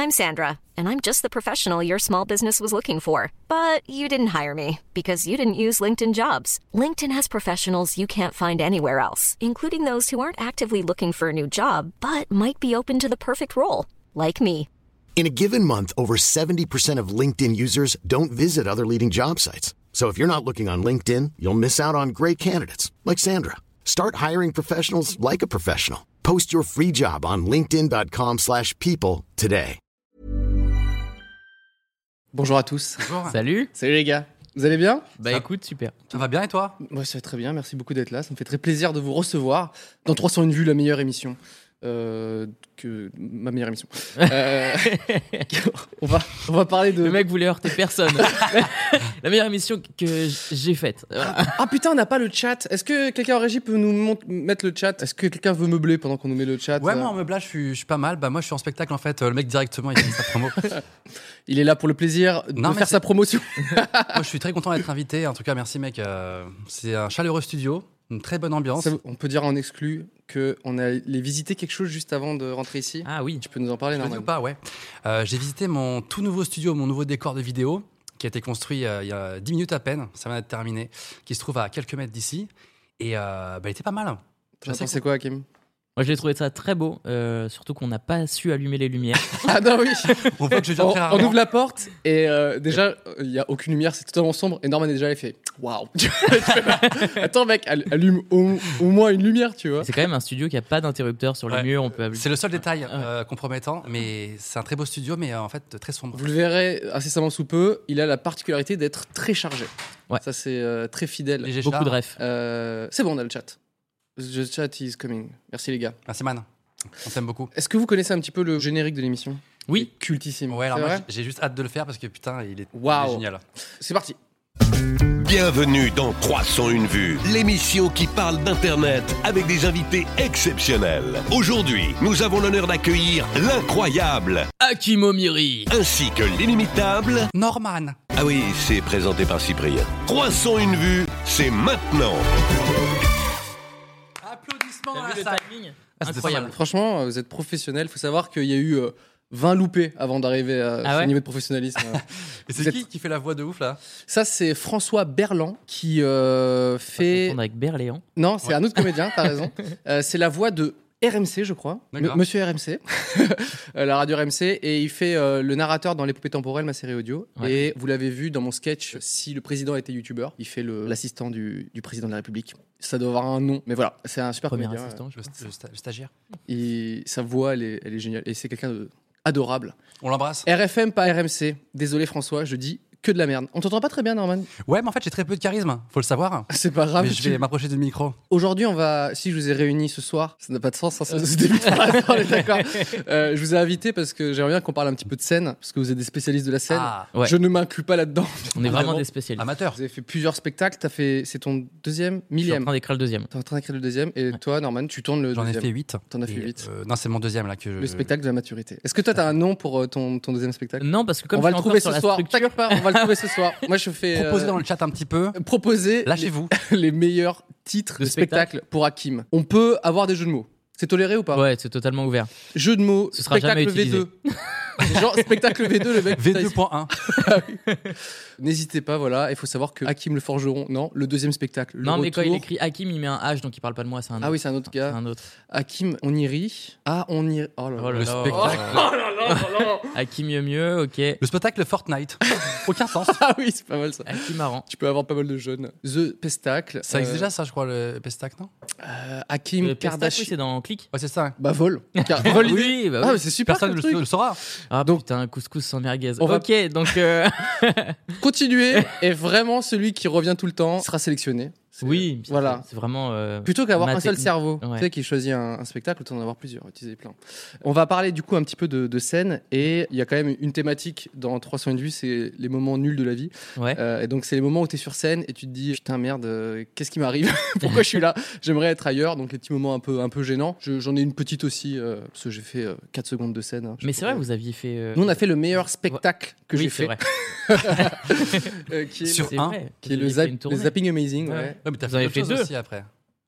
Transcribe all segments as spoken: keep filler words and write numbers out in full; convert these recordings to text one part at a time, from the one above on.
I'm Sandra, and I'm just the professional your small business was looking for. But you didn't hire me because you didn't use LinkedIn Jobs. LinkedIn has professionals you can't find anywhere else, including those who aren't actively looking for a new job, but might be open to the perfect role, like me. In a given month, over seventy percent of LinkedIn users don't visit other leading job sites. So if you're not looking on LinkedIn, you'll miss out on great candidates like Sandra. Start hiring professionals like a professional. Post your free job on linkedin.com slash people today. Bonjour à tous. Bonjour. Salut. Salut les gars. Vous allez bien ? Bah ça, écoute, super. Ça va bien et toi ? Moi, ça va très bien. Merci beaucoup d'être là. Ça me fait très plaisir de vous recevoir dans trois cent une vues, la meilleure émission. Euh, que ma meilleure émission. Euh, on, va, on va parler de... Le mec voulait heurter personne. La meilleure émission que j'ai faite. Ah putain, on n'a pas le chat. Est-ce que quelqu'un en régie peut nous mont- mettre le chat ? Est-ce que quelqu'un veut meubler pendant qu'on nous met le chat ? Ouais, moi en meublage, je suis, je suis pas mal. Bah, moi, je suis en spectacle en fait. Le mec directement, il fait sa promo. Il est là pour le plaisir de Non, faire c'est... sa promotion. Moi, je suis très content d'être invité. En tout cas, merci mec. Euh, c'est un chaleureux studio. Une très bonne ambiance. Ça, on peut dire en exclu qu'on allait visiter quelque chose juste avant de rentrer ici. Ah oui. Tu peux nous en parler, Je Norman ? ou pas, ouais. Euh, j'ai visité mon tout nouveau studio, mon nouveau décor de vidéo, qui a été construit euh, il y a dix minutes à peine. Ça vient d'être terminé. Qui se trouve à quelques mètres d'ici. Et euh, bah, il était pas mal. T'en pensais quoi, Hakim ? Moi, j'ai trouvé ça très beau, euh, surtout qu'on n'a pas su allumer les lumières. Ah non, oui. On voit que je viens on, très on rarement. ouvre la porte et euh, déjà, il n'y a aucune lumière, c'est totalement sombre. Et Norman est déjà là, il fait waouh. Attends, mec, allume au, au moins une lumière, tu vois. C'est quand même un studio qui a pas d'interrupteur sur Ouais. les murs. On peut allumer. C'est le seul détail euh, compromettant, mais c'est un très beau studio, mais euh, en fait très sombre. Vous le verrez incessamment sous peu, il a la particularité d'être très chargé. Ouais. Ça, c'est euh, très fidèle. Léger Beaucoup char. de refs. Euh, c'est bon, on a le chat. The chat is coming. Merci, les gars. Merci man. On t'aime beaucoup. Est-ce que vous connaissez un petit peu le générique de l'émission ? Oui. Cultissime. Ouais, alors C'est moi, vrai ? j'ai j'ai juste hâte de le faire parce que putain, il est, Waouh. il est génial. C'est parti. Bienvenue dans trois cent une vues, l'émission qui parle d'Internet avec des invités exceptionnels. Aujourd'hui, nous avons l'honneur d'accueillir l'incroyable Hakim Omiri. ainsi que l'inimitable. Norman. Ah oui, c'est présenté par Cyprien. trois cent une vues, c'est maintenant. Applaudissements T'as à vu la le salle. timing ? Ah, c'était Incroyable. pas mal. Franchement, vous êtes professionnels. Il faut savoir qu'il y a eu euh, vingt loupés avant d'arriver à Ah ce ouais niveau de professionnalisme. Et c'est Vous qui êtes- qui fait la voix de ouf là ? Ça, c'est François Berland qui euh, fait. On avec Berléand. Non, c'est Ouais. un autre comédien, t'as raison. Euh, c'est la voix de R M C, je crois. D'accord. M- Monsieur R M C. Euh, la radio R M C. Et il fait euh, le narrateur dans L'Épopée temporelle, ma série audio. Ouais. Et vous l'avez vu dans mon sketch, si le président était youtubeur, il fait le- l'assistant du, du président de la République. Ça doit avoir un nom. Mais voilà, c'est un super Premier comédien. assistant. je Le, crois. le sta- le stagiaire. Et sa voix, elle est, elle est géniale. Et c'est quelqu'un de adorable. On l'embrasse. R F M, pas R M C. Désolé François, je dis que de la merde. On t'entend pas très bien, Norman. Ouais, mais en fait, j'ai très peu de charisme, faut le savoir. C'est pas grave. Mais je tu- vais m'approcher du micro. Aujourd'hui, on va. Si je vous ai réunis ce soir, ça n'a pas de sens, hein, ça se début de phrase, on est d'accord. Euh, je vous ai invité parce que j'aimerais bien qu'on parle un petit peu de scène, parce que vous êtes des spécialistes de la scène. Ah, Ouais. Je ne m'inclus pas là-dedans. On est vraiment Vraiment. des spécialistes. amateur. Vous avez fait plusieurs spectacles. T'as fait. C'est ton deuxième, Je suis en millième. train d'écrire le deuxième. T'es en train d'écrire le deuxième. Et toi, Norman, tu tournes le J'en ai deuxième. fait huit. T'en as fait huit. non, c'est mon deuxième là que je... Le spectacle de la maturité. Est-ce que toi, t'as un nom pour euh, ton, ton deuxième spectacle Non, parce que comme On va je le suis trouver encore sur ce la soir. structure, T'inquiète pas, on va le trouver ce soir. Moi, je fais. euh, Proposez dans le chat un petit peu. proposer Lâchez-vous. les meilleurs titres de, De spectacle pour Hakim. On peut avoir des jeux de mots. C'est toléré ou pas ? ouais, c'est totalement ouvert. Jeu de mots, Ce sera spectacle jamais V deux. C'est genre spectacle V deux, le mec. V putain, deux il- point un. N'hésitez pas, voilà. Il faut savoir que Hakim le Forgeron, non, le deuxième spectacle. Le Non, mais quand il retour- écrit Hakim, il met un H, donc il parle pas de moi. C'est un autre. Ah oui, c'est un autre C'est gars. un autre. Hakim, on y rit. Ah, on y. Oh là là. Oh là Le là. spectacle. Hakim mieux mieux, ok. Le spectacle Fortnite. Aucun sens. Ah oui, c'est pas mal ça. Hakim marrant. Tu peux avoir pas mal de jeunes. The Pestacle. Ça existe euh, déjà, ça, je crois, le pestac, non ? euh, Hakim Le pestac, oui, Kardashian. c'est dans Click. Ouais, c'est ça. hein. Bah, vol. Car- vol l'idée. Oui, bah Ah, oui. mais c'est super. Personne comme ne le, truc. le saura. Ah Donc- putain, couscous sans merguez. On va- Ok, donc euh, Continuez. Et vraiment, celui qui revient tout le temps sera sélectionné. C'est- oui, puis Voilà. c'est- c'est vraiment. euh, Plutôt qu'avoir ma un seul technique. cerveau, Ouais. tu sais, qui choisit un, un spectacle, autant en avoir plusieurs, utiliser plein. On va parler du coup un petit peu de, de scène, et il y a quand même une thématique dans trois cent une vues, c'est les moments nuls de la vie. Ouais. Euh, et donc c'est les moments où tu es sur scène et tu te dis putain merde, euh, qu'est-ce qui m'arrive Pourquoi je suis là J'aimerais être ailleurs. Donc les petits moments un peu, un peu gênants. Je- j'en ai une petite aussi, euh, parce que j'ai fait euh, quatre secondes de scène. hein. Je Mais sais c'est pas. vrai, vous aviez fait. euh, Nous on a fait le meilleur spectacle que oui, j'ai c'est fait, vrai. euh, qui est, Sur C'est un, vrai. qui est Vous le, aviez zap- fait une le tournée. Zapping Amazing. Ouais. Ouais. Ouais, mais t'as Vous fait avez d'autres fait choses deux. aussi après.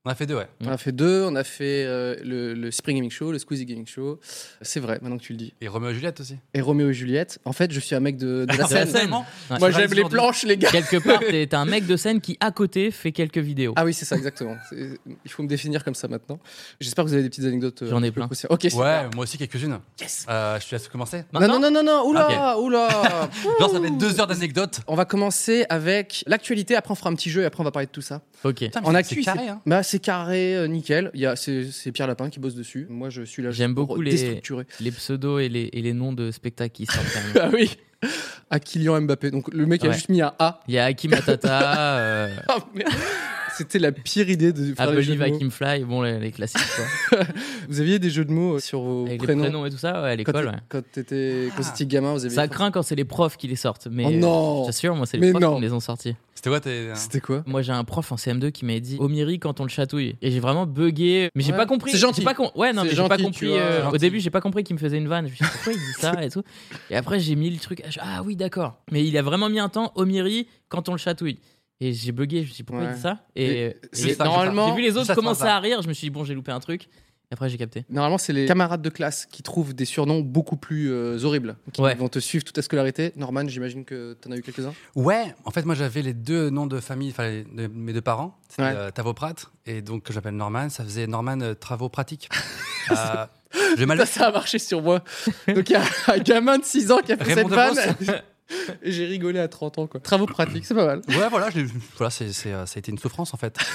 On a fait deux, ouais. On a fait deux, on a fait euh, le, le Spring Gaming Show, le Squeezie Gaming Show. C'est vrai, maintenant que tu le dis. Et Roméo et Juliette aussi. Et Roméo et Juliette. En fait, je suis un mec de, de la De la scène. scène. Ouais. Moi, Je j'aime réalise les aujourd'hui. planches, les gars. Quelque part, t'es t'es un mec de scène qui, à côté, fait quelques vidéos. Ah oui, c'est ça, exactement. C'est- Il faut me définir comme ça maintenant. J'espère que vous avez des petites anecdotes. euh, J'en ai un peu plein. croustillantes. Ok, super. Ouais, moi aussi quelques-unes. Yes. Euh, je te laisse commencer. Non, non, non, non, non, oula, oula. Genre, ça fait deux heures d'anecdotes. On va commencer avec l'actualité. Après, on fera un petit jeu et après, on va parler de tout ça. Ok. Putain, mais En c'est- actu, c'est carré, hein. Bah, c'est carré, euh, nickel. Il y a, c'est, c'est Pierre Lapin qui bosse dessus. Moi, je suis là. J'aime juste pour beaucoup les- déstructurer. Les pseudos et les, et les noms de spectacles qui sortent quand même. Ah oui. À Kylian Mbappé. Donc, le mec a Ouais. juste mis un A. Il y a Hakim Matata, euh, Ah, merde. C'était la pire idée de faire I des jeux Believe de mots. Hakim Fly, bon, les, les classiques, quoi. Vous aviez des jeux de mots sur vos Avec prénoms. les prénoms et tout ça, ouais, à Quand, l'école, t'é- ouais. quand t'étais, quand t'étais gamin, vous aviez. Ça craint quand c'est les profs qui les sortent, mais Oh non. euh, je t'assure, moi, c'est Mais les profs non. qui me les ont sortis. C'était quoi tes. C'était quoi? Moi, j'ai un prof en C M deux qui m'a dit Omiri quand on le chatouille. Et j'ai vraiment bugué. Mais j'ai Ouais. pas compris. C'est gentil. J'ai pas com- Ouais, non, C'est mais j'ai pas gentil, compris. tu vois, euh, Au gentil. début, j'ai pas compris qu'il me faisait une vanne. Je me suis dit, pourquoi il dit ça et tout. Et après, j'ai mis le truc. Ah oui, d'accord. Mais il a vraiment mis un temps Omiri quand on le chatouille. Et j'ai bugué. Je me suis dit, pourquoi Ouais. il dit ça? Et- Et, et c'est et ça, normalement- j'ai vu les ça, autres c'est commencer sympa. à rire. Je me suis dit, bon, j'ai loupé un truc. Et après, j'ai capté. Normalement, c'est les camarades de classe qui trouvent des surnoms beaucoup plus euh, horribles, qui Ouais. vont te suivre toute ta scolarité. Norman, j'imagine que t'en as eu quelques-uns. Ouais, en fait, moi j'avais les deux noms de famille, enfin les- de mes deux parents. C'était Ouais. euh, Tavoprat, et donc que j'appelle Norman, ça faisait Norman euh, Travaux Pratiques. euh, j'ai mal Ça, ça a marché sur moi. Donc, il y a un gamin de six ans qui a fait Raymond cette vanne. DeVos. Et j'ai rigolé à trente ans, quoi. Travaux pratiques, c'est pas mal. Ouais, voilà, je l'ai- voilà c'est, c'est, euh, ça a été une souffrance en fait.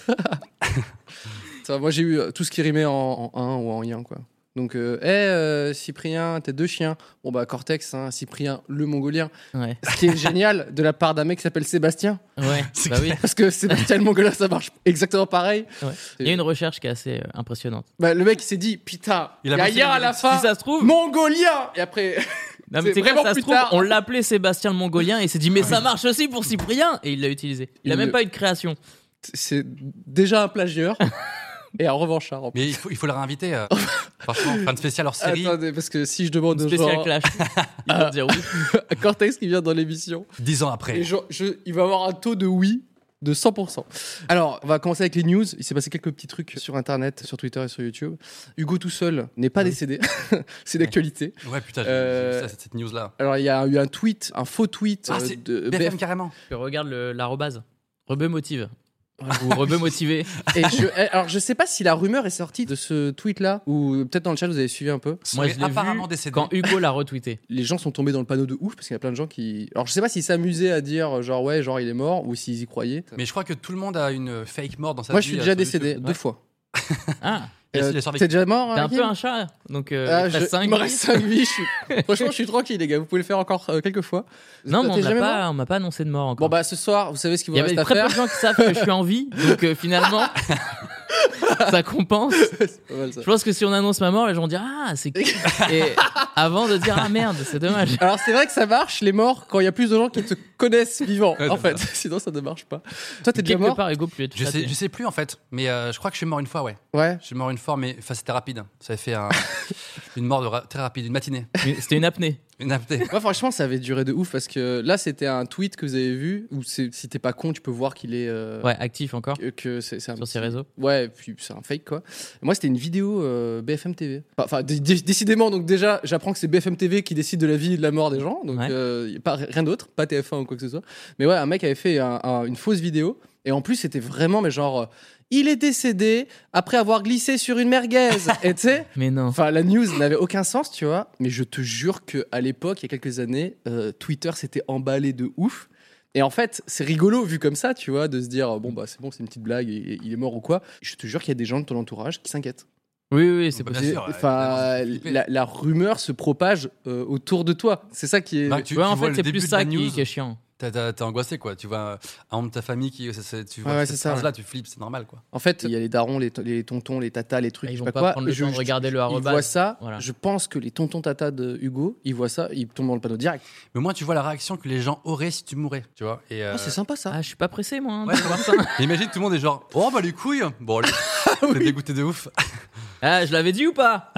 Ça, moi, j'ai eu euh, tout ce qui rimait en, en un ou en yin, quoi. Donc, euh, hey, euh, Cyprien, t'as deux chiens. Bon, bah, Cortex, hein, Cyprien, le mongolien. Ouais. Ce qui est génial de la part d'un mec qui s'appelle Sébastien. Ouais. C'est Bah oui. Parce que Sébastien le mongolien, ça marche exactement pareil. Ouais. Il y a une recherche qui est assez euh, impressionnante. Bah, le mec, il s'est dit, putain, il Il y a a bossé yin le à la délire. fin. Si ça se trouve. Mongolien. Et après, Non, mais C'est tu sais quoi, vraiment ça se plus trouve, tard. on l'appelait Sébastien le Mongolien et il s'est dit mais ça marche aussi pour Cyprien et il l'a utilisé. Il a Il même le- pas eu de création. c'est déjà un plagieur. Et un revanchard. En plus. Mais il faut, il faut le réinviter. euh, franchement, fan spécial hors série, Attendez, parce que si je demande aux Spécial gens clash. Ils vont dire oui. à Cortex qui vient dans l'émission, dix ans après. les gens, je- il va avoir un taux de oui de cent pour cent. Alors, on va commencer avec les news. Il s'est passé quelques petits trucs sur Internet, sur Twitter et sur YouTube. Hugo tout seul n'est pas décédé. C'est d'actualité. Ouais, putain, j'ai Euh, j'ai vu ça, cette news là. Alors, il y a eu un tweet, un faux tweet Ah, euh, c'est de B F M B F M. carrément. Je regarde le- l'arrobase. Rebeu motive. Ou rebeu motivé. Et je, eh, alors, je sais pas si la rumeur est sortie de ce tweet-là, ou peut-être dans le chat, vous avez suivi un peu. Moi, je Serait l'ai apparemment vu décédé. quand Hugo l'a retweeté. Les gens sont tombés dans le panneau de ouf, parce qu'il y a plein de gens qui. Alors, je sais pas s'ils s'amusaient à dire, genre, ouais, genre, il est mort, ou s'ils y croyaient. Mais je crois que tout le monde a une fake mort dans sa Moi, vie. je suis euh, déjà sur décédé YouTube. deux Ouais. fois. Ah, Il a- Euh, il a survécu. T'es déjà mort t'es un Hakim peu un chat. Donc, euh, Ah, il te je- reste cinq il me vies. reste cinq vies. je suis- Franchement, je suis tranquille, les gars. Vous pouvez le faire encore euh, quelques fois. Non, mais on T'es m'a jamais pas, mort on m'a pas annoncé de mort encore. Bon, bah, ce soir, vous savez ce qu'il il vous y avait reste à très faire. peu de gens qui savent que je suis en vie, donc euh, finalement, ça compense. C'est pas mal, ça. Je pense que si on annonce ma mort, les gens vont dire ah c'est cool. Et avant de dire ah merde, c'est dommage. Alors, c'est vrai que ça marche, les morts, quand il y a plus de gens qui te connaissent vivant, Ouais, en c'est fait. Sinon, ça ne marche pas. Toi, t'es déjà Quelque mort part, Hugo peut être Je sais, chaté. je sais plus en fait, mais euh, je crois que je suis mort une fois, ouais. Ouais. Je suis mort une fois, mais enfin, c'était rapide. Ça avait fait un- une mort de ra- très rapide, une matinée. Mais C'était une apnée. Une apnée. Ouais, franchement, ça avait duré de ouf parce que là, c'était un tweet que vous avez vu où c'est- si t'es pas con, tu peux voir qu'il est. euh, Ouais, actif encore que- que c'est c'est un sur ses petit- réseaux. Ouais, et puis c'est un fake quoi. Et moi, c'était une vidéo euh, B F M T V. Enfin, dé- dé- décidément, donc déjà, j'apprends que c'est B F M T V qui décide de la vie et de la mort des gens. Donc, Ouais. euh, y a pas rien d'autre, pas T F un ou quoi que ce soit. Mais ouais, un mec avait fait un- un- une fausse vidéo. Et en plus, c'était vraiment, mais genre, euh, il est décédé après avoir glissé sur une merguez. Et tu sais. Mais non. Enfin, la news n'avait aucun sens, tu vois. Mais je te jure qu'à l'époque, il y a quelques années, euh, Twitter s'était emballé de ouf. Et en fait, c'est rigolo vu comme ça, tu vois, de se dire bon bah c'est bon, c'est une petite blague, et, et il est mort ou quoi. Je te jure qu'il y a des gens de ton entourage qui s'inquiètent. Oui, oui, c'est Bah, pas. bien sûr, ouais, Enfin, évidemment, c'est flippé. la, la rumeur se propage euh, autour de toi. C'est ça qui est. Bah, tu, Ouais, tu en vois fait, le c'est début plus de ça la qui, news, qui est chiant. t'as- t'as- t'es angoissé quoi. Tu vois un membre de ta famille qui, c'est- c'est- tu vois Ouais, ouais, cette c'est ça, phrase-là, tu flippes, c'est normal quoi. En fait, il y a les darons, les, les tontons, les tatas, les trucs, Ils je sais vont pas, pas quoi. prendre le Je- temps de regarder le Ils arrobase. voient ça. Voilà. Je pense que les tontons tatas de Hugo, ils voient ça, ils tombent dans le panneau direct. Mais au moins, tu vois la réaction que les gens auraient si tu mourais, tu vois. Et, euh, Oh, c'est sympa ça. Ah, je suis pas pressé moi. hein, Ouais, de voir ça. et imagine tout le monde est genre, oh bah les couilles. Bon, allez, t'es dégoûté de ouf. Ah, je l'avais dit ou pas?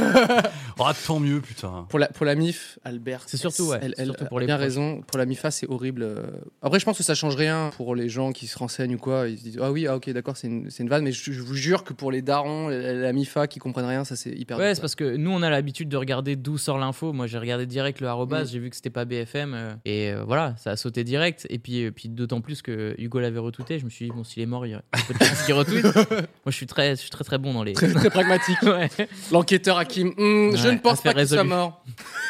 Oh, tant mieux, putain. Pour la, pour la M I F, Albert. C'est surtout, ouais, Elle, elle surtout pour a les bien proches. raison. Pour la MIFA, c'est horrible. euh. Après, je pense que ça change rien pour les gens qui se renseignent ou quoi. Ils se disent ah oui, ah ok, d'accord, c'est une, c'est une vanne. Mais je, je vous jure que pour les darons, la, la MIFA qui comprennent rien, ça c'est hyper. Ouais, dur, c'est parce que nous, on a l'habitude de regarder d'où sort l'info. Moi, j'ai regardé direct le arrobase, Mm. j'ai vu que c'était pas B F M. euh, et euh, voilà, ça a sauté direct. Et puis, euh, puis d'autant plus que Hugo l'avait retweeté, je me suis dit, bon, s'il est mort, il y a peu de chances qu'il retweet. Moi, je suis très, je suis très, très bon dans les. Très, très pragmatique. Ouais. L'enquêteur Hakim. Hmm, je Ouais, ne pense pas affaire qu'il soit résolue. mort.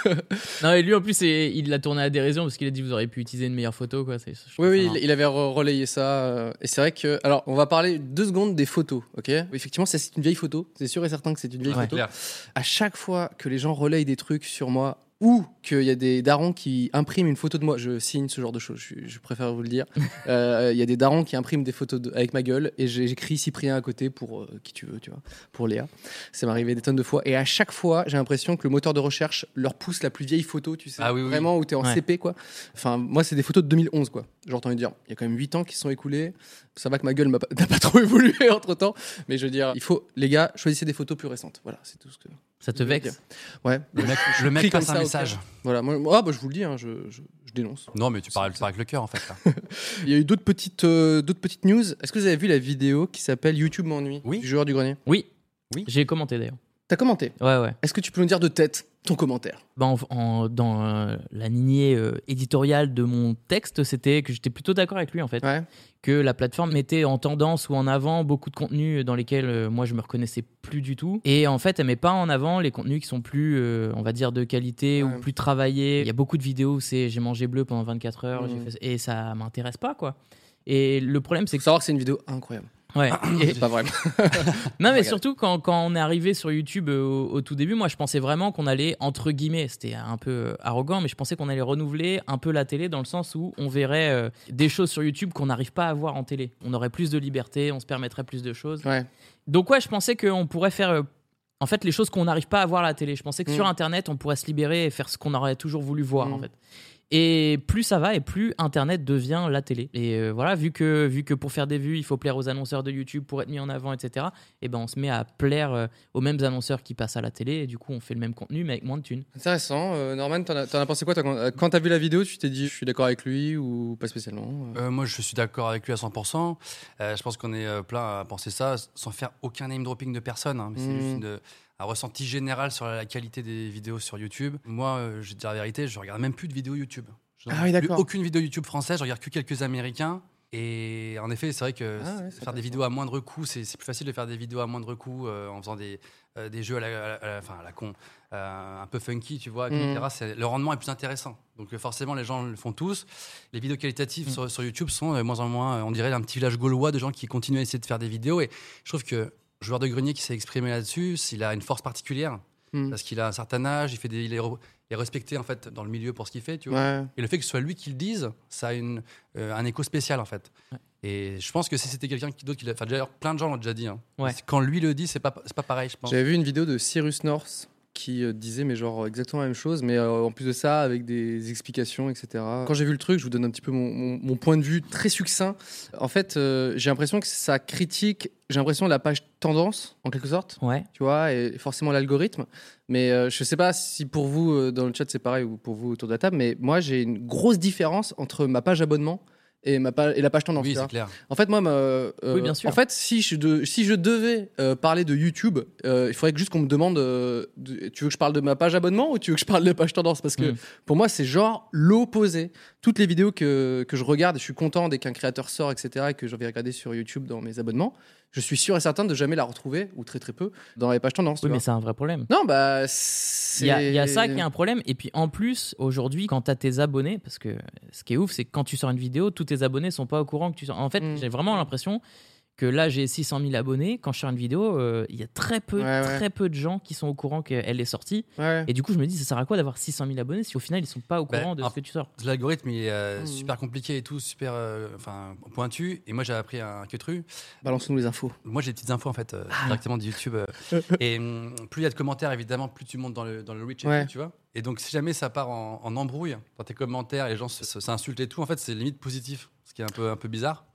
Non, et lui, en plus, c'est- il l'a tourné à dérision parce qu'il a dit, vous auriez pu utiliser une meilleure photo, quoi. C'est, je trouve Oui, ça oui, marrant. il, il avait re- relayé ça. euh, et c'est vrai que. Alors, on va parler deux secondes des photos, ok? Effectivement, ça, c'est une vieille photo. C'est sûr et certain que c'est une vieille Ouais. photo. Claire. À chaque fois que les gens relayent des trucs sur moi ou qu'il y a des darons qui impriment une photo de moi, je signe ce genre de choses, je, je préfère vous le dire. Euh, Il y a des darons qui impriment des photos de- avec ma gueule et j'ai- j'écris Cyprien à côté pour euh, qui tu veux, tu vois, pour Léa. Ça m'est arrivé des tonnes de fois et à chaque fois, j'ai l'impression que le moteur de recherche leur pousse la plus vieille photo, tu sais, Ah oui, oui. vraiment où t'es en Ouais. C P quoi. Enfin, moi, c'est des photos de deux mille onze quoi. J'ai entendu dire, il y a quand même huit ans qui se sont écoulés. Ça va que ma gueule m'a pas- n'a pas trop évolué entre temps, mais je veux dire, il faut, les gars, choisissez des photos plus récentes. Voilà, c'est tout ce que. Ça te je voulais vexe? dire. Ouais. Le mec, Je le mec prie comme passe un ça au message. cœur. Voilà, moi, moi- ah, bah, je vous le dis, hein, je, je, je dénonce. Non, mais tu parles, tu parles avec le cœur, en fait. Là. Il y a eu d'autres petites, euh, d'autres petites news. Est-ce que vous avez vu la vidéo qui s'appelle YouTube m'ennuie Oui. du joueur du grenier? Oui. Oui. J'ai commenté d'ailleurs. T'as commenté. Ouais, ouais. Est-ce que tu peux nous dire de tête ton commentaire? Bah, en- en- dans euh, la lignée euh, éditoriale de mon texte, c'était que j'étais plutôt d'accord avec lui en fait. Ouais. Que la plateforme mettait en tendance ou en avant beaucoup de contenus dans lesquels euh, moi je me reconnaissais plus du tout. Et en fait, elle met pas en avant les contenus qui sont plus, euh, on va dire, de qualité Ouais. ou plus travaillés. Il y a beaucoup de vidéos où c'est j'ai mangé bleu pendant vingt-quatre heures, Mhm. j'ai fait... et ça m'intéresse pas quoi. Et le problème, c'est Faut que. savoir que c'est une vidéo incroyable. Ouais. Et pas vraiment. Non, mais Regarde. surtout quand, quand on est arrivé sur YouTube euh, au, au tout début, moi je pensais vraiment qu'on allait, entre guillemets, c'était un peu euh, arrogant, mais je pensais qu'on allait renouveler un peu la télé dans le sens où on verrait euh, des choses sur YouTube qu'on n'arrive pas à voir en télé. On aurait plus de liberté, on se permettrait plus de choses. Ouais. Donc, ouais, je pensais qu'on pourrait faire. euh, en fait, les choses qu'on n'arrive pas à voir à la télé. Je pensais que Mm. sur Internet, on pourrait se libérer et faire ce qu'on aurait toujours voulu voir, Mm. en fait. Et plus ça va, et plus Internet devient la télé. Et euh, voilà, vu que, vu que pour faire des vues, il faut plaire aux annonceurs de YouTube pour être mis en avant, et cetera, et ben on se met à plaire euh, aux mêmes annonceurs qui passent à la télé, et du coup, on fait le même contenu, mais avec moins de thunes. Intéressant. Euh, Norman, t'en as, t'en as pensé quoi toi, quand, euh, quand t'as vu la vidéo, tu t'es dit je suis d'accord avec lui ou pas spécialement euh Euh, moi, je suis d'accord avec lui à cent pour cent. Euh, je pense qu'on est euh, plein à penser ça sans faire aucun name dropping de personne. hein, mais c'est Mm. juste une- un ressenti général sur la qualité des vidéos sur YouTube. Moi, euh, je vais te dire la vérité, je regarde même plus de vidéos YouTube. Je Ah regarde oui, plus d'accord. aucune vidéo YouTube française, je regarde que quelques américains. Et en effet, c'est vrai que Ah ouais, c'est faire des intéressant. vidéos à moindre coût, c'est c'est plus facile de faire des vidéos à moindre coût euh, en faisant des, euh, des jeux à la, à la- à la- enfin, à la con, euh, un peu funky, tu vois, et cetera. Mhm. C'est- Le rendement est plus intéressant. Donc euh, forcément, les gens le font tous. Les vidéos qualitatives Mhm. sur, sur YouTube sont de moins en moins, euh, on dirait, un petit village gaulois de gens qui continuent à essayer de faire des vidéos. Et je trouve que joueur de grenier qui s'est exprimé là-dessus, il a une force particulière Hmm. parce qu'il a un certain âge, il, fait des, il, est, re- il est respecté en fait dans le milieu pour ce qu'il fait, tu vois. Ouais. Et le fait que ce soit lui qui le dise, ça a une, euh, un écho spécial en fait. Ouais. Et je pense que si c'était quelqu'un qui- d'autre qui l'a, enfin d'ailleurs plein de gens l'ont déjà dit. hein. Ouais. C'est- Quand lui le dit, c'est pas, c'est pas pareil, je pense. J'avais vu une vidéo de Cyrus North qui euh, disait mais genre exactement la même chose, mais euh, en plus de ça avec des explications, et cetera. Quand j'ai vu le truc, je vous donne un petit peu mon, mon- mon point de vue très succinct. En fait, euh, j'ai l'impression que ça critique, j'ai l'impression la page tendance en quelque sorte, Ouais. tu vois, et forcément l'algorithme. Mais euh, je sais pas si pour vous euh, dans le chat c'est pareil ou pour vous autour de la table, mais moi j'ai une grosse différence entre ma page abonnement et ma page et la page tendance. Oui, tu vois. c'est clair. En fait, moi, ma- euh, Oui, bien sûr. En fait, si je, de- si je devais euh, parler de YouTube, euh, il faudrait que juste qu'on me demande euh, de- tu veux que je parle de ma page abonnement ou tu veux que je parle de la page tendance? Parce que Mm. pour moi, c'est genre l'opposé. Toutes les vidéos que, que je regarde, et je suis content dès qu'un créateur sort, et cetera, et que je vais regarder sur YouTube dans mes abonnements, je suis sûr et certain de jamais la retrouver, ou très très peu, dans les pages tendances. tu Oui, mais vois. c'est un vrai problème. Non, bah. Il y, a- il y a c'est- ça qui est un problème. Et puis en plus, aujourd'hui, quand tu as tes abonnés, parce que ce qui est ouf, c'est que quand tu sors une vidéo, tous tes abonnés sont pas au courant que tu sors. En fait, Mm. j'ai vraiment l'impression que là, j'ai six cent mille abonnés. Quand je sors une vidéo, euh, il y a très peu, Ouais, ouais. très peu de gens qui sont au courant qu'elle est sortie. Ouais. Et du coup, je me dis, ça sert à quoi d'avoir six cent mille abonnés si au final, ils sont pas au Ben, courant de ah, ce que tu sors? L'algorithme il est euh, Mhm. super compliqué et tout, super euh, enfin pointu. Et moi j'ai appris un queutru. Balance-nous les infos. Moi j'ai des petites infos en fait euh, Ah. directement de YouTube. euh, et hum, plus il y a de commentaires évidemment, plus tu montes dans le, dans le reach et Ouais. tout, tu vois. Et donc si jamais ça part en, en embrouille dans tes commentaires, les gens se- se- s'insultent et tout, en fait c'est limite positif, ce qui est un peu, un peu bizarre.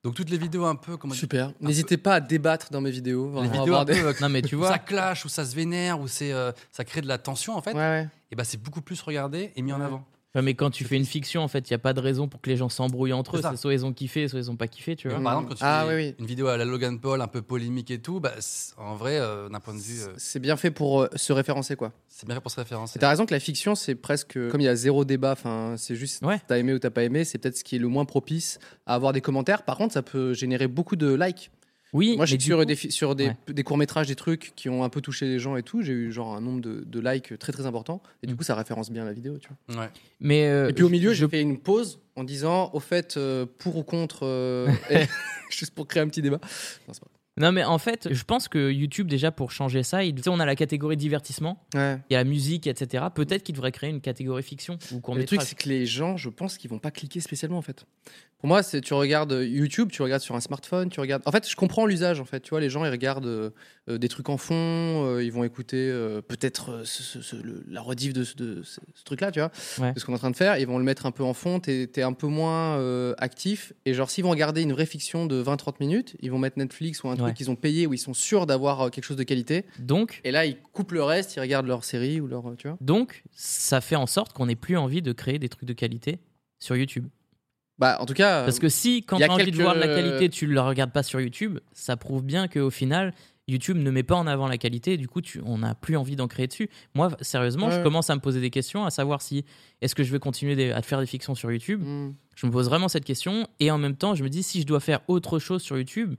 Donc toutes les vidéos un peu... Comment Super. dire, N'hésitez pas à débattre dans mes vidéos. Les On va vidéos avoir un des- peu, euh, Non, mais tu où vois. ça clash, où ça se vénère, où c'est, euh, ça crée de la tension en fait. Ouais, ouais. Et bah c'est beaucoup plus regardé et mis en Ouais. avant. Ouais, mais quand tu fais une fiction, en fait, il n'y a pas de raison pour que les gens s'embrouillent entre eux. C'est ça. C'est soit ils ont kiffé, soit ils ont pas kiffé, tu vois. Mhm. Par exemple, quand tu Ah, fais oui, oui. une vidéo à la Logan Paul un peu polémique et tout, bah, c'est- en vrai, euh, d'un point de vue, euh, C'est bien fait pour euh, se référencer, quoi. c'est bien fait pour se référencer. Et t'as raison que la fiction, c'est presque comme il y a zéro débat. Enfin, c'est juste Ouais. t'as aimé ou t'as pas aimé. C'est peut-être ce qui est le moins propice à avoir des commentaires. Par contre, ça peut générer beaucoup de likes. Oui, Moi, je mais suis du sur coup- des, fi- sur des, Ouais. des courts-métrages, des trucs qui ont un peu touché les gens et tout. J'ai eu genre un nombre de, de likes très très important. Et du Mm. coup, ça référence bien la vidéo, tu vois. Ouais. Mais euh, Et puis au milieu, je- j'ai fait une pause en disant, au fait, euh, pour ou contre, euh, et- juste pour créer un petit débat. Non, c'est pas Non, mais en fait, je pense que YouTube, déjà, pour changer ça, il... tu sais, on a la catégorie divertissement, vrai. Ouais. il y a la musique, et cetera. Peut-être qu'il devrait créer une catégorie fiction ou court Le truc, métrage. c'est que les gens, je pense qu'ils vont pas cliquer spécialement en fait. Pour moi, c'est tu regardes YouTube, tu regardes sur un smartphone, tu regardes. En fait, je comprends l'usage en fait. Tu vois, les gens ils regardent euh, euh, des trucs en fond, euh, ils vont écouter euh, peut-être euh, ce- ce- ce- le- la rediff de, ce- de ce, ce truc-là, tu vois, Ouais. de ce qu'on est en train de faire. Ils vont le mettre un peu en fond. T'es es un peu moins euh, actif. Et genre, s'ils vont regarder une vraie fiction de vingt trente minutes, ils vont mettre Netflix ou un truc Ouais. qu'ils ont payé où ils sont sûrs d'avoir euh, quelque chose de qualité. Donc, Et là, ils coupent le reste, ils regardent leur série ou leur, euh, tu vois. donc, ça fait en sorte qu'on n'ait plus envie de créer des trucs de qualité sur YouTube. Bah, en tout cas. Parce que si, quand y a tu as envie de quelques- voir de la qualité, tu ne la regardes pas sur YouTube, ça prouve bien qu'au final, YouTube ne met pas en avant la qualité. Et du coup, tu, on n'a plus envie d'en créer dessus. Moi, sérieusement, je Ouais. commence à me poser des questions, à savoir si est-ce que je vais continuer des- à faire des fictions sur YouTube. Hmm. Je me pose vraiment cette question. Et en même temps, je me dis, si je dois faire autre chose sur YouTube,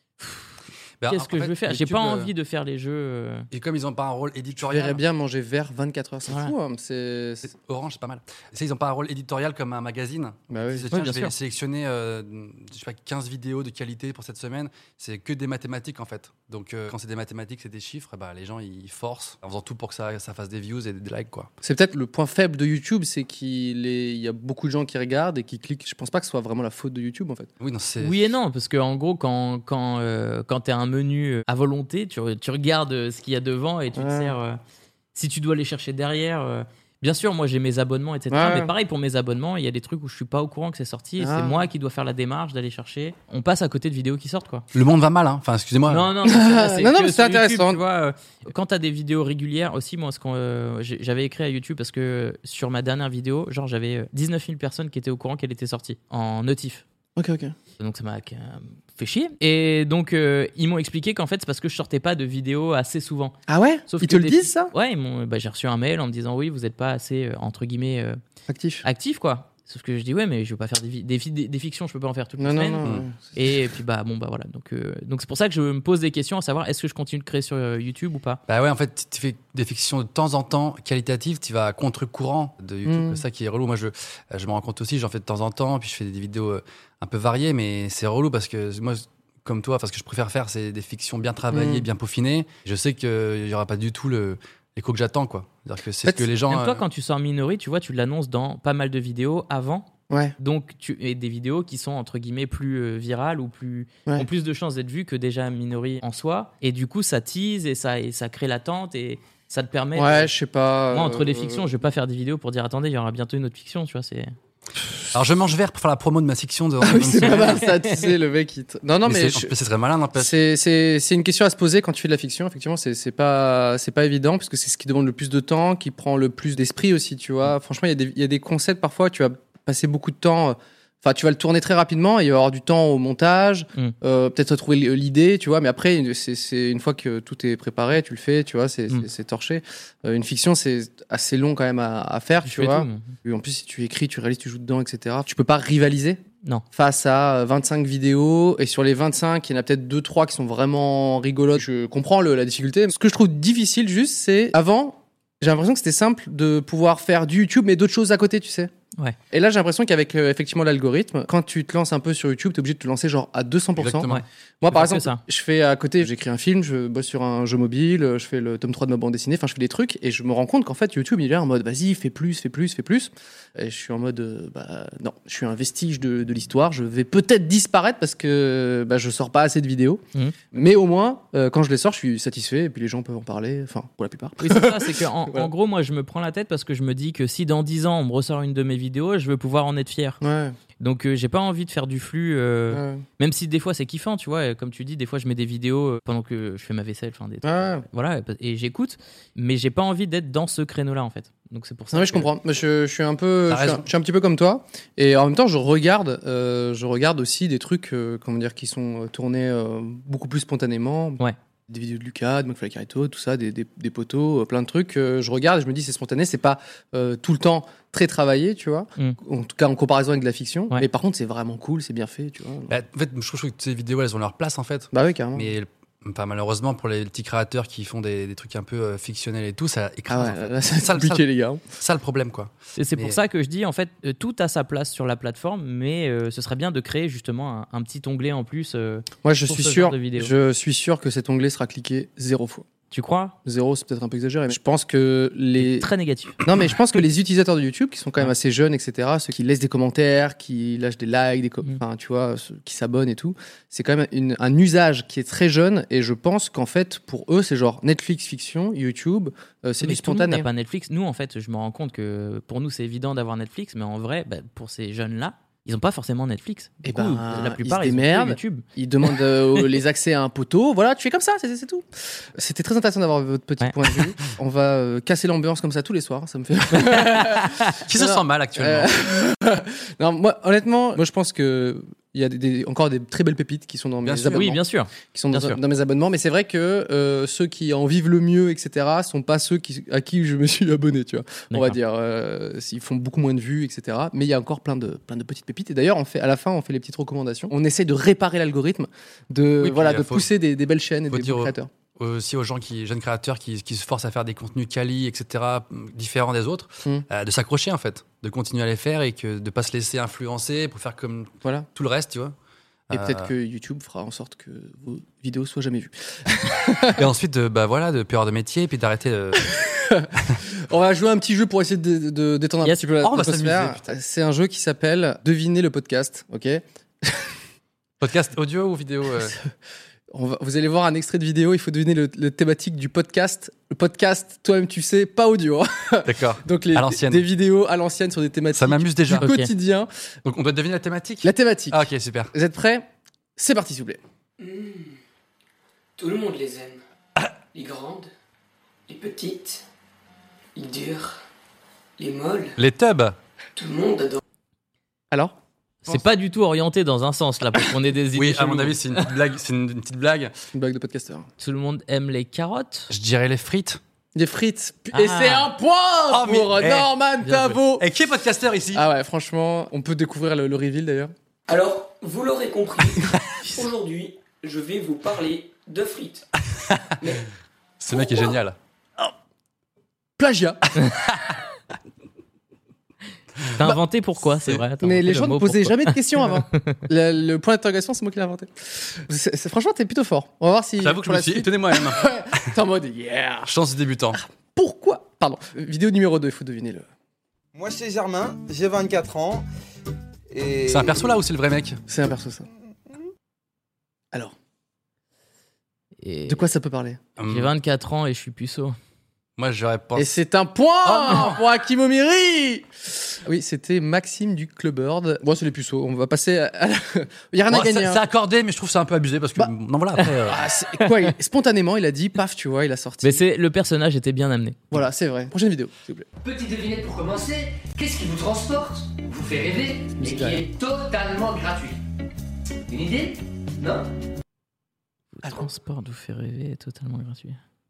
Bah, qu'est-ce en que je fait, vais faire J'ai YouTube, pas euh, envie de faire les jeux. euh, Et comme ils n'ont pas un rôle Tu éditorial. verrais bien manger vert vingt-quatre heures, c'est Voilà. fou. Hein. C'est. C'est- Orange, c'est pas mal. C'est, ils n'ont pas un rôle éditorial comme un magazine. Bah oui. Ils se disent, Oui, tiens, bien je vais sûr. sélectionner euh, je sais pas, quinze vidéos de qualité pour cette semaine. C'est que des mathématiques en fait. Donc euh, quand c'est des mathématiques, c'est des chiffres, bah, les gens ils forcent en faisant tout pour que ça, ça fasse des views et des likes. Quoi. C'est peut-être le point faible de YouTube, c'est qu'il est... il y a beaucoup de gens qui regardent et qui cliquent. Je pense pas que ce soit vraiment la faute de YouTube en fait. Oui, non, c'est. Oui et non, parce qu'en gros, quand, quand, euh, quand tu as un menu à volonté, tu, tu regardes euh, ce qu'il y a devant et tu te Ouais. sers. euh, si tu dois aller chercher derrière. euh, bien sûr, moi j'ai mes abonnements, et cetera. Ouais. Mais pareil pour mes abonnements, il y a des trucs où je suis pas au courant que c'est sorti et Ah. c'est moi qui dois faire la démarche d'aller chercher. On passe à côté de vidéos qui sortent, quoi. Le monde va mal, hein. Enfin, excusez-moi. Non, non, mais ça, c'est Non, non, que mais c'est sur YouTube, intéressant. tu vois, euh, quand tu as des vidéos régulières aussi, moi, ce qu'on, euh, j'ai- j'avais écrit à YouTube parce que sur ma dernière vidéo, genre j'avais euh, dix-neuf mille personnes qui étaient au courant qu'elle était sortie en notif. Ok, ok. Donc ça m'a euh, fait chier. Et donc euh, ils m'ont expliqué qu'en fait c'est parce que je sortais pas de vidéos assez souvent. Ah ouais Sauf Ils que te le des- disent ça Ouais, ils m'ont, bah, j'ai reçu un mail en me disant oui, vous êtes pas assez euh, entre guillemets euh, Actif. actif quoi. Sauf que je dis ouais, mais je veux pas faire des, vi- des, fi- des, des fictions, je peux pas en faire toutes Non, les non, semaines. non. Mm. ouais. Et puis bah bon bah voilà. Donc euh, donc c'est pour ça que je me pose des questions à savoir est-ce que je continue de créer sur euh, YouTube ou pas. Bah ouais, en fait, tu fais des fictions de temps en temps qualitatives, tu vas à contre-courant de YouTube. Mm. C'est ça qui est relou. Moi, je, je me rends compte aussi, j'en fais de temps en temps, puis je fais des vidéos euh, un peu variées, mais c'est relou parce que moi, comme toi, enfin, ce que je préfère faire, c'est des fictions bien travaillées, Mm. bien peaufinées. Je sais qu'il n'y aura pas du tout le, l'écho que j'attends, quoi. C'est-à-dire que c'est En ce fait, que les gens. Même toi euh, quand tu sors Minori, tu vois, tu l'annonces dans pas mal de vidéos avant. Ouais. Donc tu et des vidéos qui sont entre guillemets plus euh, virales ou plus Ouais. ont plus de chances d'être vues que déjà Minori en soi. Et du coup, ça tease et ça et ça crée l'attente et ça te permet. de- Ouais, je sais pas. Moi, entre les euh, fictions, je vais pas faire des vidéos pour dire attendez, il y aura bientôt une autre fiction, tu vois. C'est. Alors, je mange vert pour faire la promo de ma fiction. De... Ah oui, c'est pas mal ça, tu sais, le mec. Il te- Non, non, mais. mais je- c'est, c'est très malin, n'empêche. C'est, c'est, c'est une question à se poser quand tu fais de la fiction. Effectivement, c'est, c'est pas, c'est pas évident parce que c'est ce qui demande le plus de temps, qui prend le plus d'esprit aussi, tu vois. Franchement, il y a des, il y a des concepts parfois, tu vas passer beaucoup de temps. euh, Enfin, tu vas le tourner très rapidement et il va y avoir du temps au montage, Mm. euh, peut-être trouver l'idée, tu vois. Mais après, c'est, c'est une fois que tout est préparé, tu le fais, tu vois, c'est, Mm. c'est, c'est torché. Euh, une fiction, c'est assez long quand même à, à faire, Je tu fais vois. tout, moi. Et en plus, si tu écris, tu réalises, tu joues dedans, et cetera. Tu peux pas rivaliser. Non. Face à euh, vingt-cinq vidéos, et sur les vingt-cinq, il y en a peut-être deux trois qui sont vraiment rigolotes. Je comprends le- la difficulté. Ce que je trouve difficile juste, c'est avant, j'ai l'impression que c'était simple de pouvoir faire du YouTube, mais d'autres choses à côté, tu sais. Ouais. Et là, j'ai l'impression qu'avec euh, effectivement l'algorithme, quand tu te lances un peu sur YouTube, t'es obligé de te lancer genre à deux cents pour cent. Exactement. Ouais. Moi, par faire que exemple, ça. je fais à côté, j'écris un film, je bosse sur un jeu mobile, je fais le tome trois de ma bande dessinée, enfin, je fais des trucs, et je me rends compte qu'en fait, YouTube, il est là en mode, vas-y, fais plus, fais plus, fais plus. Et je suis en mode, euh, bah, non, je suis un vestige de, de l'histoire, je vais peut-être disparaître parce que bah, je sors pas assez de vidéos. Mhm. Mais au moins, euh, quand je les sors, je suis satisfait, et puis les gens peuvent en parler, enfin, pour la plupart. Oui, c'est ça, c'est qu'en Voilà. en gros, moi, je me prends la tête parce que je me dis que si dans dix ans, on me ressort une de mes vidéos, je veux pouvoir en être fier. Ouais. Donc euh, j'ai pas envie de faire du flux, euh, Ouais. même si des fois c'est kiffant, tu vois. Comme tu dis, des fois je mets des vidéos euh, pendant que je fais ma vaisselle, enfin des trucs, Ouais. voilà, et j'écoute. Mais j'ai pas envie d'être dans ce créneau-là en fait. Donc c'est pour ça. Non, mais que- je comprends. Mais Je, je suis un peu, T'as je suis un, raison. je suis un petit peu comme toi. Et en même temps, je regarde, euh, je regarde aussi des trucs, euh, comment dire, qui sont euh, tournés euh, beaucoup plus spontanément. Ouais. Des vidéos de Lucas, de McFly Carito, tout ça, des, des, des poteaux, euh, plein de trucs. euh, je regarde et je me dis c'est spontané, c'est pas euh, tout le temps très travaillé, tu vois. Mm. En tout cas, en comparaison avec de la fiction. Ouais. Mais par contre, c'est vraiment cool, c'est bien fait, tu vois. Bah, en fait, je trouve que ces vidéos, elles ont leur place en fait. Bah oui, carrément. Mais enfin, malheureusement, pour les petits créateurs qui font des, des trucs un peu euh, fictionnels et tout, ça Ah écrase. ouais, en fait. là, c'est ça, compliqué, les gars. ça, ça, le problème, quoi. Et c'est Mais- pour ça que je dis, en fait, euh, tout a sa place sur la plateforme, mais euh, ce serait bien de créer justement un, un petit onglet en plus. euh, Moi, je pour suis ce sûr, genre de vidéo. je suis sûr que cet onglet sera cliqué zéro fois. Tu crois? Zéro, c'est peut-être un peu exagéré, mais je pense que les. Très négatif. Non, mais je pense que les utilisateurs de YouTube, qui sont quand même Ouais. assez jeunes, et cetera, ceux qui laissent des commentaires, qui lâchent des likes, des com- Mm. enfin, tu vois, ceux qui s'abonnent et tout, c'est quand même une- un usage qui est très jeune. Et je pense qu'en fait, pour eux, c'est genre Netflix fiction, YouTube, euh, c'est Mais du tout le monde n'a spontané. pas Netflix. Nous, en fait, je me rends compte que pour nous, c'est évident d'avoir Netflix, mais en vrai, bah, pour ces jeunes-là, ils n'ont pas forcément Netflix. Du Eh coup, ben, la plupart, ils se ils, ont que démerdent. YouTube. Ils demandent euh, les accès à un poteau. Voilà, tu fais comme ça, c'est c'est tout. C'était très intéressant d'avoir votre petit Ouais. point de vue. On va euh, casser l'ambiance comme ça tous les soirs. Ça me fait. Qui se Non, sent mal actuellement Euh, non, moi, honnêtement, moi, je pense que. Il y a des, des- encore des très belles pépites qui sont dans Bien mes sûr. abonnements. Oui, bien sûr. qui sont Bien dans, sûr. dans mes abonnements, mais c'est vrai que euh, ceux qui en vivent le mieux, et cetera, sont pas ceux qui, à qui je me suis abonné, tu vois. On va D'accord. dire, euh, ils font beaucoup moins de vues, et cetera. Mais il y a encore plein de, plein de petites pépites. Et d'ailleurs, on fait, à la fin, on fait les petites recommandations. On essaie de réparer l'algorithme, de, Oui, puis, voilà, euh, de faut- pousser des, des belles chaînes et faut des dire bons aux- créateurs. aussi aux gens qui, jeunes créateurs qui, qui se forcent à faire des contenus quali, et cetera, différents des autres, Mm. euh, de s'accrocher en fait, de continuer à les faire et que de pas se laisser influencer pour faire comme Voilà. tout le reste, tu vois. Et Euh, peut-être que YouTube fera en sorte que vos vidéos soient jamais vues. Et ensuite, de, bah voilà, de peur de métier, puis d'arrêter. de- On va jouer un petit jeu pour essayer de, de détendre un Yes. petit peu la Oh, on va l'atmosphère. s'amuser, C'est un jeu qui s'appelle Devinez le podcast, ok? Podcast audio ou vidéo euh, On va- vous allez voir un extrait de vidéo, il faut deviner le, le thématique du podcast. Le podcast, toi-même tu sais, pas audio. hein. D'accord. Donc les, À l'ancienne. des vidéos à l'ancienne sur des thématiques Ça m'amuse déjà. du Ok. quotidien. Donc on doit deviner la thématique. La thématique. Ah ok, super. Vous êtes prêts? C'est parti s'il vous plaît. Tout le monde les aime. Les grandes, les petites, les dures, les molles. Les tubs. Tout le monde adore. Alors? C'est pas du tout orienté dans un sens, là, pour qu'on ait des idées. Oui, à mon cheloues. avis, c'est une petite blague. C'est une, une petite blague. Une blague de podcasteur. Tout le monde aime les carottes. Je dirais les frites. Des frites. Et Ah. c'est un point Oh, mais- pour eh, Norman bien Tavo. Et qui est podcasteur ici Ah ouais, franchement, on peut découvrir le, le reveal d'ailleurs. Alors, vous l'aurez compris, aujourd'hui, je vais vous parler de frites. Mais Ce mec est Pourquoi génial. Plagiat. T'as inventé pourquoi, c'est vrai. t'as Mais inventé les le gens ne mot posaient pourquoi. jamais de questions avant. le, le point d'interrogation, c'est moi qui l'ai inventé. C'est- c'est- franchement, t'es plutôt fort. On va voir si. J'avoue que je pour me la suis suite- étonné moi-même. T'es en mode yeah. Chance du débutant. Pourquoi? Pardon. Euh, Vidéo numéro deux, il faut deviner le. Moi c'est Germain, j'ai vingt-quatre ans. Et... C'est un perso là ou c'est le vrai mec C'est un perso ça. Alors, Et de quoi ça peut parler? Hum, J'ai vingt-quatre ans et je suis puceau. Moi j'aurais Et pensé. c'est un point pour Hakim Omiri. Oui, c'était Maxime du Clubbird. Bon, c'est les puceaux. On va passer à. à la- Il y a rien Bon, à gagner. c'est hein. c'est accordé, mais je trouve ça un peu abusé parce que. Bah. Non, voilà, après. euh, Ah, c'est- quoi, il- spontanément, il a dit, paf, tu vois, il a sorti. Mais c'est le personnage était bien amené. Voilà, c'est vrai. Prochaine vidéo, s'il vous plaît. Petite devinette pour commencer, qu'est-ce qui vous transporte, vous fait rêver, mais Musique qui derrière. est totalement gratuit? Une idée? Non? Le transport vous fait rêver est totalement gratuit.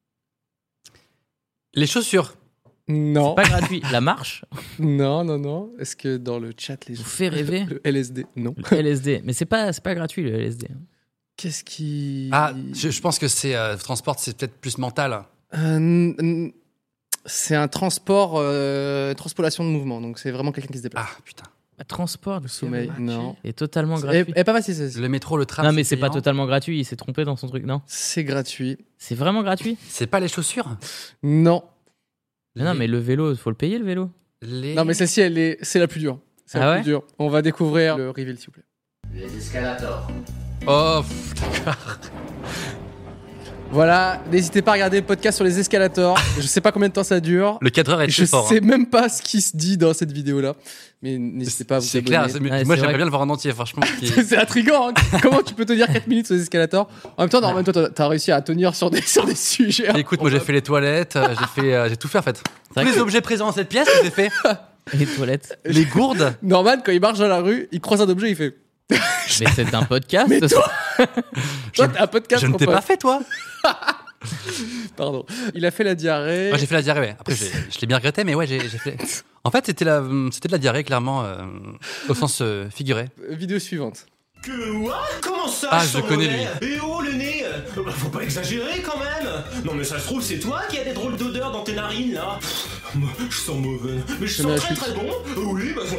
Les chaussures. Non, Pas gratuit. La marche non, non, non. Est-ce que dans le chat, les gens. vous fait rêver. Le L S D, non. Le L S D. Mais c'est pas, c'est pas gratuit le L S D. Qu'est-ce qui. Ah, je, je pense que c'est. Euh, transport, c'est peut-être plus mental. Euh, n- n- c'est un transport, euh, transpolation de mouvement. Donc c'est vraiment quelqu'un qui se déplace. Ah, putain. Le transport Le sommeil, non. est totalement Et, gratuit. et pas facile, ça. Le métro, le tram. Non, mais c'est pas payant. totalement gratuit. Il s'est trompé dans son truc, non? C'est gratuit. C'est vraiment gratuit? C'est pas les chaussures Non. Mais non, Les- mais le vélo, faut le payer le vélo. Les... Non, mais celle-ci, elle est, c'est la plus dure. C'est Ah la ouais plus dure. On va découvrir le reveal, s'il vous plaît. Les escalators. Oh, pff, d'accord. Voilà, n'hésitez pas à regarder le podcast sur les escalators. Je sais pas combien de temps ça dure. Le quatre heures est Je très fort. sais hein. même pas ce qui se dit dans cette vidéo-là. Mais n'hésitez pas à vous C'est abonner. clair, c'est- Ouais, moi c'est j'aimerais vrai. bien le voir en entier, franchement. qui- C'est intriguant. Hein. Comment tu peux tenir quatre minutes sur les escalators? En même temps, normalement, toi, t'as- t'as réussi à tenir sur des, sur des sujets. Écoute, moi j'ai fait les toilettes, euh, j'ai fait, euh, j'ai tout fait en fait. Tous vrai les que- objets présents dans cette pièce, je les ai fait. Les toilettes. Les gourdes. Norman, quand il marche dans la rue, il croise un objet, il fait. Mais c'est un podcast. Mais toi, Je, toi, t'as un podcast. je ne mon t'ai pote. pas fait, toi. Pardon. Il a fait la diarrhée. Moi j'ai fait la diarrhée. Ouais. Après, j'ai- je l'ai bien regretté, mais ouais, j'ai j'ai fait. En fait, c'était la, c'était de la diarrhée, clairement, euh, au sens euh, figuré. Euh, Vidéo suivante. Que quoi? Comment ça? Ah, je sens connais, mauvais lui. Et oh le nez euh, bah, faut pas exagérer quand même. Non mais ça se trouve c'est toi qui as des drôles d'odeurs dans tes narines là. Pff, moi, je sens mauvais. Mais je Je mets sens la très chute. très bon. Oui bah.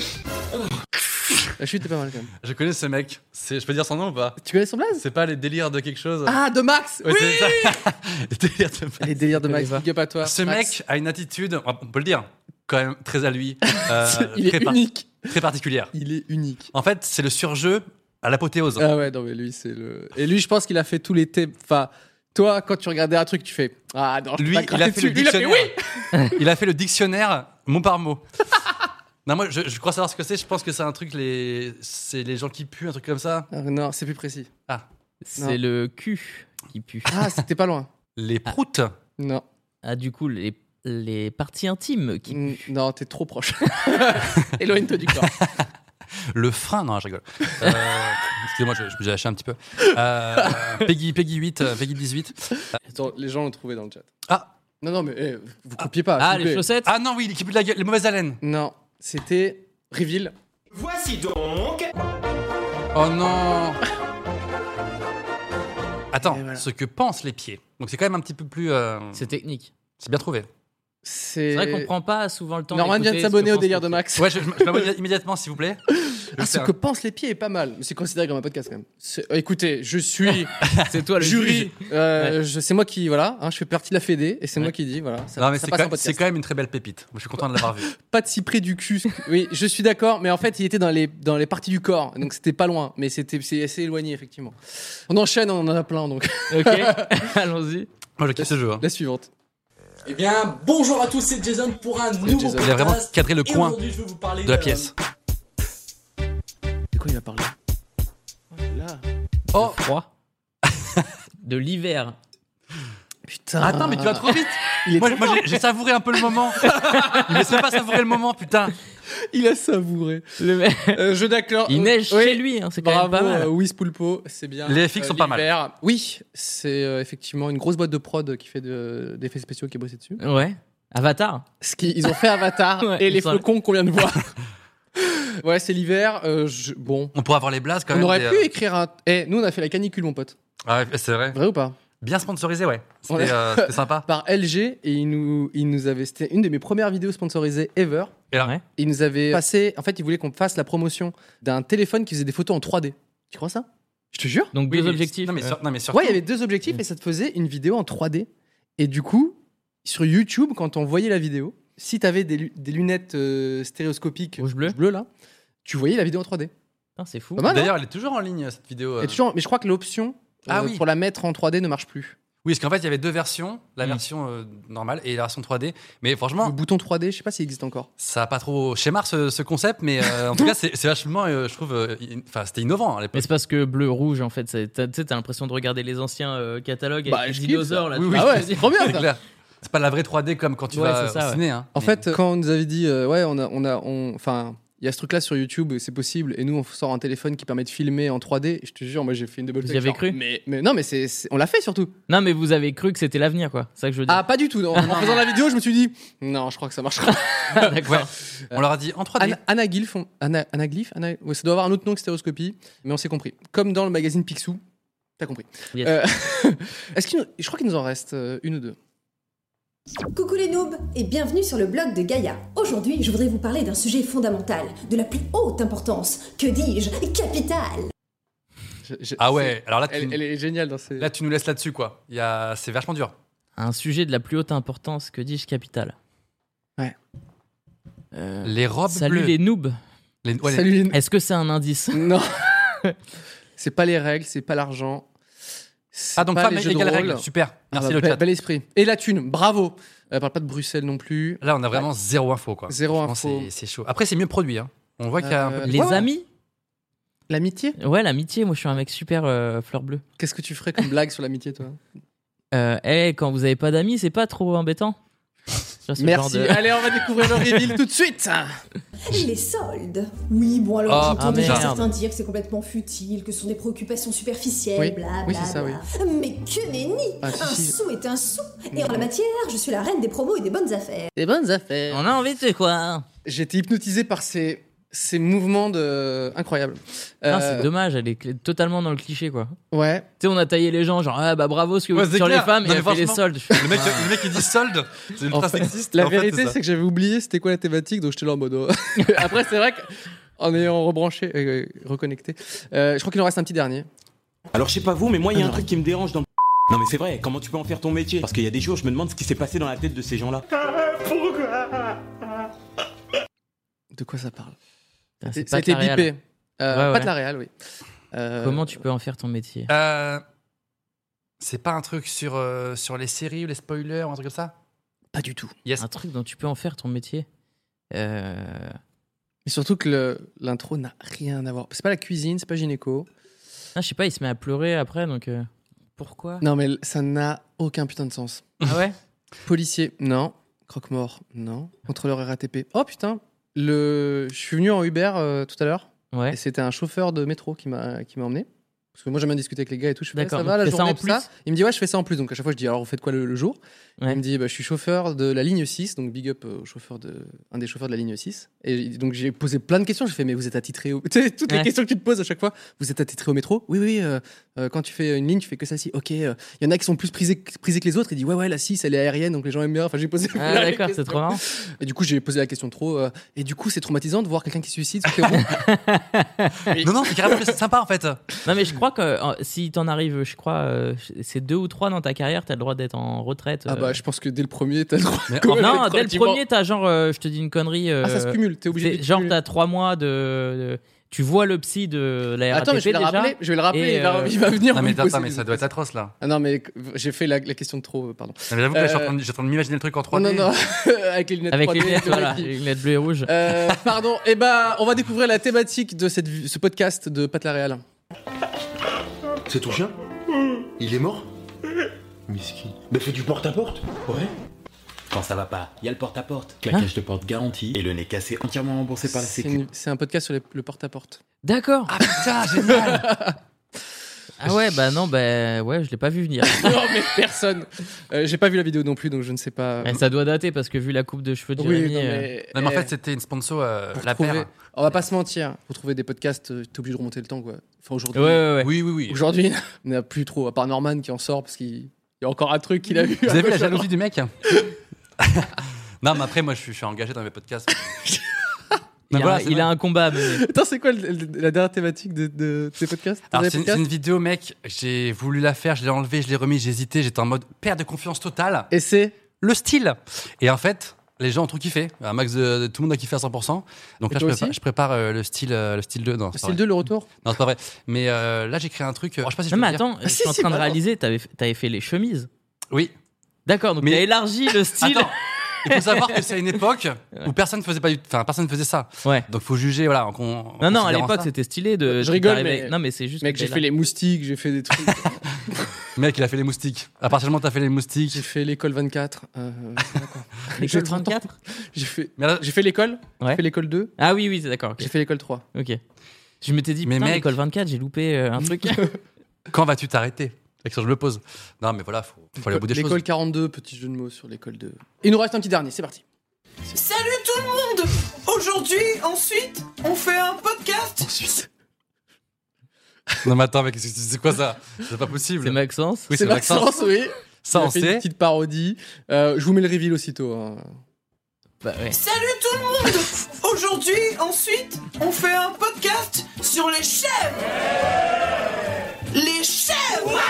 La chute est pas mal quand même. Je connais ce mec. C'est, je peux dire son nom ou pas? Tu connais son blaze? C'est pas les délires de quelque chose. Ah, de Max. Ouais, Oui. c'est ça. Les délires de Max. Les délires de Je Max. connais pas. Big up à toi. Ce Max. mec a une attitude, on peut le dire, quand même très à lui, euh, il est très, par- unique. très particulière. Il est unique. En fait, c'est le surjeu à l'apothéose. Ah ouais, non mais lui c'est le. Et lui, je pense qu'il a fait tous les thèmes. Enfin, toi, quand tu regardais un truc, tu fais. Ah non. je peux Lui, pas il gratter a fait le dessus. Lui, il a fait dictionnaire. oui. Il a fait le dictionnaire mot par mot. Non, moi, je, je crois savoir ce que c'est. Je pense que c'est un truc, les, c'est les gens qui puent, un truc comme ça. Ah, non, c'est plus précis. C'est le cul qui pue. Ah, c'était pas loin. Les proutes. Non. Ah, du coup, les, les parties intimes qui Mm, puent. Non, t'es trop proche. Éloigne-toi du corps. Le frein. Non, je rigole. Euh, excusez-moi, je, je me suis lâché un petit peu. Euh, Peggy, Peggy huit, euh, Peggy dix-huit. Attends, les gens l'ont trouvé dans le chat. Ah. Non, non, mais eh, vous copiez pas. Ah, s'il vous les plaît. chaussettes. Ah non, oui, qui pue de la gueule, les mauvaises haleines. Non, c'était Reveal. Voici donc. Oh non. Attends, Et voilà. ce que pensent les pieds. Donc c'est quand même un petit peu plus. euh, C'est technique. c'est bien trouvé. C'est C'est vrai qu'on prend pas souvent le temps. Norman vient de d'écouter s'abonner ce que au délire pensent de les Max. Ouais, je, je, je m'abonne immédiatement, s'il vous plaît. Je vais Ah, le ce faire. que pensent les pieds est pas mal. Mais c'est considéré comme un podcast quand même. C'est- euh, Écoutez, je suis pieds. C'est toi le jury. juge. Euh, je- c'est moi qui voilà. hein, je fais partie de la Fédé et c'est Ouais. moi qui dis voilà. Ça, Non, mais ça c'est passe quand, en même- podcast. c'est quand même une très belle pépite. Moi, je suis content de l'avoir vu. Pas de si près du cul. Oui, je suis d'accord. Mais en fait, il était dans les dans les parties du corps, donc c'était pas loin. Mais c'était c'est assez éloigné effectivement. On enchaîne, on en a plein donc. Ok, allons-y. Moi, je kiffe ce jeu. hein. La suivante. Eh bien, bonjour à tous, c'est Jason pour un nouveau Jason. podcast. Il a vraiment cadré le Et coin aujourd'hui, je vais vous parler de la euh, pièce. De quoi il va parler? Là. Oh, Froid. De l'hiver. Putain. attends, mais tu vas trop vite. Il est Moi, trop moi, fort. j'ai- j'ai savouré un peu le moment. Il me laisse même pas savourer le moment, putain. Il a savouré. Le mec. Euh, jeu d'accord. Il neige Oui. chez lui, hein, c'est quand Bravo, même pas mal. euh, Wiz Pulpo, c'est bien. Les F X sont pas mal. l'hiver. Oui, c'est euh, effectivement une grosse boîte de prod qui fait de- d'effets spéciaux qui est bossée dessus. Ouais. Avatar. Ce qui, ils ont fait Avatar Ouais, et il les semble. flocons qu'on vient de voir. Ouais, c'est l'hiver. euh, je- Bon, On pourrait avoir les blases quand on même. aurait des, pu euh, écrire un. Eh, nous on a fait la canicule, mon pote. Ouais, c'est vrai. Vrai ou pas? Bien sponsorisé, ouais. C'était Ouais. euh, c'était sympa. Par L G et il nous, il nous avait. C'était une de mes premières vidéos sponsorisées ever. Et là, Ouais. Il nous avait passé. En fait, il voulait qu'on fasse la promotion d'un téléphone qui faisait des photos en trois D. Tu crois ça? Je te jure. Donc oui, deux mais- objectifs. Non, mais, euh, sur- non, mais surtout. Ouais, il y avait deux objectifs et ça te faisait une vidéo en trois D. Et du coup, sur YouTube, quand on voyait la vidéo, si t'avais des, lu- des lunettes euh, stéréoscopiques Rouge bleu. là, tu voyais la vidéo en trois D. Putain, c'est fou. Pas mal, hein? D'ailleurs, elle est toujours en ligne, cette vidéo. euh. Et toujours- mais je crois que l'option Ah euh, oui. pour la mettre en trois D ne marche plus. Oui, parce qu'en fait, il y avait deux versions. La Mm. version euh, normale et la version trois D. Mais Le franchement, bouton trois D, je sais pas s'il existe encore. ça a pas trop schémar ce, ce concept. Mais euh, en tout cas, c'est c'est vachement, euh, je trouve, euh, in- enfin, c'était innovant à Mais l'époque. c'est parce que bleu-rouge, en fait, c'est- t'as- tu sais, t'as l'impression de regarder les anciens euh, catalogues Bah, avec je les kiffe, dinosaures. ça. Là, Oui, tu oui, vois, ah ouais, c'est- c'est trop bien C'est ça. clair. C'est pas la vraie trois D comme quand tu Ouais, vas c'est ça, au ouais. ciné. Hein. En Mais- fait, quand on nous avait dit, euh, ouais, on a, on a, on- enfin, il y a ce truc-là sur YouTube, c'est possible, et nous on sort un téléphone qui permet de filmer en trois D. Je te jure, moi j'ai fait une double Vous take, y avez genre, cru Mais, mais non, mais c'est, c'est- on l'a fait surtout. Non, mais vous avez cru que c'était l'avenir, quoi. C'est ça que je veux dire. Ah, pas du tout. En, en faisant la vidéo, je me suis dit, non, je crois que ça marchera. D'accord. Ouais. On leur a dit en trois D. Ana- Anaglyph, on- Ana- Anaglyph, Ana- ouais, ça doit avoir un autre nom que stéréoscopie, mais on s'est compris. Comme dans le magazine Picsou, t'as compris. Yes. Euh, est-ce qu'il, nous- je crois qu'il nous en reste euh, une ou deux. Coucou les noobs et bienvenue sur le blog de Gaïa. Aujourd'hui, je voudrais vous parler d'un sujet fondamental, de la plus haute importance, que dis-je, capitale. Je- je- Ah ouais. Alors là, tu, Elle, elle est géniale dans ces. là, tu nous laisses là-dessus, quoi. Il y a, c'est vachement dur. Un sujet de la plus haute importance, que dis-je, capital. Ouais. Euh, Les robes salut bleues. les noobs. Les- ouais, les- Salut les- Est-ce que c'est un indice? Non. C'est pas les règles, c'est pas l'argent. C'est Ah, donc pas femme les jeux de égale rôle. règle. Super. Merci Ah bah, le bel- chat. Bel esprit. Et la thune, bravo. Elle parle pas de Bruxelles non plus. Là, on a vraiment zéro info, quoi. Zéro Franchement, info. c'est- C'est chaud. Après, c'est mieux produit. Hein. On voit qu'il y a un Euh, peu... Les Ouais. amis L'amitié. Ouais, l'amitié. Moi, je suis un mec super euh, fleur bleue. Qu'est-ce que tu ferais comme blague sur l'amitié, toi? Euh, eh, quand vous avez pas d'amis, c'est pas trop embêtant. Sur ce Merci. genre de- Allez, on va découvrir le reveal tout de suite. Les soldes. Oui, bon alors Oh, j'entends ah, déjà merde. certains dire que c'est complètement futile, que ce sont des préoccupations superficielles, Oui. bla Oui, bla c'est ça, bla. Mais que nenni. Ah, si, Un si. sou est un sou. Et en la matière, je suis la reine des promos et des bonnes affaires. Des bonnes affaires. On a envie de quoi? J'ai été hypnotisé par ces, ces mouvements de... incroyables. Non, Euh, c'est dommage, elle est cl- totalement dans le cliché, quoi. Ouais. Tu sais, on a taillé les gens, genre, ah bah bravo ce que vous Ouais, faites c'est sur clair. les femmes, Non, et mais elle fait les franchement, soldes. Je fais, Le mec, le mec, il dit solde. C'est ultra En fait, sexiste. La En fait, vérité, ça. c'est que j'avais oublié c'était quoi la thématique, donc j'étais là en mode. oh. Après, c'est vrai qu'en ayant rebranché, euh, reconnecté, euh, je crois qu'il en reste un petit dernier. Alors je sais pas vous, mais moi il y a un truc qui me dérange dans le... Non mais c'est vrai, comment tu peux en faire ton métier? Parce qu'il y a des jours, je me demande ce qui s'est passé dans la tête de ces gens-là. De quoi ça parle? Putain, c'est Ça a pas été de la bipé. réal. Euh, Ouais, Pas ouais. de la réal, oui. Euh, Comment tu peux en faire ton métier? Euh, c'est pas un truc sur, euh, sur les séries ou les spoilers ou un truc comme ça? Pas du tout. Yes. Un truc dont tu peux en faire ton métier? Euh... Et surtout que le- l'intro n'a rien à voir. C'est pas la cuisine, c'est pas gynéco. Ah, je sais pas, il se met à pleurer après, donc euh, pourquoi? Non, mais ça n'a aucun putain de sens. Ah ouais? Policier, non. Croque-mort, non. Contrôleur R A T P. Oh putain, le... je suis venu en Uber euh, tout à l'heure. Ouais. Et c'était un chauffeur de métro qui m'a qui m'a emmené. Parce que moi j'aime bien discuter avec les gars et tout. Je fais, D'accord, ça donc va la tu fais ça journée, en tout ça. plus Il me dit ouais, je fais ça en plus. Donc à chaque fois je dis alors vous faites quoi le, le jour? Ouais. Il me dit bah, je suis chauffeur de la ligne six, donc big up au chauffeur de un des chauffeurs de la ligne six. Et donc j'ai posé plein de questions. J'ai fait mais vous êtes attitré au... Tu sais, toutes les Ouais. questions que tu te poses à chaque fois. Vous êtes attitré au métro? Oui oui. euh, euh, quand tu fais une ligne, tu fais que ça si. Ok. Il euh, y en a qui sont plus prisés, prisés que les autres. Il dit ouais ouais la six elle est aérienne donc les gens aiment bien. Enfin j'ai posé. Ah plein de d'accord, questions. c'est trop marrant. Et du coup j'ai posé la question trop. euh, et du coup c'est traumatisant de voir quelqu'un qui se suicide. Sauf que bon, Non, non, c'est carrément c'est sympa en fait. Non mais je crois que euh, si t'en arrives, je crois, euh, c'est deux ou trois dans ta carrière, t'as le droit d'être en retraite. ah euh. bah je pense que dès le premier t'as le droit. Mais quand en- même Non, d'être dès le relativement- premier, t'as genre, euh, je te dis une connerie. euh, Ah ça se cumule. T'es obligé. c'est- de genre cumuler. t'as trois mois de, de- tu vois le psy de la R A T P Attends mais je vais le déjà. rappeler. Je vais le rappeler. Et, il, va, euh, il va venir. Non, me mais poser attends, mais des- ça doit être atroce là. Ah non mais j'ai fait la, la question de trop. euh, Pardon. Non, mais j'avoue que là, je suis en Euh, train de- je suis en train de m'imaginer le truc en trois Non D. non non. Avec les lunettes. Avec les trois D, lunettes, de voilà, Ricky. les lunettes bleues et rouges. Euh, pardon. Et bah on va découvrir la thématique de cette vi- ce podcast de Pat la Réal. C'est ton chien? Il est mort? Miskin. Mais fais du porte-à-porte. Ouais. Quand ça va pas, il y a le porte-à-porte. Claquage de porte garanti et le nez cassé entièrement remboursé par la C'est sécu. une- c'est un podcast sur les- le porte-à-porte. D'accord. Ah putain, génial. Ah ouais, bah non, bah ouais, je l'ai pas vu venir. Non mais personne. Euh, j'ai pas vu la vidéo non plus donc je ne sais pas. Eh, ça doit dater parce que vu la coupe de cheveux de Oui, Jérémy. non, euh, mais, Non, mais en eh, fait, c'était une sponsor, euh, pour la trouver- paire. On va pas se mentir. Pour trouver des podcasts, euh, t'es obligé de remonter le temps quoi. Enfin aujourd'hui. Ouais, ouais, ouais. Oui, oui, oui. Aujourd'hui, on n'a plus trop. À part Norman qui en sort parce qu'il il y a encore un truc qu'il a vu. Vous avez vu la jalousie du mec? Non, mais après, moi, je suis, je suis engagé dans mes podcasts. Il, Donc a, voilà, c'est il vrai. a un combat à mener. Attends, c'est quoi le- le- la dernière thématique de, de tes podcasts Tes Alors, derniers c'est une, podcasts c'est une vidéo, mec. J'ai voulu la faire, je l'ai enlevée, je l'ai remis, j'ai hésité. J'étais en mode perte de confiance totale. Et c'est Le style. Et en fait, les gens ont trop kiffé. Un max de, de- tout le monde a kiffé à cent pour cent. Donc Et là, je toi prépare, aussi je prépare euh, le style, euh, le style deux. Non, le c'est pas style vrai. deux, le retour. Non, c'est pas vrai. Mais euh, là, j'ai créé un truc. euh, je sais pas si je Non peux mais le dire. attends, Ah, je si, suis en si, train de bah, réaliser, t'avais, t'avais fait les chemises. Oui. D'accord, donc Mais- t'as élargi le style. Attends, il faut savoir que c'est à une époque où personne faisait pas, du- enfin personne faisait ça. Ouais. Donc faut juger, voilà. En, con- en Non, non, à considérant l'époque ça. c'était stylé de. Je rigole, d'arriver- mais- Non, mais c'est juste. Mec, que j'ai t'es fait là. les moustiques, j'ai fait des trucs. Mec, il a fait les moustiques. À partir du moment où t'as fait les moustiques. J'ai fait l'école vingt-quatre. Euh, voilà, quoi. L'école J'ai trente ans. vingt-quatre. J'ai fait, Mais là- j'ai fait l'école. Ouais. J'ai fait l'école deux. Ah oui, oui, c'est d'accord. ok. J'ai fait l'école trois. Ok. Je m'étais dit, Mais putain, mec- l'école vingt-quatre, j'ai loupé euh, un truc. Quand vas-tu t'arrêter? Avec ça, je me pose. Non, mais voilà, faut, faut aller au bout des choses. L'école quarante-deux, petit jeu de mots sur l'école deux. Il nous reste un petit dernier, c'est parti. Salut tout le monde! Aujourd'hui, ensuite, on fait un podcast. Ensuite. Non, mais attends, mec, c'est c'est quoi ça? C'est pas possible. C'est Maxence. Oui, c'est Maxence, oui. Ça, Il a on fait une sait. petite parodie. Euh, je vous mets le reveal aussitôt. hein. Bah ouais. Salut tout le monde! Aujourd'hui, ensuite, on fait un podcast sur les chèvres. Les chèvres!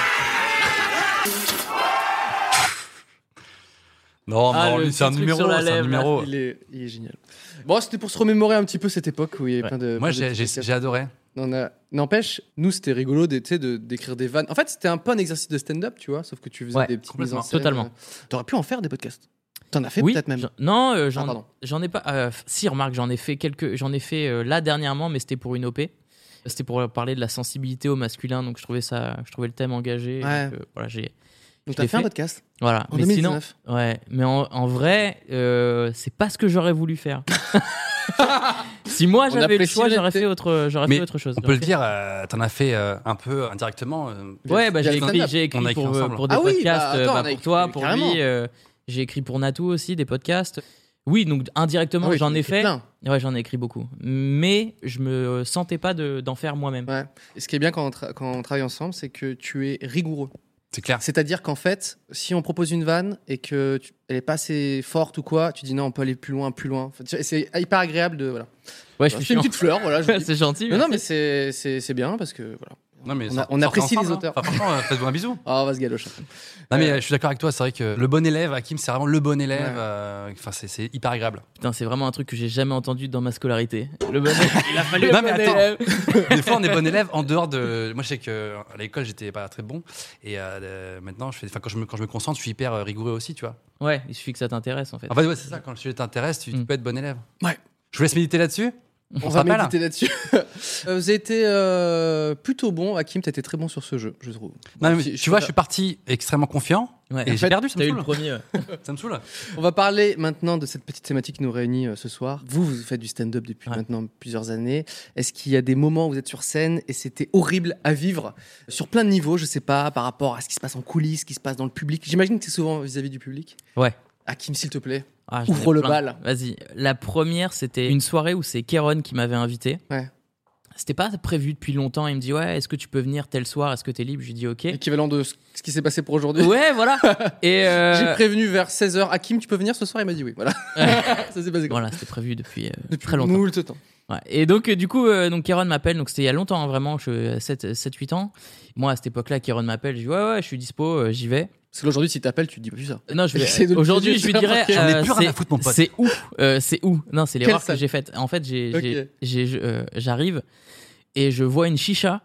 Non, mais Ah, alors, le lui, c'est un petit truc numéro. sur la C'est un lèvre, là. numéro. Il est, il est génial. Bon, c'était pour se remémorer un petit peu cette époque où il y avait plein de. Moi, plein de j'ai petits j'ai- podcasts. j'ai adoré. On a... N'empêche, nous, c'était rigolo de, tu sais, de, d'écrire des vannes. En fait, c'était un peu un exercice de stand-up, tu vois, sauf que tu faisais Ouais, des petites mises en scène. totalement. euh. T'aurais pu en faire des podcasts. T'en as fait Oui, peut-être même. j'en- non, euh, j'en, Ah, pardon. j'en ai pas. euh, si, remarque, j'en ai fait quelques. J'en ai fait euh, là dernièrement, mais c'était pour une O P. C'était pour parler de la sensibilité au masculin, donc je trouvais ça, je trouvais le thème engagé. Ouais. Donc, euh, voilà, j'ai. Donc je t'as l'ai fait un podcast. Voilà. En mais deux mille dix-neuf. sinon, ouais. Mais en, en vrai, euh, c'est pas ce que j'aurais voulu faire. Si moi On j'avais le apprécie choix, j'aurais l'honnêteté. fait autre, j'aurais Mais fait autre chose. on peut le dire, euh, t'en as fait euh, un peu indirectement. euh, Ouais, bah, via j'ai le écrit, stand-up. j'ai écrit On a écrit pour, ensemble. pour des Ah oui, podcasts, bah, euh, attends, bah, on a pour toi, écrit pour carrément. lui. euh, j'ai écrit pour Natou aussi des podcasts. Oui, donc indirectement, Ah oui, j'en t'en as ai écrit fait. plein. Ouais, j'en ai écrit beaucoup. Mais je me sentais pas de, d'en faire moi-même. Ouais. Et ce qui est bien quand on, tra- quand on travaille ensemble, c'est que tu es rigoureux. C'est clair. C'est-à-dire qu'en fait, si on propose une vanne et que tu- elle est pas assez forte ou quoi, tu dis non, on peut aller plus loin, plus loin. Enfin, tu- c'est hyper agréable de voilà. Ouais, je C'est suis une chiant. petite fleur, voilà. je dis. C'est gentil. Non, non, merci. mais c'est c'est c'est bien parce que voilà. Non, mais On, sort- a- on sortez apprécie ensemble, les hein. auteurs. Enfin, franchement, euh, faites-vous un bisou. Oh, vas-y, galoche. Non, mais Euh, euh, je suis d'accord avec toi, c'est vrai que le bon élève, Hakim, c'est vraiment le bon élève. Ouais. euh, Enfin, c'est, c'est hyper agréable. Putain, c'est vraiment un truc que j'ai jamais entendu dans ma scolarité. Le bon élève. Il a fallu Non, le mais bon attends. élève. Des fois, on est bon élève en dehors de. Moi, je sais que à l'école, j'étais pas très bon. Et euh, euh, maintenant, je fais... enfin, quand, je me... quand je me concentre, je suis hyper euh, rigoureux aussi, tu vois. Ouais, il suffit que ça t'intéresse en fait. En fait, ouais, c'est ça. Quand le sujet t'intéresse, tu, tu Mm. peux être bon élève. Ouais. Je vous laisse méditer là-dessus. On se va rappelle méditer là-dessus. Euh, vous avez été euh, plutôt bon, Hakim. T'as été très bon sur ce jeu, je trouve. Non, mais Si- tu vois, je suis parti extrêmement confiant. Ouais. Et En j'ai fait, perdu, ça me T'as eu saoule. le premier. ouais. Ça me saoule. On va parler maintenant de cette petite thématique qui nous réunit euh, ce soir. Vous, vous faites du stand-up depuis Ouais. maintenant plusieurs années. Est-ce qu'il y a des moments où vous êtes sur scène et c'était horrible à vivre sur plein de niveaux, je sais pas, par rapport à ce qui se passe en coulisses, ce qui se passe dans le public. J'imagine que c'est souvent vis-à-vis du public. Ouais. Hakim, s'il te plaît. Ah, j'en ai Ouvre le plein. bal. Vas-y. La première, c'était une soirée où c'est Kéron qui m'avait invité. Ouais. C'était pas prévu depuis longtemps. Il me dit ouais, est-ce que tu peux venir tel soir? Est-ce que t'es libre? Je lui dis ok. Équivalent de ce ce qui s'est passé pour aujourd'hui. Ouais, voilà. Et euh, J'ai prévenu vers seize heures. Hakim, tu peux venir ce soir? Il m'a dit oui. Voilà. Ça s'est passé comme voilà, c'était prévu depuis, euh, Depuis très longtemps. moult temps. Ouais. Et donc, euh, du coup, euh, donc Kéron m'appelle. Donc, c'était il y a longtemps, hein, vraiment, je, sept huit ans. Moi, à cette époque-là, Kéron m'appelle. Je dis ouais, ouais, je suis dispo, euh, j'y vais. Parce qu'aujourd'hui, si t'appelles, tu dis pas plus ça. Non, je Essaye de vais. le Aujourd'hui, piéger, je lui c'est dirais. remarqué. J'en ai euh, plus rien à c'est- foutre, mon pote. C'est où euh, C'est où Non, c'est Quelle l'erreur que salle j'ai faite. En fait, j'ai, j'ai- Ok. j'ai- euh, j'arrive et je vois une chicha.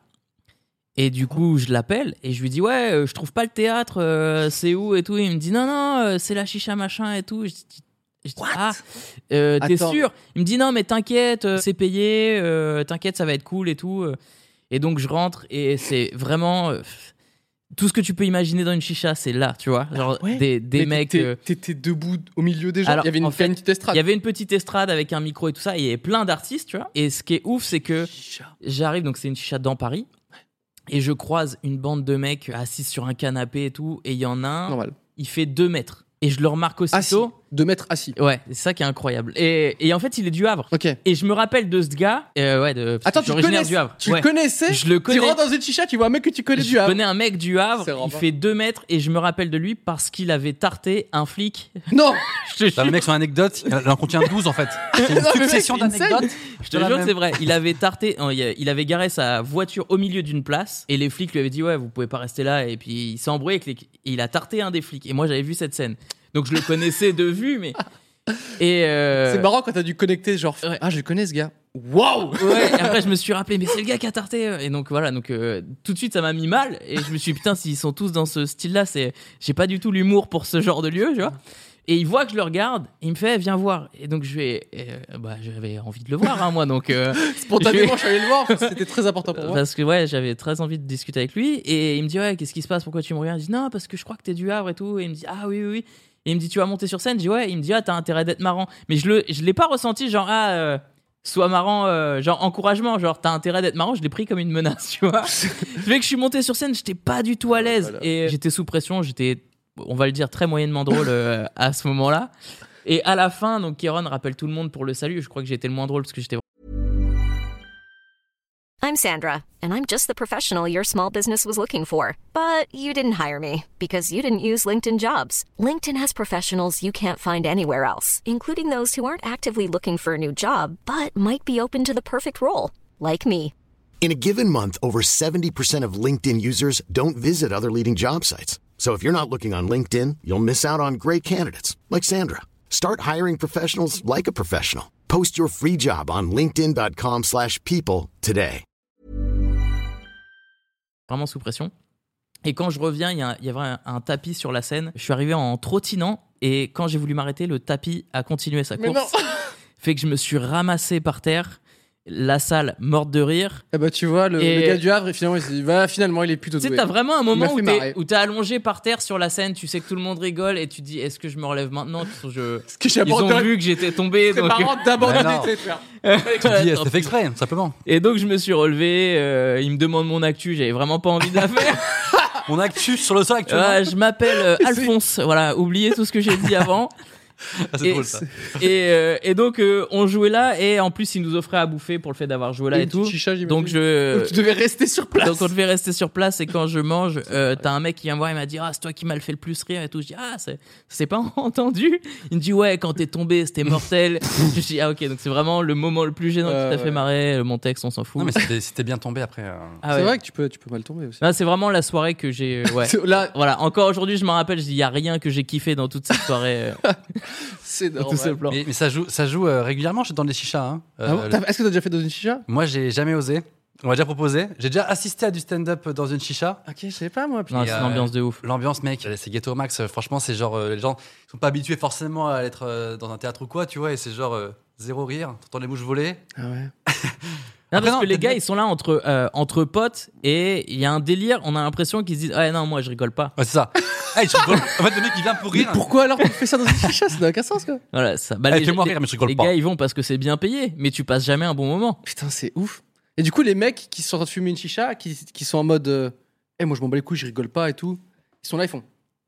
Et du coup, je l'appelle et je lui dis ouais, euh, je trouve pas le théâtre, euh, c'est où et tout. Il me dit non, non, euh, c'est la chicha machin et tout. Je dis, je dis, ah, euh, t'es Attends. sûr? Il me dit non, mais t'inquiète, euh, c'est payé, euh, t'inquiète, ça va être cool et tout. euh. Et donc, je rentre et c'est vraiment. euh, tout ce que tu peux imaginer dans une chicha, c'est là, tu vois. Genre Ouais. des, des Mais mecs. t'étais- euh, T'étais debout au milieu des gens. Alors, Il y avait une, en fait, une petite estrade. il y avait une petite estrade avec un micro et tout ça, et il y avait plein d'artistes, tu vois. Et ce qui est ouf, c'est que j'arrive, donc c'est une chicha dans Paris, et je croise une bande de mecs assis sur un canapé et tout, et il y en a un, Normal. il fait deux mètres. Et je le remarque Assis. aussitôt. De mettre assis. Ouais, c'est ça qui est incroyable. Et, et en fait, il est du Havre. Ok. Et je me rappelle de ce gars. euh, ouais, de, Attends, je tu suis le originaire connais du Havre. Tu Ouais. le connaissais? Je le connais. Tu rentres dans une chicha, tu vois un mec que tu connais Je du Havre. connais un mec du Havre, C'est il rare. fait deux mètres et je me rappelle de lui parce qu'il avait tarté un flic. Non. Je te T'as le jure. mec, son anecdote, il en contient douze en fait. C'est une Non, mais mec, succession c'est insane. d'anecdotes. Je te jure que c'est vrai. Il avait tarté, euh, il il avait garé sa voiture au milieu d'une place et les flics lui avaient dit ouais, vous pouvez pas rester là. Et puis il s'est embrouillé avec les, et il a tarté un des flics. Et moi j'avais vu cette scène, donc je le connaissais de vue, mais et euh, C'est marrant quand t'as dû connecter, genre, Ouais. ah, je connais ce gars. Waouh! ouais. Et après je me suis rappelé, mais c'est le gars qui a tarté. Et donc voilà, donc euh, tout de suite ça m'a mis mal et je me suis dit, putain, s'ils sont tous dans ce style-là, c'est, j'ai pas du tout l'humour pour ce genre de lieu, tu vois. Et il voit que je le regarde, et il me fait viens voir. Et donc je vais, et, euh, bah j'avais envie de le voir, hein, moi, donc. Euh, Spontanément, je je suis allé le voir, parce que c'était très important pour moi. Parce que ouais, j'avais très envie de discuter avec lui et il me dit ouais, qu'est-ce qui se passe, pourquoi tu me regardes? Je dis non, parce que je crois que t'es du Havre et tout. Et il me dit ah oui oui oui. Et il me dit tu vas monter sur scène? Je dis ouais. Il me dit ah t'as intérêt d'être marrant. Mais je le je l'ai pas ressenti genre ah euh, sois marrant, euh, genre encouragement, genre t'as intérêt d'être marrant. Je l'ai pris comme une menace, tu vois. Je fais que je suis monté sur scène, j'étais pas du tout à l'aise Voilà. et j'étais sous pression, j'étais on va le dire très moyennement drôle euh, à ce moment-là. Et à la fin, donc Kéron rappelle tout le monde pour le salut. Je crois que j'ai été le moins drôle parce que j'étais. I'm Sandra, and I'm just the professional your small business was looking for. But you didn't hire me because you didn't use LinkedIn Jobs. LinkedIn has professionals you can't find anywhere else, including those who aren't actively looking for a new job, but might be open to the perfect role, like me. In a given month, over seventy percent of LinkedIn users don't visit other leading job sites. So if you're not looking on LinkedIn, you'll miss out on great candidates like Sandra. Start hiring professionals like a professional. Post your free job on linkedin dot com slash people today. vraiment sous pression. Et quand je reviens, il y, a, il y avait un, un tapis sur la scène. Je suis arrivé en trottinant et quand j'ai voulu m'arrêter, le tapis a continué sa Mais course. non. Fait que je me suis ramassé par terre. La salle morte de rire. Eh bah tu vois, le, Et- le gars du Havre, finalement, il s'est dit, bah, finalement, il est plutôt Tu sais, doué. t'as vraiment un Il m'a moment fait où t'es, marrer. où t'es allongé par terre sur la scène, tu sais que tout le monde rigole et tu te dis est-ce que je me relève maintenant je... que Ils ont j'abandonne. vu que j'étais tombé. C'est donc- marrant d'abandonner, Ouais, non. tu sais, frère. Tu te dis, c'était fait exprès, tout simplement. Et donc je me suis relevé, euh, il me demande mon actu, j'avais vraiment pas envie de la faire. Mon actu sur le sol actuellement. Ouais, je m'appelle euh, Alphonse, voilà, oubliez tout ce que j'ai dit avant. Ah, c'est et, drôle ça. Et, euh, et donc euh, on jouait là et en plus ils nous offraient à bouffer pour le fait d'avoir joué là Et et, une tout. petite chicha, j'imagine. Donc je Tu devais rester sur place. Donc on devait rester sur place et quand je mange, euh, t'as un mec qui vient me voir et m'a dit ah c'est toi qui m'as le fait le plus rire et tout. Je dis ah c'est c'est pas entendu. Il me dit ouais quand t'es tombé c'était mortel. Je dis ah ok donc c'est vraiment le moment le plus gênant Euh, qui t'a fait ouais. marrer. Mon texte on s'en fout. Non, mais c'était, c'était bien tombé après. euh. Ah C'est ouais. vrai que tu peux, tu peux mal tomber aussi. Non, c'est vraiment la soirée que j'ai. Ouais. Là, Voilà. Encore aujourd'hui, je m'en rappelle. Je dis, il y a rien que j'ai kiffé dans toute cette soirée. euh, c'est dans tous ces normal. plans. Mais, mais ça joue, ça joue euh, régulièrement dans les chichas. Hein. Euh, Ah bon le- T'as- Est-ce que t'as déjà fait dans une chicha? Moi, j'ai jamais osé. On m'a déjà proposé. J'ai déjà assisté à du stand-up dans une chicha. Ok, je sais pas moi. Non, Et, c'est euh, une ambiance de ouf. L'ambiance, mec, c'est ghetto au max. Franchement, c'est genre, euh, les gens ils sont pas habitués forcément à être euh, dans un théâtre ou quoi, tu vois, et c'est genre euh, zéro rire. T'entends les mouches voler. Ah ouais. Non, Après, parce non, que les peut-être gars, bien. ils sont là entre, euh, entre potes et il y a un délire. On a l'impression qu'ils se disent, ah non, moi je rigole pas. Ouais, c'est ça. Ah, je rigole. En fait, le mec, il vient pour Mais rire. pourquoi alors tu fais ça dans une chicha? Ça n'a aucun sens quoi. Voilà, ça. Bah, Eh, les fais-moi les- rire, mais je rigole les pas. gars, ils vont parce que c'est bien payé, mais tu passes jamais un bon moment. Putain, c'est ouf. Et du coup, les mecs qui sont en train de fumer une chicha, qui, qui sont en mode, euh, eh moi je m'en bats les couilles, je rigole pas et tout, ils sont là, ils font.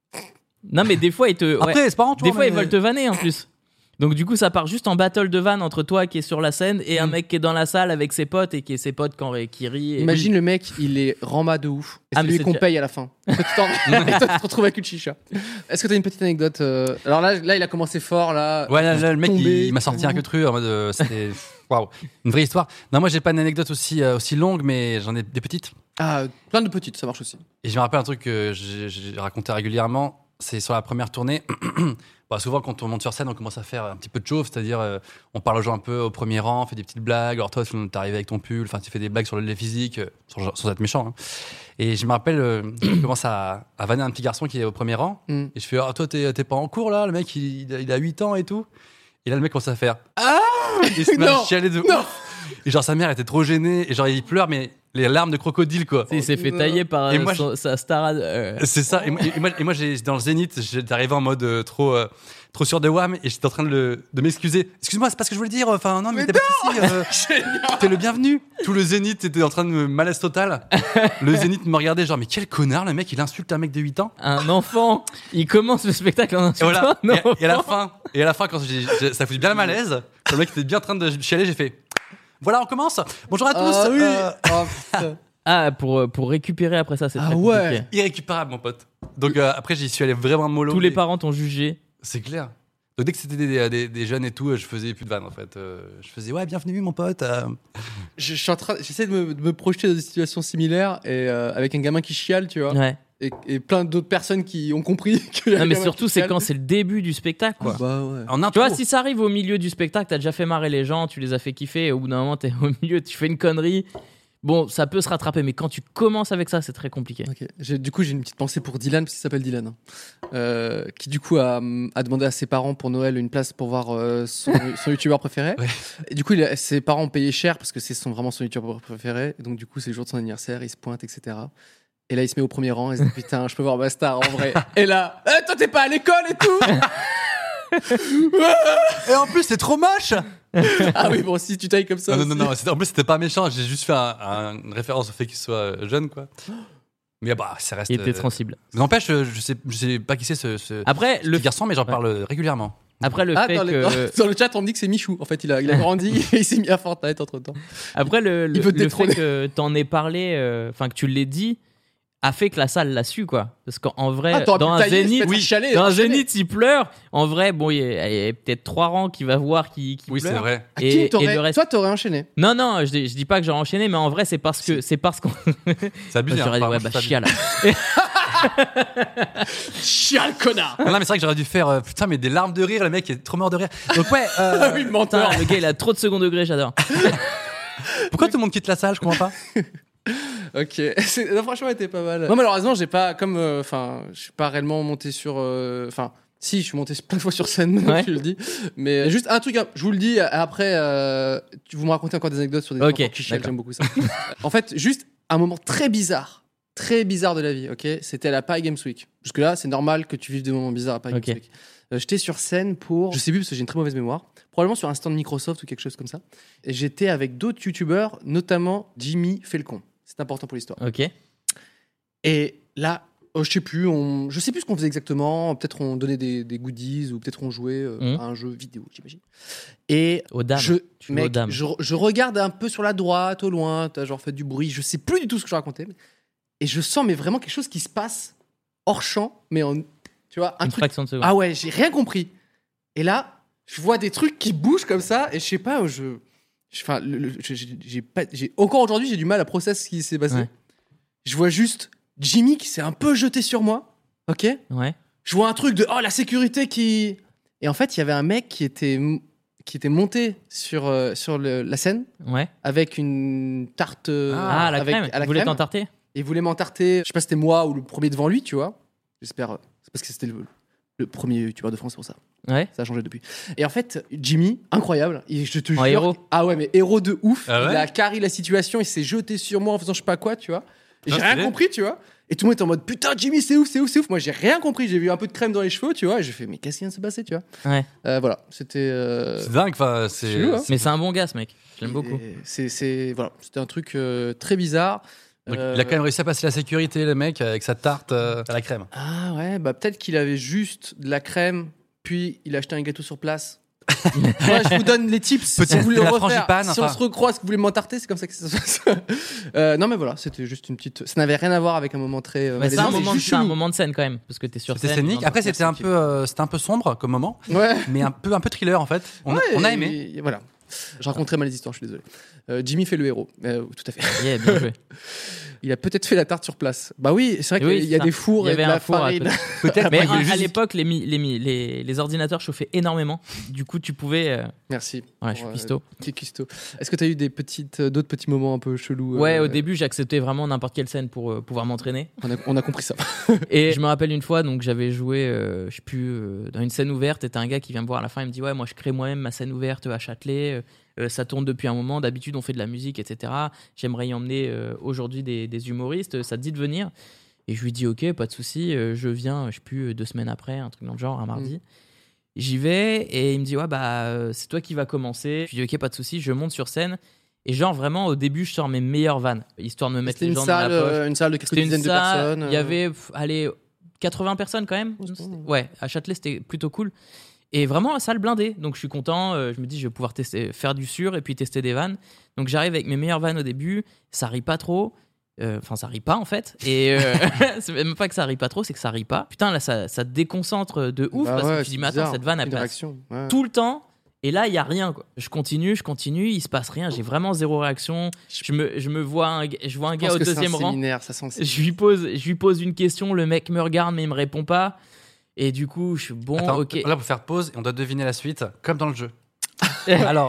Non, mais des fois, ils te. ouais. Après, c'est pas rare, tu Des vois, fois, ils mais- veulent te vanner en plus. Donc, du coup, ça part juste en battle de vannes entre toi qui est sur la scène et un mec qui est dans la salle avec ses potes et qui est ses potes quand, qui rit. Et... Imagine le mec, il est rama de ouf. Et Ah, c'est mais lui c'est qu'on déjà- paye à la fin. Et toi, tu t'en- et toi, tu te retrouves avec une chicha. Est-ce que t'as une petite anecdote euh, Alors là, là, il a commencé fort là. Ouais, là, là, le mec, il, Tombé. il m'a sorti un que truc en mode. euh, c'était. Waouh. Une vraie histoire. Non, moi, j'ai pas une anecdote aussi, euh, aussi longue, mais j'en ai des petites. Ah, plein de petites, ça marche aussi. Et je me rappelle un truc que j'ai j'ai raconté régulièrement. C'est sur la première tournée. Bah, souvent, quand on monte sur scène, on commence à faire un petit peu de chauffe, c'est-à-dire euh, on parle aux gens un peu au premier rang, on fait des petites blagues. Alors toi, tu t'arrives avec ton pull, enfin tu fais des blagues sur le physique, euh, sans, sans être méchant. Hein. Et je me rappelle, euh, je commence à, à vanner un petit garçon qui est au premier rang, Mm. et je fais, ah toi t'es t'es pas en cours là, le mec il, il a- il a huit ans et tout. Et là le mec commence à faire, ah, il se met à Non, chialer de non. ouf. Et genre sa mère était trop gênée, et genre il pleure, mais les larmes de crocodile quoi. Il s'est fait tailler par Et euh, moi, son- sa star. euh, C'est ça. Et moi, et moi, et moi, j'ai, dans le Zénith, j'étais arrivé en mode euh, trop, euh, trop sûr de Wham et j'étais en train de, le- de m'excuser. Excuse-moi, c'est pas ce que je voulais dire. Enfin, non, mais, Mais t'es pas de soucis, euh, t'es le bienvenu. Tout le Zénith était en train de me malaise total. Le Zénith me regardait genre, mais quel connard, le mec, il insulte un mec de huit ans. Un enfant, il commence le spectacle en Et insultant. voilà. un Et, et à la enfant. fin, et à la fin, quand j'ai, j'ai- ça foutait bien le malaise, le mec était bien en train de chialer, j'ai fait. Voilà, on commence. Bonjour à tous. Ah oui. Euh, Oh, putain. Ah, pour, pour récupérer après ça, c'est Ah très ouais. compliqué. irrécupérable, mon pote. Donc euh, après, j'y suis allé vraiment mollo. Tous les mais- parents t'ont jugé. C'est clair. Donc dès que c'était des, des, des jeunes et tout, je faisais plus de vannes en fait. Euh, je faisais ouais, bienvenue mon pote. euh. Je, je suis en train, j'essaie de me, de me projeter dans des situations similaires et euh, avec un gamin qui chiale, tu vois. Ouais. Et, et plein d'autres personnes qui ont compris qu'il y a Non, un mais gamin surtout, qui c'est chiale. quand c'est le début du spectacle, quoi. Bah ouais. En Tu intro. vois, si ça arrive au milieu du spectacle, t'as déjà fait marrer les gens, tu les as fait kiffer, et au bout d'un moment, t'es au milieu, tu fais une connerie. Bon, ça peut se rattraper, mais quand tu commences avec ça, c'est très compliqué. Ok. J'ai- Du coup, j'ai une petite pensée pour Dylan, parce qu'il s'appelle Dylan, hein. Euh, qui du coup a, a demandé à ses parents pour Noël une place pour voir euh, son, son youtubeur préféré. Ouais. Et du coup, il a- ses parents ont payé cher parce que c'est son, vraiment son youtubeur préféré. Et donc du coup, c'est le jour de son anniversaire, il se pointe, et cetera. Et là, il se met au premier rang et il se dit putain, je peux voir ma star en vrai. Et là, eh, toi, t'es pas à l'école et tout. Et en plus, c'est trop moche. Ah oui, bon, si tu tailles comme ça. Non, non, aussi. non, non, c'était- en plus, c'était pas méchant. J'ai juste fait un- un- une référence au fait qu'il soit euh, jeune, quoi. Mais bah, ça reste. Il était euh, sensible. N'empêche, euh, je sais, je sais pas qui c'est ce, ce, Après, ce le, petit garçon, mais j'en parle euh, régulièrement. après, le Ah, fait dans, les- que. dans- dans le chat, on me dit que c'est Michou. En fait, il a, il a grandi et il s'est mis à Fortnite entre temps. Après, le, le, Il veut te le fait détrôner. que t'en aies parlé, euh, enfin, que tu l'aies dit, a fait que la salle l'a su, quoi. Parce qu'en vrai, Ah, t'aurais dans pu un tailler, se zénith, mettre à chialer, dans un enchaîner. zénith, il pleure. En vrai, bon, il y a, il y a peut-être trois rangs qui va voir qui, qui Oui, pleure. c'est vrai. À Et, qui et t'aurais- le reste. Toi, t'aurais enchaîné. Non, non, je, dis- je dis pas que j'aurais enchaîné, mais en vrai, c'est parce que c'est parce qu'on. C'est abusé. J'aurais dit, hein, ouais, pardon, bah, c'est chiale. Chial, connard. abusé. Non, mais c'est vrai que j'aurais dû faire euh, putain, mais des larmes de rire. Le mec est trop mort de rire. Donc ouais. euh, Ah oui, menteur. Putain, le gars, il a trop de second degré, j'adore. pourquoi tout le monde quitte la salle Je comprends pas. Ok, c'est, non, franchement, elle était pas mal. Moi, malheureusement, j'ai pas, comme, enfin, euh, je suis pas réellement monté sur, enfin, euh, si, je suis monté plein de fois sur scène, Ouais. je le dis. Mais juste un truc, hein, je vous le dis. Après, euh, tu vous me racontez encore des anecdotes sur des Ok, enfants qui chialent, d'accord. j'aime beaucoup ça. En fait, juste un moment très bizarre, très bizarre de la vie. Ok, c'était à la Paris Games Week. Jusque là, c'est normal que tu vives des moments bizarres à Paris Ok. Games Week. Euh, j'étais sur scène pour, je sais plus parce que j'ai une très mauvaise mémoire, probablement sur un stand Microsoft ou quelque chose comme ça. Et j'étais avec d'autres youtubeurs, notamment Jimmy Felcon. C'est important pour l'histoire. Ok. Et là, oh, je sais plus, on, je sais plus ce qu'on faisait exactement. Peut-être on donnait des, des goodies ou peut-être on jouait euh, Mhm. à un jeu vidéo, j'imagine. Et Aux dames. je, Tu joues aux mec, dames. je, je regarde un peu sur la droite, au loin, t'as genre fait du bruit. Je sais plus du tout ce que je racontais. mais- Et je sens mais vraiment quelque chose qui se passe hors champ, mais en, tu vois, un Une truc. fraction de seconde. Ah ouais, j'ai rien compris. Et là, je vois des trucs qui bougent comme ça, et je sais pas, je, je- enfin, le- le- j'ai j'ai pas, j'ai encore aujourd'hui, j'ai du mal à processer ce qui s'est passé. Ouais. Je vois juste Jimmy qui s'est un peu jeté sur moi, ok. Ouais. Je vois un truc de oh la sécurité qui, et en fait il y avait un mec qui était qui était monté sur euh, sur le- la scène, Ouais. avec une tarte, euh, Ah, la avec, crème. à la Vous voulez crème. t'entarter? Il voulait m'entarter. Je sais pas si c'était moi ou le premier devant lui, tu vois. J'espère. euh, C'est parce que c'était le, le premier youtubeur de France pour ça. Ouais. Ça a changé depuis. Et en fait, Jimmy, incroyable. Il- je te En jure. héros. Ah ouais, mais héros de ouf. Ah ouais Il a carré la situation. Il s'est jeté sur moi en faisant je sais pas quoi, tu vois. Et Ah, j'ai rien stylé. compris, tu vois. Et tout le monde était en mode putain, Jimmy, c'est ouf, c'est ouf, c'est ouf. Moi, j'ai rien compris. J'ai vu un peu de crème dans les cheveux, tu vois. Et j'ai fait mais qu'est-ce qui vient de se passer, tu vois. Ouais. Euh, voilà, c'était. euh, C'est dingue, enfin, c'est. chelou, hein. Mais c'est un bon gars, ce mec. Je l'aime beaucoup. et C'est, c'est, voilà, c'était un truc euh, très bizarre. Donc, Euh, il a quand même réussi à passer la sécurité, le mec, avec sa tarte euh, à la crème. Ah ouais, bah peut-être qu'il avait juste de la crème, puis il a acheté un gâteau sur place. Ouais, je vous donne les tips si Peut-être vous voulez de le la refaire. frangipane, Si on enfin. se recroise, que vous voulez m'entarter, c'est comme ça que ça se passe. Euh, non mais voilà, c'était juste une petite. Ça n'avait rien à voir avec un moment très. euh, Mais c'est un, malaisant, moment, juste c'est un chelou. moment de scène quand même, parce que t'es sur C'était scène. scénique. dans- Après, c'était un merci, peu, euh, c'était un peu sombre comme moment, Ouais. mais un peu, un peu thriller en fait. On, a- Ouais, on a et- aimé. et voilà. Je raconterai mal les histoires, je suis désolé. Euh, Jimmy fait le héros. Euh, tout à fait. Yeah, bien joué. Il a peut-être fait la tarte sur place. Bah oui, c'est vrai Oui, qu'il y a c'est des ça. fours Il y et de avait la un four à farine. côté. Peut-être. Mais moi, il voulait à, à juste- l'époque, les, mi- les, mi- les, les ordinateurs chauffaient énormément. Du coup, tu pouvais. euh, Merci. Ouais, je suis Pour, euh, cuistot. Petit cuistot. Est-ce que tu as eu des petites, euh, d'autres petits moments un peu chelous euh, Ouais, au début, j'acceptais vraiment n'importe quelle scène pour euh, pouvoir m'entraîner. On a, on a compris ça. Et je me rappelle une fois, donc j'avais joué, euh, je sais plus, euh, dans une scène ouverte. Et t'as un gars qui vient me voir à la fin, il me dit ouais, moi je crée moi-même ma scène ouverte à Châtelet. Euh, ça tourne depuis un moment. D'habitude, on fait de la musique, et cetera. J'aimerais y emmener euh, aujourd'hui des, des humoristes. Ça te dit de venir? Et je lui dis ok, pas de souci. euh, je viens, je sais plus, deux semaines après, un truc dans le genre, un mardi. J'y vais et il me dit ouais bah euh, c'est toi qui va commencer. Je lui dis ok, pas de souci. Je monte sur scène. Et genre vraiment au début, je sors mes meilleures vannes, histoire de me mettre C'était les une gens salle, dans la poche. euh, une salle de quelques C'était une dizaines de salle, personnes. Il y euh. avait, pff, allez, quatre-vingts personnes quand même. c'est bon. Ouais, à Châtelet, c'était plutôt cool. Et vraiment, la salle blindée. Donc, je suis content. euh, je me dis, je vais pouvoir tester, faire du sûr et puis tester des vannes. Donc, j'arrive avec mes meilleures vannes au début. Ça rit pas trop. Euh, Enfin, ça rit pas en fait. Et euh, c'est même pas que ça rit pas trop, c'est que ça rit pas. Putain, là, ça, ça te déconcentre de ouf Bah parce ouais, que tu dis, c'est mais attends, bizarre. cette vanne, elle Une passe réaction, ouais. tout le temps. Et là, il y a rien, quoi. Je continue, je continue, il se passe rien. J'ai vraiment zéro réaction. Je me, je me vois, un, g- je vois un Je gars pense au que c'est un deuxième rang. séminaire, ça sent le séminaire. Je lui pose, je lui pose une question, le mec me regarde mais il me répond pas. Et du coup, je suis bon, Attends, ok. là, pour faire pause, et on doit deviner la suite, comme dans le jeu. Alors.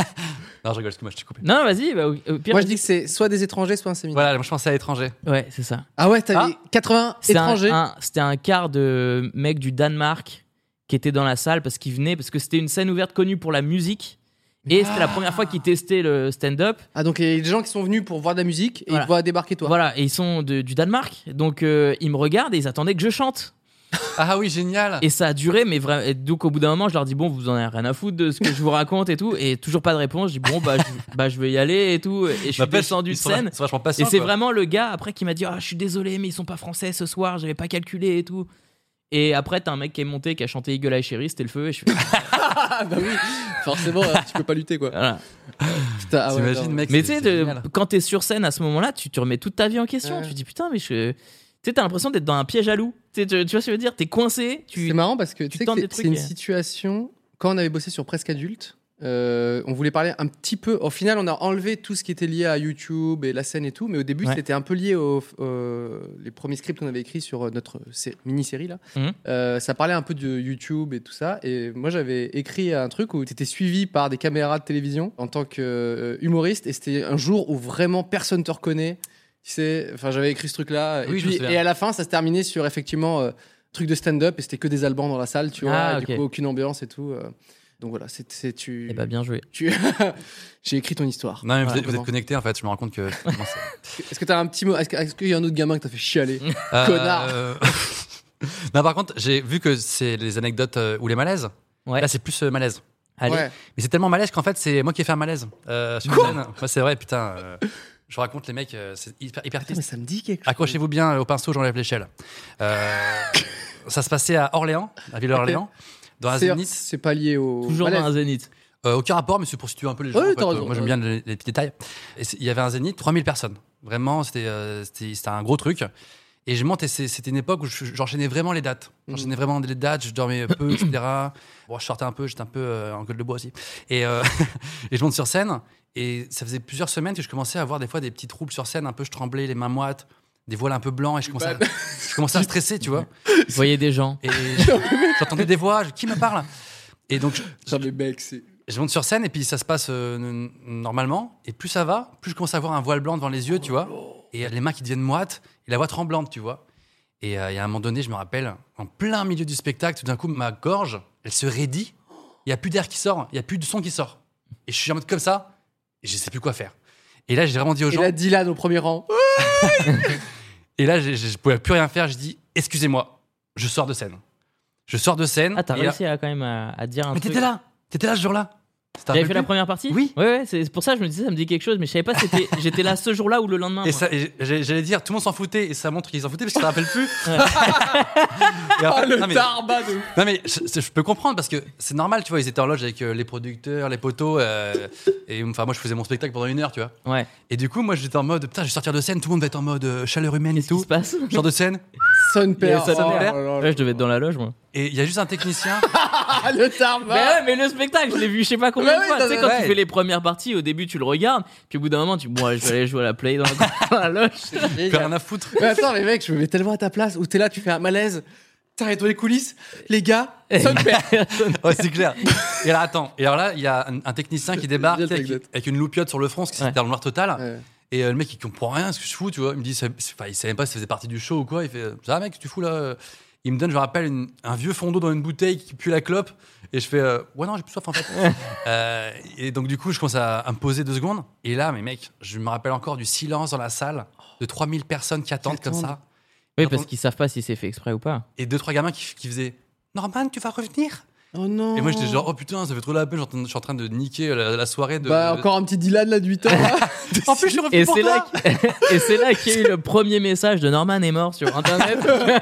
Non, je rigole, excuse-moi, je t'ai coupé. Non, vas-y. Bah, au- au pire, Moi, je vas-y. dis que c'est soit des étrangers, soit un séminaire. Voilà, moi je pensais à l'étranger. Ouais, c'est ça. Ah ouais, t'avais quatre-vingts C'était un- étrangers. un- C'était un quart de mec du Danemark qui était dans la salle parce qu'il venait, parce que c'était une scène ouverte connue pour la musique. Et c'était la première fois qu'ils testaient le stand-up. Ah, donc il y a des gens qui sont venus pour voir de la musique et Voilà. ils te voient débarquer toi. Voilà, et ils sont de- du Danemark. Donc euh, ils me regardent et ils attendaient que je chante. Ah oui, génial. Et ça a duré, mais vraiment. Et donc au bout d'un moment, je leur dis bon, vous en avez rien à foutre de ce que je vous raconte et tout, et toujours pas de réponse. Je dis bon, bah je, bah, je vais y aller et tout. Et je suis N'empêche, descendu ils de sont- scène. ils sont vachement patients, Et c'est quoi. vraiment le gars après qui m'a dit ah, je suis désolé, mais ils sont pas français ce soir, j'avais pas calculé et tout. Et après, t'as un mec qui est monté, qui a chanté Eagle Eye Cherry, c'était le feu. Et je fais Ah bah oui, forcément, hein, tu peux pas lutter quoi. voilà. Putain, ah ouais, T'imagines, non. mec, Mais tu c'est- sais, c'est de- génial. quand t'es sur scène à ce moment-là, tu te remets toute ta vie en question. Ouais. Tu te dis putain, mais je. Tu sais, t'as l'impression d'être dans un piège à loup. Tu, sais, tu- tu vois ce que je veux dire? T'es coincé. Tu... C'est marrant parce que tu sais que tentes c'est- des c'est trucs une et- situation. Quand on avait bossé sur Presque Adulte, euh, on voulait parler un petit peu. Au final, on a enlevé tout ce qui était lié à YouTube et la scène et tout, mais au début, Ouais. c'était un peu lié aux au- les premiers scripts qu'on avait écrits sur notre sé- mini-série là. Mhm. Euh, ça parlait un peu de YouTube et tout ça. Et moi, j'avais écrit un truc où tu étais suivi par des caméras de télévision en tant que euh, humoriste, et c'était un jour où vraiment personne te reconnaît. Tu sais, enfin, j'avais écrit ce truc-là. Et, Oui, je me puis, souviens. et à la fin, ça se terminait sur effectivement euh, truc de stand-up et c'était que des Albans dans la salle, tu vois. Ah, et ok. Du coup, aucune ambiance et tout. euh. Donc voilà, c'est, c'est tu. Eh bah, bien joué. tu... J'ai écrit ton histoire. Non, mais vous, Voilà, êtes, vous êtes comment. connectés en fait, je me rends compte que. comment ça- Est-ce que t'as un petit mot Est-ce que- est-ce qu'il y a un autre gamin que t'as fait chialer Euh, Connard. Non, par contre, j'ai vu que c'est les anecdotes euh, ou les malaises. Ouais. Là, c'est plus euh, malaise. Allez. Ouais. Mais c'est tellement malaise qu'en fait, c'est moi qui ai fait un malaise. Euh, sur scène. Ouais, c'est vrai, putain. euh, je vous raconte, les mecs, euh, c'est hyper, hyper Attends, mais triste. ça me dit quelque chose. Accrochez-vous bien euh, au pinceau, j'enlève l'échelle. Euh, ça se passait à Orléans, à Ville-Orléans, dans un C'est, zénith. c'est pas lié au. Toujours malaise. dans un zénith. Euh, aucun rapport, mais c'est pour situer un peu les gens. Ouais, en fait. t'as Euh, raison, Moi, j'aime t'as bien les, les petits détails. Et c'est- il y avait un zénith, trois mille personnes. Vraiment, c'était, euh, c'était, c'était un gros truc. Et je monte, et c'est- c'était une époque où je- j'enchaînais vraiment les dates. J'enchaînais vraiment les dates, je dormais peu, et cetera. Bon, je sortais un peu, j'étais un peu euh, en gueule de bois aussi. Et, euh, et je monte sur scène, et ça faisait plusieurs semaines que je commençais à avoir des fois des petits troubles sur scène, un peu je tremblais, les mains moites, des voiles un peu blancs, et je commençais, à, je commençais à stresser, tu vois. Vous voyez des gens. Et j'entendais des voix, je- qui me parle. Et donc, je, Putain, mais mec, c'est. je monte sur scène et puis ça se passe euh, n- normalement. Et plus ça va, plus je commence à avoir un voile blanc devant les yeux, tu vois. Et les mains qui deviennent moites et la voix tremblante, tu vois. Et euh, il y a un moment donné, je me rappelle, en plein milieu du spectacle, tout d'un coup, ma gorge, elle se raidit. Il n'y a plus d'air qui sort, il n'y a plus de son qui sort. Et je suis en mode comme ça, et je ne sais plus quoi faire. Et là, j'ai vraiment dit aux Et gens. là, Dylan au premier rang. Et là, j'ai- j'ai- je ne pouvais plus rien faire. Je dis, excusez-moi, je sors de scène. Je sors de scène. Ah, t'as et là- réussi à, quand même à, à dire un Mais truc. t'étais là, t'étais là ce jour-là. C'était un J'avais peu fait la plus. première partie. Oui. Ouais, ouais, c'est pour ça que je me disais, ça me dit quelque chose, mais je savais pas si c'était- j'étais là ce jour-là ou le lendemain. Et, moi. ça, et j'ai- j'allais dire, tout le monde s'en foutait, et ça montre qu'ils s'en foutaient parce qu'ils se rappellent plus. Et en Oh, fait, le non, mais, tarba de. non, mais je, je peux comprendre parce que c'est normal, tu vois, ils étaient en loge avec euh, les producteurs, les potos, euh, et enfin, moi je faisais mon spectacle pendant une heure, tu vois. Ouais. Et du coup, moi j'étais en mode, putain, je vais sortir de scène, tout le monde va être en mode euh, chaleur humaine et Qu'est-ce qui tout. se passe Je sors de scène, Son père. Son Oh père. là là. Ouais, je devais être dans la loge, moi. et il y a juste un technicien. Ah, le tarba. Mais ouais, mais le spectacle, je l'ai vu je sais pas combien Bah de oui, fois. t'as- Tu sais, quand ouais. tu fais les premières parties, au début tu le regardes, puis au bout d'un moment tu bon, allez, je vais aller jouer à la play dans la, dans la loge. Plus rien à foutre. Mais attends, mais mec, je me mets tellement à ta place où t'es là, tu fais un malaise. T'arrêtes dans les coulisses, les gars, son père. Ouais, c'est clair. Et alors, attends. Et alors là, il y a un, un technicien qui débarque Bien, avec, t'inquiète. avec une loupiote sur le front, parce que c'était Ouais. dans le noir total. Ouais. Et euh, le mec, il comprend rien, ce que je fous, tu vois. Il me dit, ça- c'est- enfin, il savait même pas si ça faisait partie du show ou quoi. Il fait, ça, mec, tu fous là. Il me donne, je me rappelle, une- un vieux fond d'eau dans une bouteille qui pue la clope. Et je fais, euh, ouais, non, j'ai plus soif en fait. Euh, et donc, du coup, je commence à, à me poser deux secondes. Et là, mais mec, je me rappelle encore du silence dans la salle de trois mille personnes qui attendent comme ça. Oui, parce qu'ils savent pas si c'est fait exprès ou pas. Et deux, trois gamins qui, qui faisaient, Norman, tu vas revenir? Oh non. Et moi, j'étais genre, oh putain, ça fait trop la peine, je suis en train- je suis en train de niquer la, la soirée de. Bah, de- encore un petit Dylan là de huit ans. là. En plus, je suis revenu Et pour c'est toi. là, qu'- et c'est là qu'il y a eu le premier message de Norman est mort sur internet.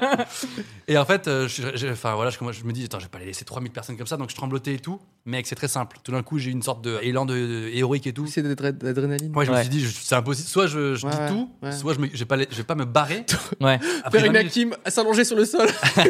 Et en fait, euh, je, je- enfin, voilà, je, je me dis, attends, je vais pas les laisser trois mille personnes comme ça, donc je tremblotais et tout. Mec, c'est très simple. Tout d'un coup, j'ai eu une sorte d'élan de, de héroïque et tout. C'est d'adrénaline. Moi, je me Ouais. suis dit, je- c'est impossible. Soit je, je Ouais, dis ouais, tout, ouais. soit je, me, je, vais pas, les- je vais pas me barrer. Ouais. Après Faire une vingt minutes. Hakim, s'allonger sur le sol,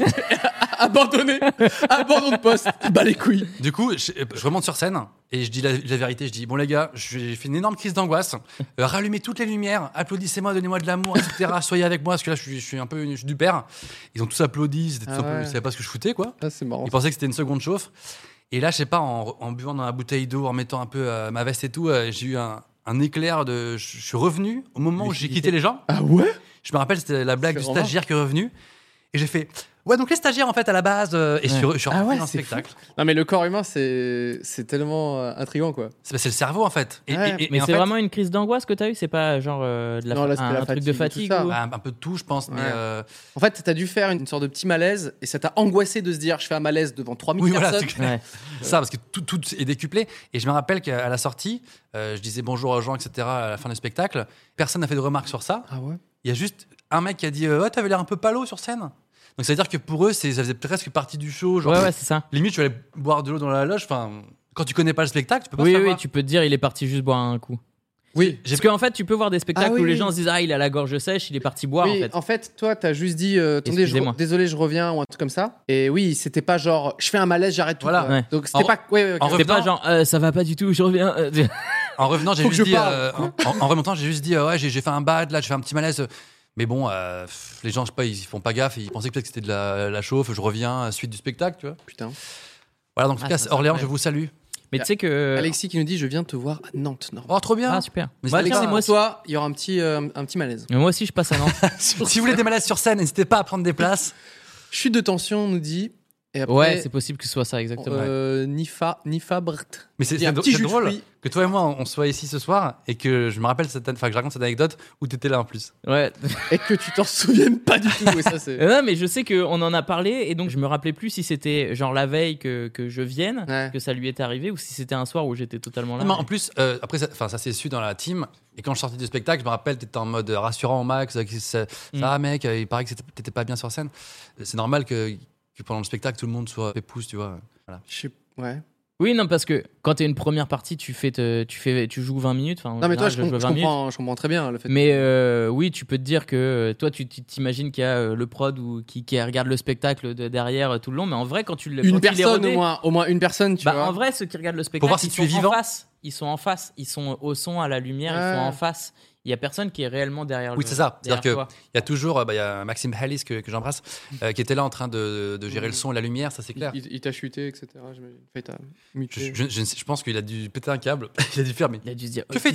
abandonné, abandon de poste, bah les couilles. Du coup, je, je remonte sur scène et je dis la, la vérité. Je dis, bon les gars, j'ai fait une énorme crise d'angoisse. Euh, rallumez toutes les lumières, applaudissez-moi, donnez-moi de l'amour, et cetera. Soyez avec moi, parce que là, je suis, je suis un peu je suis du père. Ils ont tous applaudi, ils, étaient tous Ah un peu- ouais. ils savaient pas ce que je foutais, quoi. Ah, c'est marrant. Ils pensaient que c'était une seconde chauffe. Et là, je sais pas, en, en buvant dans la bouteille d'eau, en mettant un peu euh, ma veste et tout, euh, j'ai eu un, un éclair de. Je je suis revenu au moment où j'ai quitté les gens. Ah ouais? Je me rappelle, c'était la blague C'est du vraiment- stagiaire qui est revenu. Et j'ai fait, ouais, donc les stagiaires, en fait, à la base. euh, et je suis, re- je suis Ah rentré ouais, dans le c'est spectacle. Non mais le corps humain c'est c'est tellement euh, intriguant quoi. C'est c'est le cerveau, en fait. Et, Ouais. et- et- Mais et en c'est fait, vraiment une crise d'angoisse que t'as eu. C'est pas genre euh, de la Non, là, fa- c'était un, la un truc de fatigue, fatigue. tout ça. ou- un, un peu de tout, je pense. Mais Ouais. euh, En fait, t'as dû faire une sorte de petit malaise et ça t'a angoissé de se dire je fais un malaise devant trois mille oui, voilà, personnes. c'est clair. Ouais. Ça, parce que tout, tout est décuplé. Et je me rappelle qu'à la sortie, euh, je disais bonjour aux gens, et cetera, à la fin du spectacle. Personne n'a fait de remarques sur ça. Ah ouais. Il y a juste un mec qui a dit, euh, ouais, t'avais l'air un peu palo sur scène. Donc ça veut dire que pour eux, c'est- ça faisait presque partie du show. Genre, Ouais, ouais, c'est ça. limite, tu allais boire de l'eau dans la loge. Enfin, quand tu connais pas le spectacle, tu peux pas Oui, savoir. oui, tu peux te dire il est parti juste boire un coup. Oui. Parce qu'en fait, tu peux voir des spectacles Ah oui, où les oui. gens se disent ah il a la gorge sèche, il est parti boire Oui, en fait. toi, t'as juste dit euh, attendez, je Excusez-moi. re- désolé, je reviens ou un truc comme ça. Et oui, c'était pas genre je fais un malaise, j'arrête tout. Voilà. quoi. Ouais. Donc c'était En- pas. Ouais, ouais, ok. en C'était pas revenant- genre euh, ça va pas du tout, je reviens. Euh, En revenant, j'ai Faut que juste je dit, parle. euh, en, en- en remontant, j'ai juste dit, euh, ouais, j'ai j'ai fait un bad, là, j'ai fait un petit malaise. Mais bon, euh, pff, les gens, je sais pas, ils font pas gaffe, ils pensaient peut-être que c'était de la, la chauffe, je reviens, suite du spectacle, tu vois. Putain. Voilà, donc en tout Ah, cas, ça, c'est Orléans, incroyable. je vous salue. Mais tu sais que. Alexis qui nous dit je viens te voir à Nantes. Non. Oh, trop bien. Ah, super. Mais Bah, Alexis, tiens, moi, toi, il y aura un petit, euh, un petit malaise. Mais moi aussi, je passe à Nantes. Si vous voulez des malaises sur scène, n'hésitez pas à prendre des places. Chute de tension, on nous dit. Et après, ouais, c'est possible que ce soit ça, exactement. Euh, Nifa, Nifa Brt. Mais c'est, c'est, c'est drôle que toi et moi, on soit ici ce soir et que je me rappelle cette, enfin, que je raconte cette anecdote où t'étais là en plus. Ouais. Et que tu t'en souviennes pas du tout. Oui, ça, c'est... non, mais je sais qu'on en a parlé et donc je me rappelais plus si c'était genre la veille que, que je vienne, ouais. que ça lui était arrivé ou si c'était un soir où j'étais totalement là. Non, mais mais... en plus, euh, après, ça, ça s'est su dans la team. Et quand je sortais du spectacle, je me rappelle, t'étais en mode rassurant au max. Ça, ça mm. ah, mec, il paraît que t'étais pas bien sur scène. C'est normal que. que pendant le spectacle, tout le monde soit épouse, tu vois. Voilà. Je sais, ouais. Oui, non, parce que quand t'es une première partie, tu fais, te, tu fais, tu joues vingt minutes. Non, mais toi, je, je, com- je, comprends, je comprends très bien le fait. Mais euh, oui, tu peux te dire que toi, tu t'imagines qu'il y a le prod ou qui, qui regarde le spectacle de derrière tout le long, mais en vrai, quand tu le une quand personne rodé, au moins, au moins une personne, tu bah, vois. En vrai, ceux qui regardent le spectacle, pour voir si ils tu sont es vivant. En face. Ils sont en face. Ils sont au son, à la lumière. Ah. Ils sont en face. Il y a personne qui est réellement derrière. Oui, le, c'est ça. C'est-à-dire toi. que il y a toujours, bah, il y a Maxime Hallis que, que j'embrasse, euh, qui était là en train de, de gérer mmh. le son et la lumière, ça c'est clair. Il, il t'a chuté, et cetera. J'imagine. Enfin, il t'a muté. Je, je, je, je pense qu'il a dû péter un câble. Il a dû faire. Mais il a dû se dire. Que fais-tu ?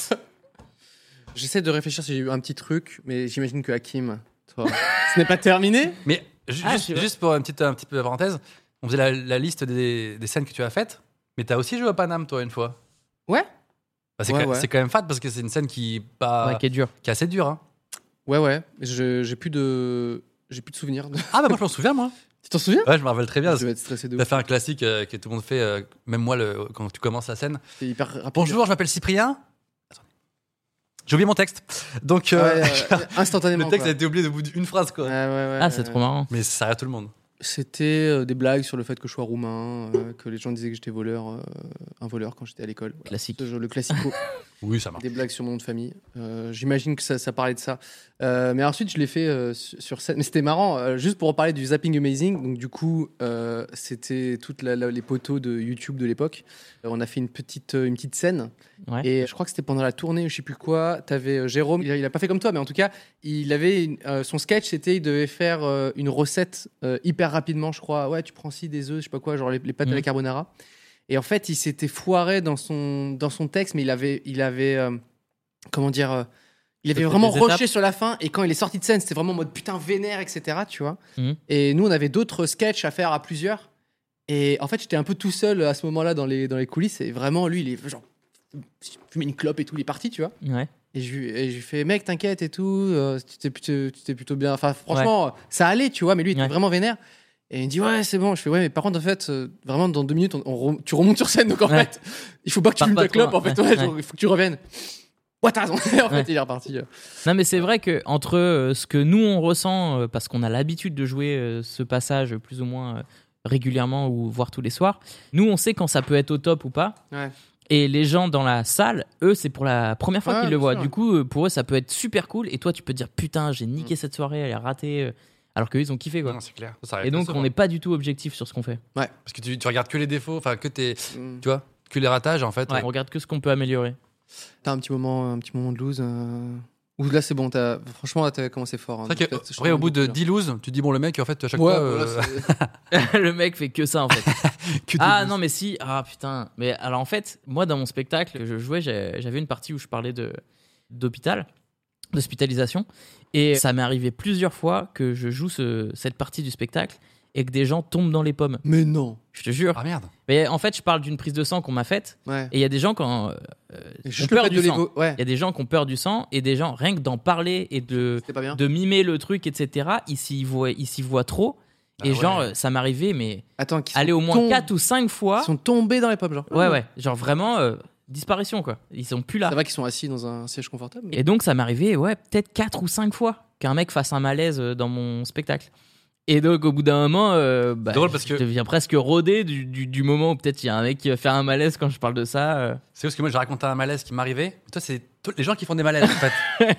J'essaie de réfléchir si j'ai eu un petit truc, mais j'imagine que Hakim, toi, ce n'est pas terminé. Mais ah, juste, juste pour une petite, un petit peu de parenthèse, on faisait la, la liste des, des scènes que tu as faites, mais t'as aussi joué à Paname, toi, une fois. Ouais. Bah, c'est, ouais, quand, ouais. c'est quand même fat parce que c'est une scène qui, pas, ouais, qui est dure. Qui est assez dure. Hein. Ouais, ouais. Je, j'ai plus de, j'ai plus de souvenirs. De... Ah, bah moi, je m'en souviens, moi. Tu t'en souviens ? Ouais, je me rappelle très bien. Je vais être stressé de T'as ouf. fait un classique euh, que tout le monde fait, euh, même moi, le, quand tu commences la scène. C'est hyper rapide. Bonjour, je m'appelle Cyprien. Attendez. J'ai oublié mon texte. Donc, euh, ouais, euh, instantanément. Le texte quoi. a été oublié au bout d'une phrase, quoi. Ouais, ouais, ouais, ah, c'est trop marrant. Mais ça arrive à tout le monde. C'était euh, des blagues sur le fait que je sois roumain, euh, que les gens disaient que j'étais voleur, euh, un voleur quand j'étais à l'école. Voilà. Classique. Le, le classico. Oui, ça marche. Des blagues sur mon nom de famille. Euh, j'imagine que ça, ça parlait de ça. Euh, mais ensuite, je l'ai fait euh, sur scène. Mais c'était marrant, euh, juste pour parler du Zapping Amazing. Donc, du coup, euh, c'était toutes la, la, les poteaux de YouTube de l'époque. Euh, on a fait une petite, une petite scène. Ouais. Et je crois que c'était pendant la tournée, je sais plus quoi. T'avais euh, Jérôme, il a, il a pas fait comme toi, mais en tout cas, il avait une, euh, son sketch, c'était il devait faire euh, une recette euh, hyper rapidement, je crois. Ouais, tu prends ci des œufs, je sais pas quoi, genre les, les pâtes mmh. à la carbonara. Et en fait, il s'était foiré dans son, dans son texte, mais il avait, il avait euh, comment dire, euh, il avait vraiment rushé sur la fin. Et quand il est sorti de scène, c'était vraiment en mode putain vénère, et cetera. Tu vois. Mmh. Et nous, on avait d'autres sketchs à faire à plusieurs. Et en fait, j'étais un peu tout seul à ce moment-là dans les, dans les coulisses. Et vraiment, lui, il est genre fumé une clope et tout, il est parti, tu vois. Ouais. Et je, et je lui fais, mec, t'inquiète et tout, euh, tu, t'es plutôt, tu t'es plutôt bien. Enfin, franchement, ouais. ça allait, tu vois, mais lui, il était ouais. vraiment vénère. Et il me dit, ouais, c'est bon. Je fais, ouais, mais par contre, en fait, euh, vraiment, dans deux minutes, on, on, tu remontes sur scène, donc en ouais. fait, il faut pas que tu fumes ta clope, en fait, ouais, ouais. Genre, il faut que tu reviennes. Ouais, t'as raison. en fait, ouais. il est reparti. Non, mais c'est vrai que entre euh, ce que nous, on ressent, euh, parce qu'on a l'habitude de jouer euh, ce passage plus ou moins euh, régulièrement ou voire tous les soirs, nous, on sait quand ça peut être au top ou pas. Ouais. Et les gens dans la salle, eux, c'est pour la première fois ouais, qu'ils le voient. Sûr. Du coup, pour eux, ça peut être super cool. Et toi, tu peux te dire, putain, j'ai niqué mmh. cette soirée, elle est ratée. Alors qu'eux, ils ont kiffé, quoi. Non, c'est clair. Ça et donc, on n'est pas du tout objectif sur ce qu'on fait. Ouais. Parce que tu, tu regardes que les défauts, enfin, que tes, mmh. tu vois, que les ratages, en fait. Ouais, on regarde que ce qu'on peut améliorer. T'as un petit moment, un petit moment de lose. Euh... Ou là, c'est bon. T'as... Franchement, là, t'as commencé fort. Hein. C'est vrai qu'après, au bout de dix loses, tu dis, bon, le mec, en fait, à chaque ouais, fois. Euh... Voilà, le mec fait que ça, en fait. ah non, mais si. Ah putain. Mais alors, en fait, moi, dans mon spectacle, je jouais, j'avais une partie où je parlais de, d'hôpital, d'hospitalisation. Et ça m'est arrivé plusieurs fois que je joue ce, cette partie du spectacle et que des gens tombent dans les pommes. Mais non. Je te jure. Ah merde. Mais en fait, je parle d'une prise de sang qu'on m'a faite. Ouais. Et il y a des gens qui ont euh, peur du sang. Il ouais. y a des gens qui ont peur du sang et des gens, rien que d'en parler et de, de mimer le truc, et cetera, ils s'y voient, ils s'y voient trop. Et ah genre, ouais. ça m'arrivait, mais Attends, aller au moins quatre ou cinq fois. Ils sont tombés dans les pommes, genre. Ouais, ouais. Genre vraiment, euh, disparition, quoi. Ils sont plus là. C'est vrai qu'ils sont assis dans un siège confortable. Mais... Et donc, ça m'est arrivé, ouais, peut-être quatre ou cinq fois qu'un mec fasse un malaise dans mon spectacle. Et donc, au bout d'un moment, euh, bah, drôle parce je que... deviens presque rodé du, du, du moment où peut-être il y a un mec qui va faire un malaise quand je parle de ça. Euh. C'est parce que moi, j'ai raconté un malaise qui m'arrivait. Toi, c'est t- les gens qui font des malaises, en fait.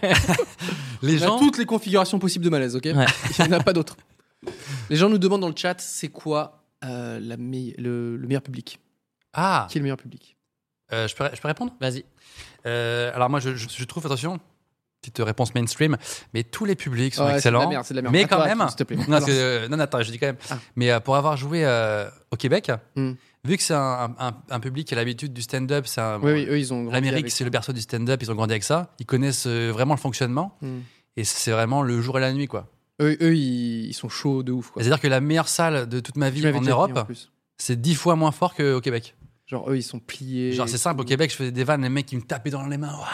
les On gens... a toutes les configurations possibles de malaise, ok ouais. Il n'y en a pas d'autres. Les gens nous demandent dans le chat, c'est quoi euh, la me- le, le meilleur public Ah Qui est le meilleur public euh, je, peux, je peux répondre Vas-y. Euh, alors moi, je, je, je trouve, attention... Petite réponse mainstream, mais tous les publics sont ouais, excellents. C'est de la merde, c'est de la merde. Mais à quand toi, même, s'il te plaît. non, c'est, euh, non, attends, je dis quand même. Ah. Mais euh, pour avoir joué euh, au Québec, mm. vu que c'est un, un, un public qui a l'habitude du stand-up, c'est un, Oui, oui, eux, ils ont grandi l'Amérique, avec c'est ça. le berceau du stand-up, ils ont grandi avec ça. Ils connaissent euh, vraiment le fonctionnement. Mm. Et c'est vraiment le jour et la nuit, quoi. Eux, eux ils, ils sont chauds de ouf. Quoi. C'est-à-dire que la meilleure salle de toute ma vie Tu m'avais en déjà dit, Europe, en plus. c'est dix fois moins fort qu'au Québec. Genre, eux, ils sont pliés. Genre, c'est simple, au Québec, je faisais des vannes, les mecs, ils me tapaient dans les mains. Waouh,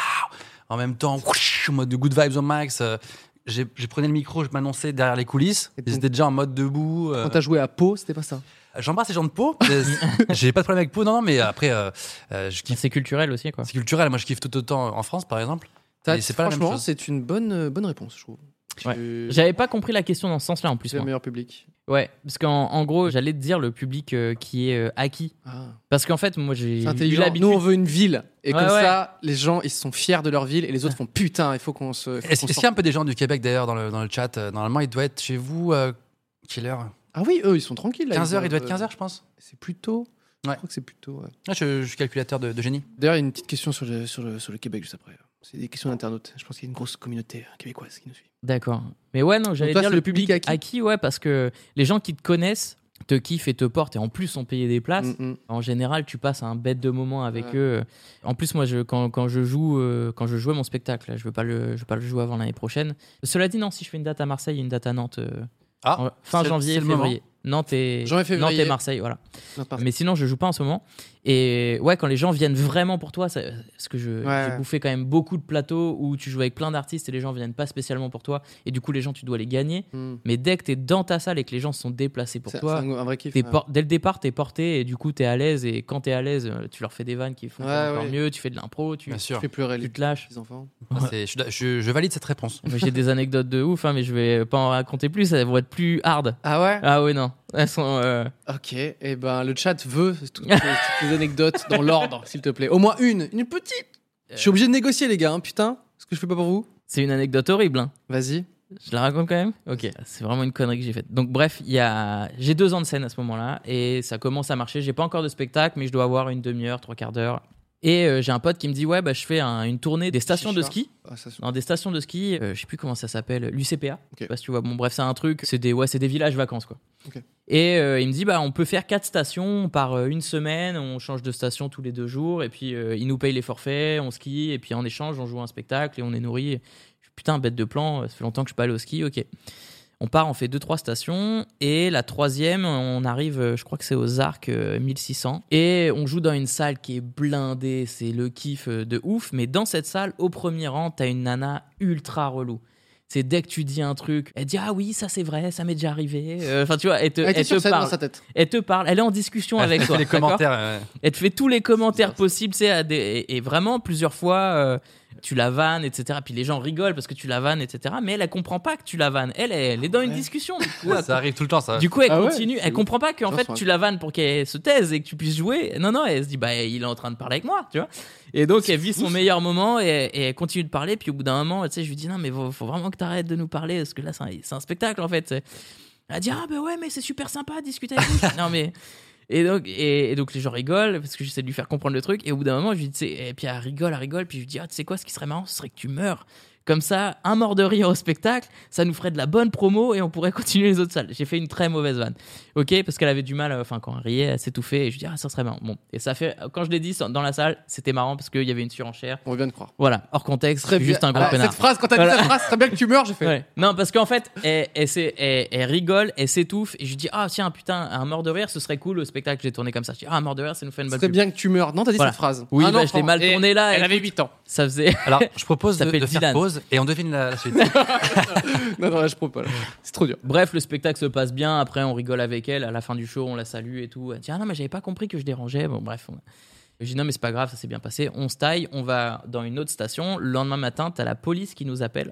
en même temps, whoosh, en mode de good vibes au max. euh, J'ai, j'ai prenais le micro, je m'annonçais derrière les coulisses. Et Ils donc- étaient déjà en mode debout. euh, Quand t'as joué à Pau, c'était pas ça. J'embrasse les gens de Pau. J'ai pas de problème avec Pau, non, non, mais après, euh, euh, je kiffe. C'est culturel aussi, quoi. C'est culturel. Moi, je kiffe tout autant en France, par exemple. T'as- Et c'est pas la même franchement, chose. c'est une bonne, euh, bonne réponse, je trouve. Ouais. Tu- J'avais pas compris la question dans ce sens-là en plus. C'est le moi. meilleur public. Ouais, parce qu'en en gros, j'allais te dire le public euh, qui est euh, acquis. Ah. Parce qu'en fait, moi, j'ai C'est eu intelligent. l'habitude. Nous, on veut une ville. Et Ouais, comme ouais. ça, les gens, ils sont fiers de leur ville. Et les autres font putain, il faut qu'on se. faut Est-ce qu'on est-ce qu'il y sorte. a un peu des gens du Québec, d'ailleurs, dans le, dans le chat euh, Normalement, il doit être chez vous. Euh, quelle heure Ah oui, eux, ils sont tranquilles. là. quinze heures, Ils il doit être doivent, quinze heures, je pense. euh, C'est plutôt. Ouais. Je crois que c'est plutôt. ouais. Ah, je, je suis calculateur de, de génie. D'ailleurs, il y a une petite question sur le, sur le, sur le Québec juste après. C'est des questions d'internautes. Je pense qu'il y a une grosse communauté québécoise qui nous suit. D'accord. Mais ouais, non, j'allais toi, dire c'est le le public public acquis acquis, ouais, parce que les gens qui te connaissent te kiffent et te portent et en plus ont payé des places. Mm, mm. En général, tu passes un bête de moment avec Ouais. eux. En plus, moi, je, quand, quand je joue, euh, quand je jouais mon spectacle, là, je veux pas le, je veux pas le jouer avant l'année prochaine. Cela dit, non, si je fais une date à Marseille et une date à Nantes, euh, Ah, en- fin c'est- janvier, c'est le moment. février. Nantes et, Janvier, février. Nantes et Marseille, voilà. Non, parfait. Mais sinon, je joue pas en ce moment. Et ouais, quand les gens viennent vraiment pour toi, ça- parce que je, Ouais. j'ai bouffé quand même beaucoup de plateaux où tu joues avec plein d'artistes et les gens viennent pas spécialement pour toi. Et du coup, les gens, tu dois les gagner. Mm. Mais dès que t'es dans ta salle et que les gens se sont déplacés pour C'est toi, c'est un, un vrai kiff. t'es ouais. por- dès le départ, t'es porté et du coup, t'es à l'aise. Et quand t'es à l'aise, euh, tu leur fais des vannes qui font Ouais, encore ouais. mieux. Tu fais de l'impro, tu, Bien Tu sûr. fais pleurer les tu te lâches. petits enfants. Ah, c'est- je, je- je valide cette réponse. Moi, j'ai des anecdotes de ouf, hein, mais je vais pas en raconter plus. Elles vont être plus hard. Ah ouais. Ah oui, non. Elles sont. euh, Ok. Et ben, le chat veut toutes les, toutes les anecdotes dans l'ordre, s'il te plaît. Au moins une, une petite. Je suis obligé de négocier, les gars. Hein, putain. Ce que je fais pas pour vous. C'est une anecdote horrible. Hein. Vas-y. Je la raconte quand même. Ok, c'est vraiment une connerie que j'ai faite. Donc bref, il y a, j'ai deux ans de scène à ce moment-là et ça commence à marcher. J'ai pas encore de spectacle, mais je dois avoir une demi-heure, trois quarts d'heure. Et euh, j'ai un pote qui me dit ouais bah je fais un- une tournée des stations de Chicha. ski. Ah, ça se- Dans des stations de ski, euh, je sais plus comment ça s'appelle, l'U C P A. Ok. Je sais pas si tu vois. Bon bref, c'est un truc, c'est des ouais, c'est des villages vacances quoi. Ok. Et euh, il me dit bah on peut faire quatre stations par euh, une semaine, on change de station tous les deux jours et puis euh, il nous paye les forfaits, on skie et puis en échange on joue un spectacle et on est nourri. Je suis, putain bête de plan, ça fait longtemps que je suis pas allé au ski, ok. On part, on fait deux trois stations et la troisième, on arrive, euh, je crois que c'est aux Arcs euh, mille six cents et on joue dans une salle qui est blindée, c'est le kiff euh, de ouf. Mais dans cette salle, au premier rang, t'as une nana ultra relou. C'est dès que tu dis un truc, elle dit ah oui ça c'est vrai, ça m'est déjà arrivé. Euh, Enfin tu vois, elle te, Elle était elle sur te scène dans parle, sa tête. elle te parle, elle est en discussion avec Elle toi. fait les d'accord commentaires. euh, Elle te fait tous les commentaires possibles, c'est à des- et, et vraiment plusieurs fois. euh, tu la vannes, et cetera. Puis les gens rigolent parce que tu la vannes, et cetera. Mais elle, elle comprend pas que tu la vannes. Elle, elle est dans une discussion. Du coup, elle, ça arrive tout le temps, ça. du coup, elle Ah ouais, continue. c'est Elle ouf. comprend pas qu'en Les gens fait, sont tu la vannes pour qu'elle se taise et que tu puisses jouer. Non, non, elle se dit, bah, il est en train de parler avec moi, tu vois. Et donc, elle vit son meilleur moment et, et elle continue de parler. Puis au bout d'un moment, tu sais, je lui dis, non, mais faut, faut vraiment que t'arrêtes de nous parler parce que là, c'est un, c'est un spectacle, en fait. Elle dit, ah, bah ouais, mais c'est super sympa de discuter avec vous. Non, mais. Et donc, et, et donc les gens rigolent parce que j'essaie de lui faire comprendre le truc. Et au bout d'un moment, je lui dis, tu sais, et puis elle rigole, elle rigole. Puis je lui dis, ah, tu sais quoi, ce qui serait marrant, ce serait que tu meurs. Comme ça, un mort de rire au spectacle, ça nous ferait de la bonne promo et on pourrait continuer les autres salles. J'ai fait une très mauvaise vanne. Ok, parce qu'elle avait du mal, enfin, quand elle riait, elle s'étouffait. Et je lui dis, ah, ça serait marrant. Bon, et ça fait, quand je l'ai dit dans la salle, c'était marrant parce qu'il y avait une surenchère. On veut bien te croire. Voilà, hors contexte, Très je suis juste bien. un gros Ah, connard. Cette phrase, quand t'as Voilà. dit cette phrase, très bien que tu meurs, j'ai fait. Ouais. Non, parce qu'en fait, elle, elle, s'est- elle- elle rigole, elle s'étouffe, et je lui dis, ah tiens, putain, un mort de rire, ce serait cool, le spectacle, j'ai tourné comme ça. Je dis, ah, un mort de rire, ça nous fait une bonne Très pub. bien que tu meurs. Non, t'as dit Voilà. cette phrase. Oui, Un bah, je enfant. l'ai mal Et tourné là. Elle écoute, avait huit ans. Ça faisait. Alors, je propose Ça de, s'appelle de faire Dylan. pause et on devine la, la suite. Non, non, là, je propose. C'est trop dur. Bref, le spectacle se passe bien. Après, on rigole avec elle. À la fin du show, on la salue et tout. Elle dit, ah non, mais j'avais pas compris que je dérangeais. Bon, bref. On... Je dis, non, mais c'est pas grave, ça s'est bien passé. On se taille, on va dans une autre station. Le lendemain matin, t'as la police qui nous appelle.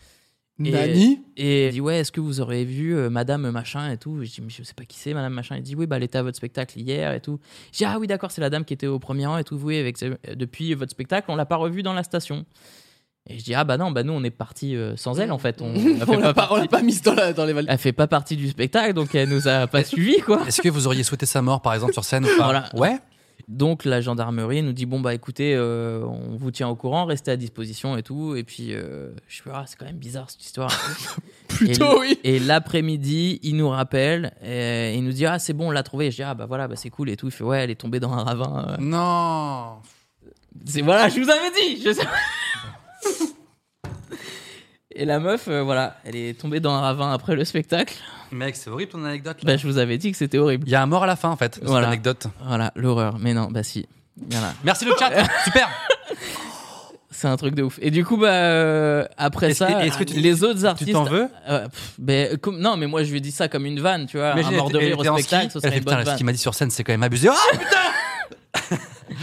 Et- Nani Et elle dit, ouais, est-ce que vous aurez vu euh, madame machin et tout. Je dis, mais je sais pas qui c'est, madame machin. Elle dit, oui, bah, elle était à votre spectacle hier et tout. Je dis, ah oui, d'accord, c'est la dame qui était au premier rang et tout. Oui, avec, euh, depuis votre spectacle, on l'a pas revue dans la station. Et je dis, ah bah non, bah nous, on est partis euh, sans elle, en fait. On, elle On fait l'a pas pas, on l'a partie- pas mise dans, la, dans les valises. elle fait pas partie du spectacle, donc elle nous a pas suivis, quoi. Est-ce que vous auriez souhaité sa mort, par exemple, sur scène ou pas Voilà. Ouais. Donc la gendarmerie nous dit bon bah écoutez, euh, on vous tient au courant, restez à disposition et tout. Et puis euh, je fais ah c'est quand même bizarre cette histoire. Plutôt et, oui. Et l'après-midi, il nous rappelle, et il nous dit ah c'est bon on l'a trouvée. Je dis ah bah voilà bah c'est cool et tout. Il fait ouais elle est tombée dans un ravin. Euh. Non. C'est voilà je vous avais dit. Je sais... Et la meuf, euh, voilà, elle est tombée dans un ravin après le spectacle. Mec, c'est horrible ton anecdote là. Bah, je vous avais dit que c'était horrible. Il y a un mort à la fin en fait, de voilà. cette anecdote. Voilà, l'horreur. Mais non, bah si. Voilà. Merci le chat, super. C'est un truc de ouf. Et du coup, bah euh, après est-ce ça, que, est-ce que tu, les autres artistes. Tu t'en veux euh, pff, bah, comme, non, mais moi je lui ai dit ça comme une vanne, tu vois. Mais un mort de rire au spectacle, ce serait une bonne vanne. Ce qu'il vanne. m'a dit sur scène, c'est quand même abusé. Ah putain.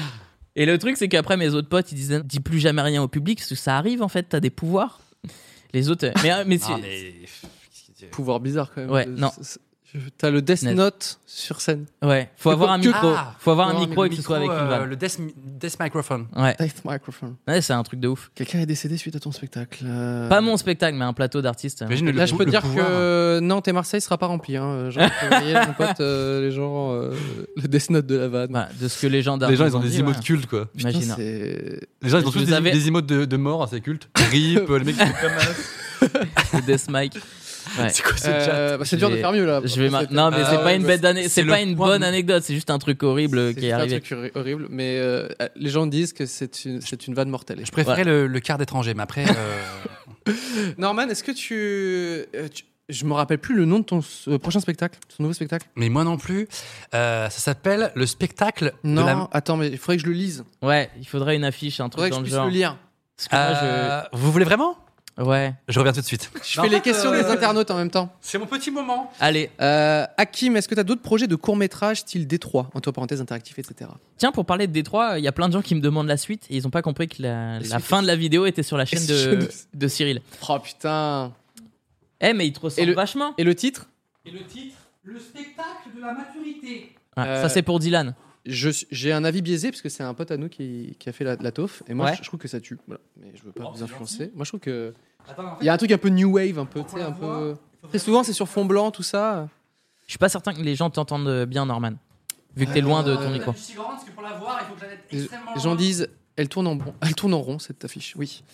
Et le truc, c'est qu'après mes autres potes, ils disaient dis plus jamais rien au public parce que ça arrive en fait, t'as des pouvoirs. Les autres, mais mais, non, mais... pouvoir bizarre quand même. Ouais, non. T'as le Death Note sur scène. Ouais, faut avoir un micro. Ah, faut avoir un avoir micro un et que ce soit avec une vanne. Euh, le death, death microphone. Ouais. Death microphone. Ouais, c'est un truc de ouf. Quelqu'un est décédé suite à ton spectacle. Euh... Pas mon spectacle, mais un plateau d'artistes. Imagine Là, le, je peux le te dire pouvoir. que Nantes et Marseille sera pas rempli. Hein. Genre, voyez, mon pote, euh, les gens, euh, le Death Note de la vanne. Bah, de ce que les gens Les gens, ils ont dit, des emotes ouais. cultes quoi. Putain, Imagine. c'est... Les gens, ils ont Je tous vous des, avais- des emotes de, de mort assez cultes. Rip, les mecs qui font comme ça. Le Death Mike. Ouais. C'est quoi ce Euh, chat bah, c'est Je dur de vais- faire mieux là. Je vais ma- C'était- Non, mais Ah, c'est ouais, pas une ouais, bête d'année, c'est c'est le pas une point bonne de- anecdote, c'est juste un truc horrible c'est qui est juste un arrivé. truc horri- horrible, mais euh, les gens disent que c'est une, c'est une vanne mortelle. Je préférais le, le quart d'étranger, mais après. euh, Norman, est-ce que tu, euh, tu- je me rappelle plus le nom de ton euh, prochain spectacle, ton nouveau spectacle. Mais moi non plus. Euh, ça s'appelle le spectacle Non, de la. attends, mais il faudrait que je le lise. Ouais, il faudrait une affiche, un Il faudrait truc que je dans le puisse genre. le lire. Parce que moi, Euh, Vous voulez vraiment je... Ouais. Je reviens tout de suite. Je Mais fais en les fait, questions euh, des internautes en même temps. C'est mon petit moment. Allez, Euh, Hakim, est-ce que tu as d'autres projets de court-métrage style Détroit, entre parenthèses interactif, et cetera. tiens, pour parler de Détroit, il y a plein de gens qui me demandent la suite et ils ont pas compris que la, la suite fin de la vidéo était sur la chaîne c'est de, chaîne de Cyril. Oh putain. Eh, mais il te ressemble Et le- vachement. Et le titre Et le titre Le spectacle de la maturité. Ah, Euh, Ça, c'est pour Dylan. Je suis- J'ai un avis biaisé parce que c'est un pote à nous qui, qui a fait la, la taufe et moi Ouais. je, je trouve que ça tue. Voilà. Mais je veux pas Oh, vous c'est influencer. Moi je trouve que Attends, en fait, il y a un truc un peu new wave, un peu, tu sais, la un voir, peu. il faut Très souvent c'est sur fond blanc tout ça. Je suis pas certain que les gens t'entendent bien, Norman. Vu que t'es loin de ton Euh, micro. si grande, parce que pour la voir, il faut que j'aille Les, extrêmement les gens loin. disent, elle tourne en rond, elle tourne en rond cette affiche. Oui.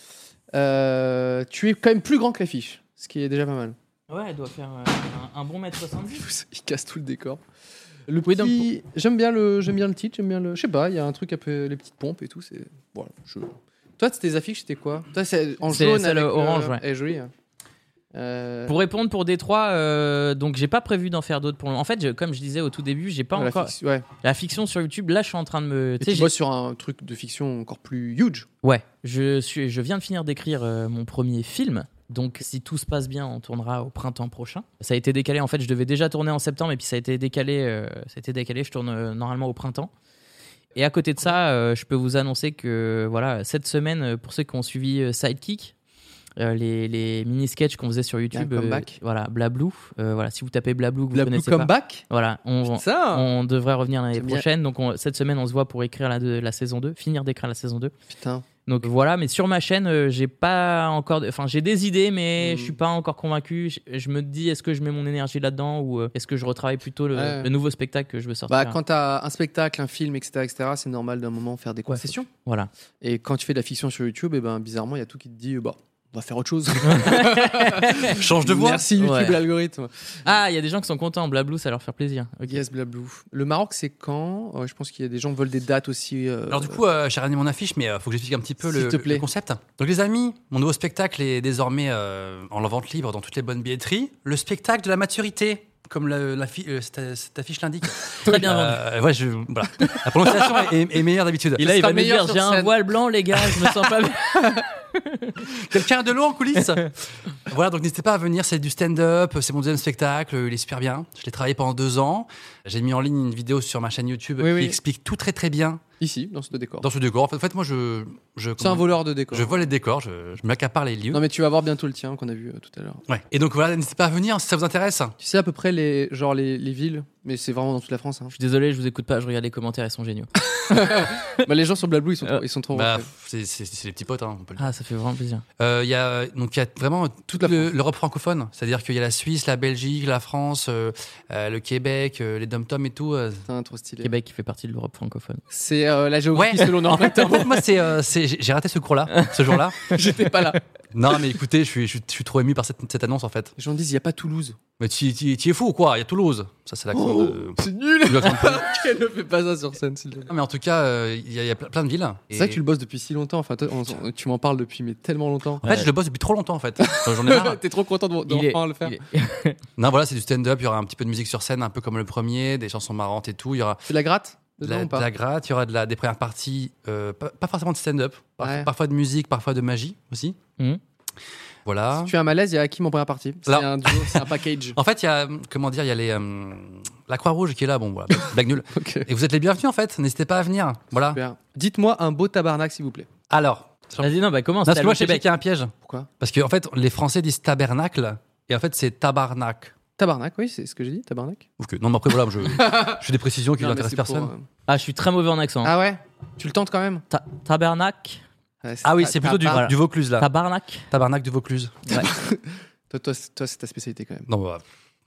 Euh, tu es quand même plus grand que l'affiche, ce qui est déjà pas mal. Ouais, elle doit faire euh, un, un bon mètre soixante-dix. Il casse tout le décor. Le Oui, donc, petit- j'aime bien le, j'aime bien le titre, j'aime bien le, je sais pas, il y a un truc un peu les petites pompes et tout, c'est voilà. Je... Toi, tes affiches, c'était quoi? Toi, c'est en C'est jaune celle avec, orange, euh, ouais. Elle est jolie. hein. Euh, Pour répondre pour Détroit, euh, donc j'ai pas prévu d'en faire d'autres pour le moment. En fait, je- comme je disais au tout début, j'ai pas la encore fiction, ouais. la fiction sur YouTube. Là, je suis en train de me. Et tu sais, tu j'ai- bosses sur un truc de fiction encore plus huge. Ouais, je suis, je viens de finir d'écrire euh, mon premier film. Donc, si tout se passe bien, on tournera au printemps prochain. Ça a été décalé. En fait, je devais déjà tourner en septembre, et puis ça a été décalé. Euh, ça a été décalé. Je tourne euh, normalement au printemps. Et à côté de ça, euh, je peux vous annoncer que voilà, cette semaine, euh, pour ceux qui ont suivi euh, Sidekick, euh, les, les mini-sketchs qu'on faisait sur YouTube, Il y a un comeback. euh, voilà, Blablou. euh, voilà, si vous tapez Blablou, que vous La Blue connaissez pas. Comeback. Voilà, on, Ça. on devrait revenir l'année C'est bien. prochaine. Donc, on- cette semaine, on se voit pour écrire la, de, la saison deux, finir d'écrire la saison deux. Putain. Donc voilà, mais sur ma chaîne, euh, j'ai pas encore, de- enfin j'ai des idées, mais Mm. je suis pas encore convaincu. Je, je me dis, est-ce que je mets mon énergie là-dedans ou euh, est-ce que je retravaille plutôt le, Ouais. le nouveau spectacle que je veux sortir. Bah, quand t'as un spectacle, un film, et cetera, et cetera, c'est normal d'un moment faire des concessions. Voilà. Et quand tu fais de la fiction sur YouTube, et ben bizarrement, il y a tout qui te dit, bah, on va faire autre chose. Change de voix. Merci YouTube, Ouais. l'algorithme. Ah, il y a des gens qui sont contents. Blablou, ça leur fait plaisir. Ok. Yes, Blablou. Le Maroc, c'est quand? Ouais, je pense qu'il y a des gens qui veulent des dates aussi. euh, Alors du coup, euh, j'ai ramené mon affiche, mais il faut que j'explique un petit peu S'il le, te plaît. le concept. Donc les amis, mon nouveau spectacle est désormais euh, en vente libre dans toutes les bonnes billetteries. Le spectacle de la maturité, comme la, la fi- euh, cette, cette affiche l'indique. Très bien vendu. Euh, ouais, je, voilà. La prononciation est, est meilleure d'habitude. Et là, il sera va nous meilleur dire, sur j'ai un scène. voile blanc, les gars, je me sens pas bien. Quelqu'un a de l'eau en coulisses. Voilà, donc n'hésitez pas à venir, c'est du stand-up, c'est mon deuxième spectacle, il est super bien. Je l'ai travaillé pendant deux ans. J'ai mis en ligne une vidéo sur ma chaîne YouTube Oui, qui oui. explique tout très très bien Ici, dans ce décor. Dans ce décor. En fait, en fait moi, je. je C'est un voleur de décor. Je vole les décors, je, je m'accapare les lieux. Non, mais tu vas voir bientôt le tien qu'on a vu euh, tout à l'heure. Ouais. Et donc voilà, n'hésitez pas à venir si ça vous intéresse. Tu sais à peu près les, genre les, les villes, mais c'est vraiment dans toute la France. Hein. Je suis désolé, je vous écoute pas, je regarde les commentaires, ils sont géniaux. Bah, les gens sur Blablabla, ils sont, trop, ils sont trop. Bah, c'est, c'est, c'est les petits potes, hein, on peut le dire. Ah, ça fait vraiment plaisir. Euh, y a, donc il y a vraiment toute le, l'Europe francophone, c'est-à-dire qu'il y a la Suisse, la Belgique, la France, euh, euh, le Québec, euh, les dom-toms et tout. Euh. C'est un trop stylé. Québec qui fait partie de l'Europe francophone. C'est euh, la géographie ouais. selon en fait, en fait, moi, c'est, euh, c'est, j'ai raté ce cours-là, ce jour-là. J'étais pas là. Non, mais écoutez, je suis, je suis, je suis trop ému par cette, cette annonce en fait. Les gens disent il y a pas Toulouse. Mais tu es fou ou quoi? Il y a Toulouse. Ça, c'est l'accent oh, de. C'est nul. Elle ne fait pas ça sur scène, s'il te plaît. Non, mais en tout cas, il euh, y, y a plein de villes. Et... C'est vrai que tu le bosses depuis si longtemps. Enfin, toi, on, on, tu m'en parles depuis mais tellement longtemps. En fait, ouais. je le bosse depuis trop longtemps en fait. J'en ai marre. T'es trop content de, de enfin le faire. Est... non, voilà, c'est du stand-up. Il y aura un petit peu de musique sur scène, un peu comme le premier, des chansons marrantes et tout. Il y aura. C'est de la gratte. De la, de la gratte. Il y aura de la, des premières parties, euh, pas, pas forcément de stand-up, ouais. parfois de musique, parfois de magie aussi. Mmh. Voilà. Si tu es un malaise, il y a Hakim en première partie. C'est Alors, un duo, c'est un package. En fait, il y a, comment dire, il y a les, euh, la Croix-Rouge qui est là. Bon, voilà, blague nulle. Okay. Et vous êtes les bienvenus en fait. N'hésitez pas à venir. Voilà. Super. Dites-moi un beau tabarnak, s'il vous plaît. Alors. Vas-y, non, bah commence. Parce que moi, je sais qu'il y a un piège. Pourquoi? Parce que en fait, les Français disent tabernacle et en fait, c'est tabarnak. Tabarnak, oui, c'est ce que j'ai dit, tabarnak. Okay. Non, mais après, voilà, je, je fais des précisions qui n'intéressent personne. Pour, euh... Ah, je suis très mauvais en accent. Ah ouais? Tu le tentes quand même? Ta- Tabernac. Ouais, ah oui, c'est plutôt du, du Vaucluse là. Tabarnak. Tabarnak du Vaucluse. Ouais. toi, toi, toi, c'est ta spécialité quand même. Non, bah,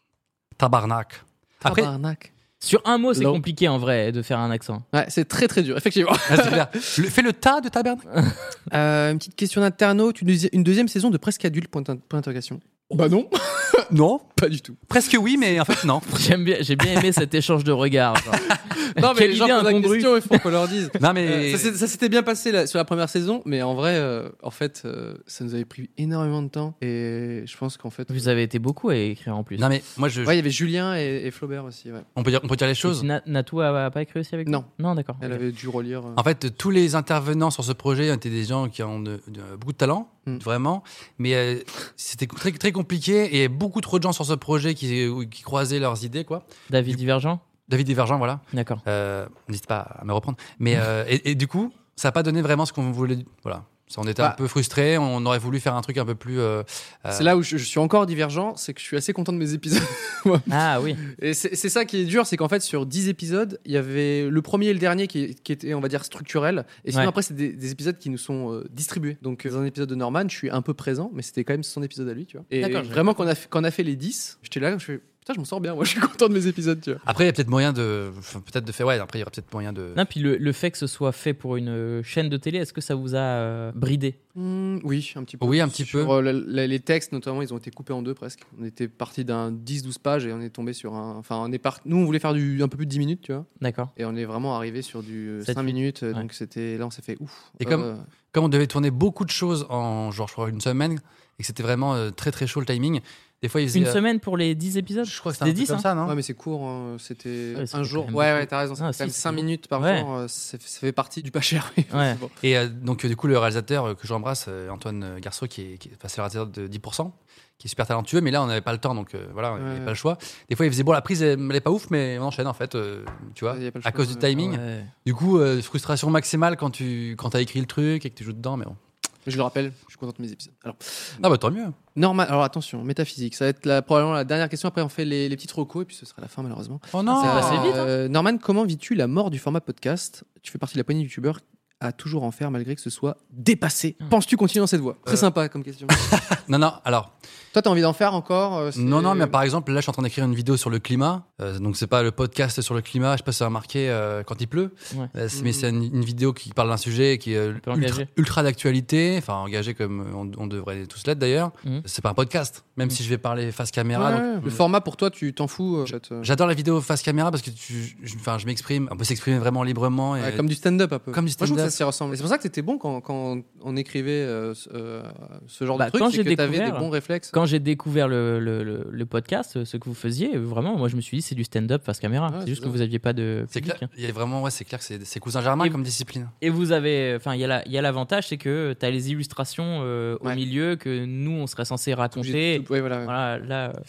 tabarnak. Après, tabarnak. Sur un mot, c'est Long. compliqué en vrai de faire un accent. Ouais, c'est très très dur, effectivement. Ouais, c'est clair. Le, fais le tas de tabernacle. euh, une petite question d'internaute. Une, deuxi- une deuxième saison de Presque Adulte, point d'interrogation. Bah non. Non, pas du tout. Presque oui, mais en fait non. J'aime bien, j'ai bien aimé cet échange de regards. Genre. Non, mais Quelle les gens posent la question, il faut qu'on leur dise. Non, mais... euh, ça, ça s'était bien passé là, sur la première saison, mais en vrai, euh, en fait, euh, ça nous avait pris énormément de temps. Et je pense qu'en fait. Vous avez été beaucoup à écrire en plus. Non, mais moi je. Ouais, il y avait Julien et, et Flaubert aussi. Ouais. On peut dire, on peut dire les choses. Na- Natou a, a pas écrit aussi avec vous? Non. Non, d'accord. Elle okay. avait dû relire. Euh... En fait, tous les intervenants sur ce projet étaient des gens qui ont de, de, beaucoup de talent, mm. vraiment. Mais euh, c'était très, très compliqué et beaucoup trop de gens sur ce projet qui, qui croisaient leurs idées, quoi. David Divergent. David Divergent, voilà. D'accord. Euh, n'hésite pas à me reprendre. Mais euh, et, et du coup, ça n'a pas donné vraiment ce qu'on voulait. Voilà. On était bah, un peu frustrés. On aurait voulu faire un truc un peu plus. Euh, c'est euh... là où je, je suis encore divergent, c'est que je suis assez content de mes épisodes. Ah oui. Et c'est, c'est ça qui est dur, c'est qu'en fait sur dix épisodes, il y avait le premier et le dernier qui, qui étaient, on va dire, structurels. Et sinon ouais. après, c'est des, des épisodes qui nous sont euh, distribués. Donc dans un épisode de Norman, je suis un peu présent, mais c'était quand même son épisode à lui, tu vois. Et D'accord, vraiment, quand on, a fait, quand on a fait les dix, j'étais là, je fais. Putain, je m'en sors bien, moi je suis content de mes épisodes, tu vois. Après, il y a peut-être moyen de. Peut-être de faire. Ouais, après, il y aura peut-être moyen de. Non, puis le, le fait que ce soit fait pour une chaîne de télé, est-ce que ça vous a euh, bridé? Mmh, Oui, un petit peu. Oui, un petit sur, peu. Euh, la, la, les textes, notamment, ils ont été coupés en deux presque. On était parti d'un dix douze pages et on est tombé sur un. Enfin, on est part... Nous, on voulait faire du, un peu plus de dix minutes, tu vois. D'accord. Et on est vraiment arrivé sur du cinq minutes. Ouais. Donc, c'était... là, on s'est fait ouf. Et euh... comme, comme on devait tourner beaucoup de choses en, genre, je crois, une semaine, et que c'était vraiment euh, très très chaud le timing. Des fois, ils faisaient, une semaine pour les dix épisodes? Je crois que c'était un dix, comme hein. ça, non? Ouais, mais c'est court. Hein. C'était ouais, un jour. Ouais, beaucoup. ouais, t'as raison. C'est ah, quand même si, cinq minutes par ouais. jour. Ça fait partie du pas cher. Ouais. Bon. Et euh, donc, du coup, le réalisateur que j'embrasse, Antoine Garceau, qui est, qui est, enfin, c'est le réalisateur de dix pour cent, qui est super talentueux, mais là, on n'avait pas le temps, donc euh, voilà, il n'y avait pas le choix. Des fois, il faisait bon, la prise, elle n'est pas ouf, mais on enchaîne en fait, euh, tu vois, à cause du timing. Ouais. Du coup, euh, frustration maximale quand tu quand as écrit le truc et que tu joues dedans, mais bon. Je le rappelle, je suis content de mes épisodes. Alors, ah bah tant mieux. Normal. Alors attention, métaphysique. Ça va être la, probablement la dernière question. Après, on fait les, les petites recos et puis ce sera la fin malheureusement. Oh non. C'est passé vite. Hein. Euh, Norman, comment vis-tu la mort du format podcast? Tu fais partie de la poignée de youtubeurs à toujours en faire malgré que ce soit dépassé. Mmh. Penses-tu continuer dans cette voie? Très euh... sympa comme question. Non, non. Alors. Toi, t'as envie d'en faire encore? euh, Non, non, mais par exemple, là, je suis en train d'écrire une vidéo sur le climat. Euh, donc, c'est pas le podcast sur le climat. Je sais pas si ça a marqué euh, quand il pleut. Ouais. Euh, c'est, mmh. Mais c'est une, une vidéo qui parle d'un sujet qui est ultra, ultra d'actualité. Enfin, engagé comme on, on devrait tous l'être d'ailleurs. Mmh. C'est pas un podcast. Même mmh. si je vais parler face caméra. Ouais, donc, le mmh. format pour toi, tu t'en fous? Euh, J'adore la vidéo face caméra parce que tu, je, enfin, je m'exprime. On peut s'exprimer vraiment librement. Et... Ouais, comme du stand-up un peu. Comme du stand-up. Moi, je trouve que ça s'y ressemble. Et c'est pour ça que t'étais bon quand, quand on écrivait euh, euh, ce genre bah, de truc. Quand c'est j'ai que t'avais des bons réflexes. Quand j'ai découvert le Le, le, le, le podcast, ce que vous faisiez, vraiment, moi je me suis dit c'est du stand-up face caméra. Ouais, c'est juste c'est que vous aviez pas de. C'est clair. Il y a vraiment, ouais, c'est clair que c'est, c'est cousin germain comme discipline. Et vous avez, enfin, il y a la, il y a l'avantage, c'est que tu as les illustrations euh, ouais. au milieu que nous on serait censé raconter. Tout, tout, ouais, voilà, ouais. voilà, là. Euh...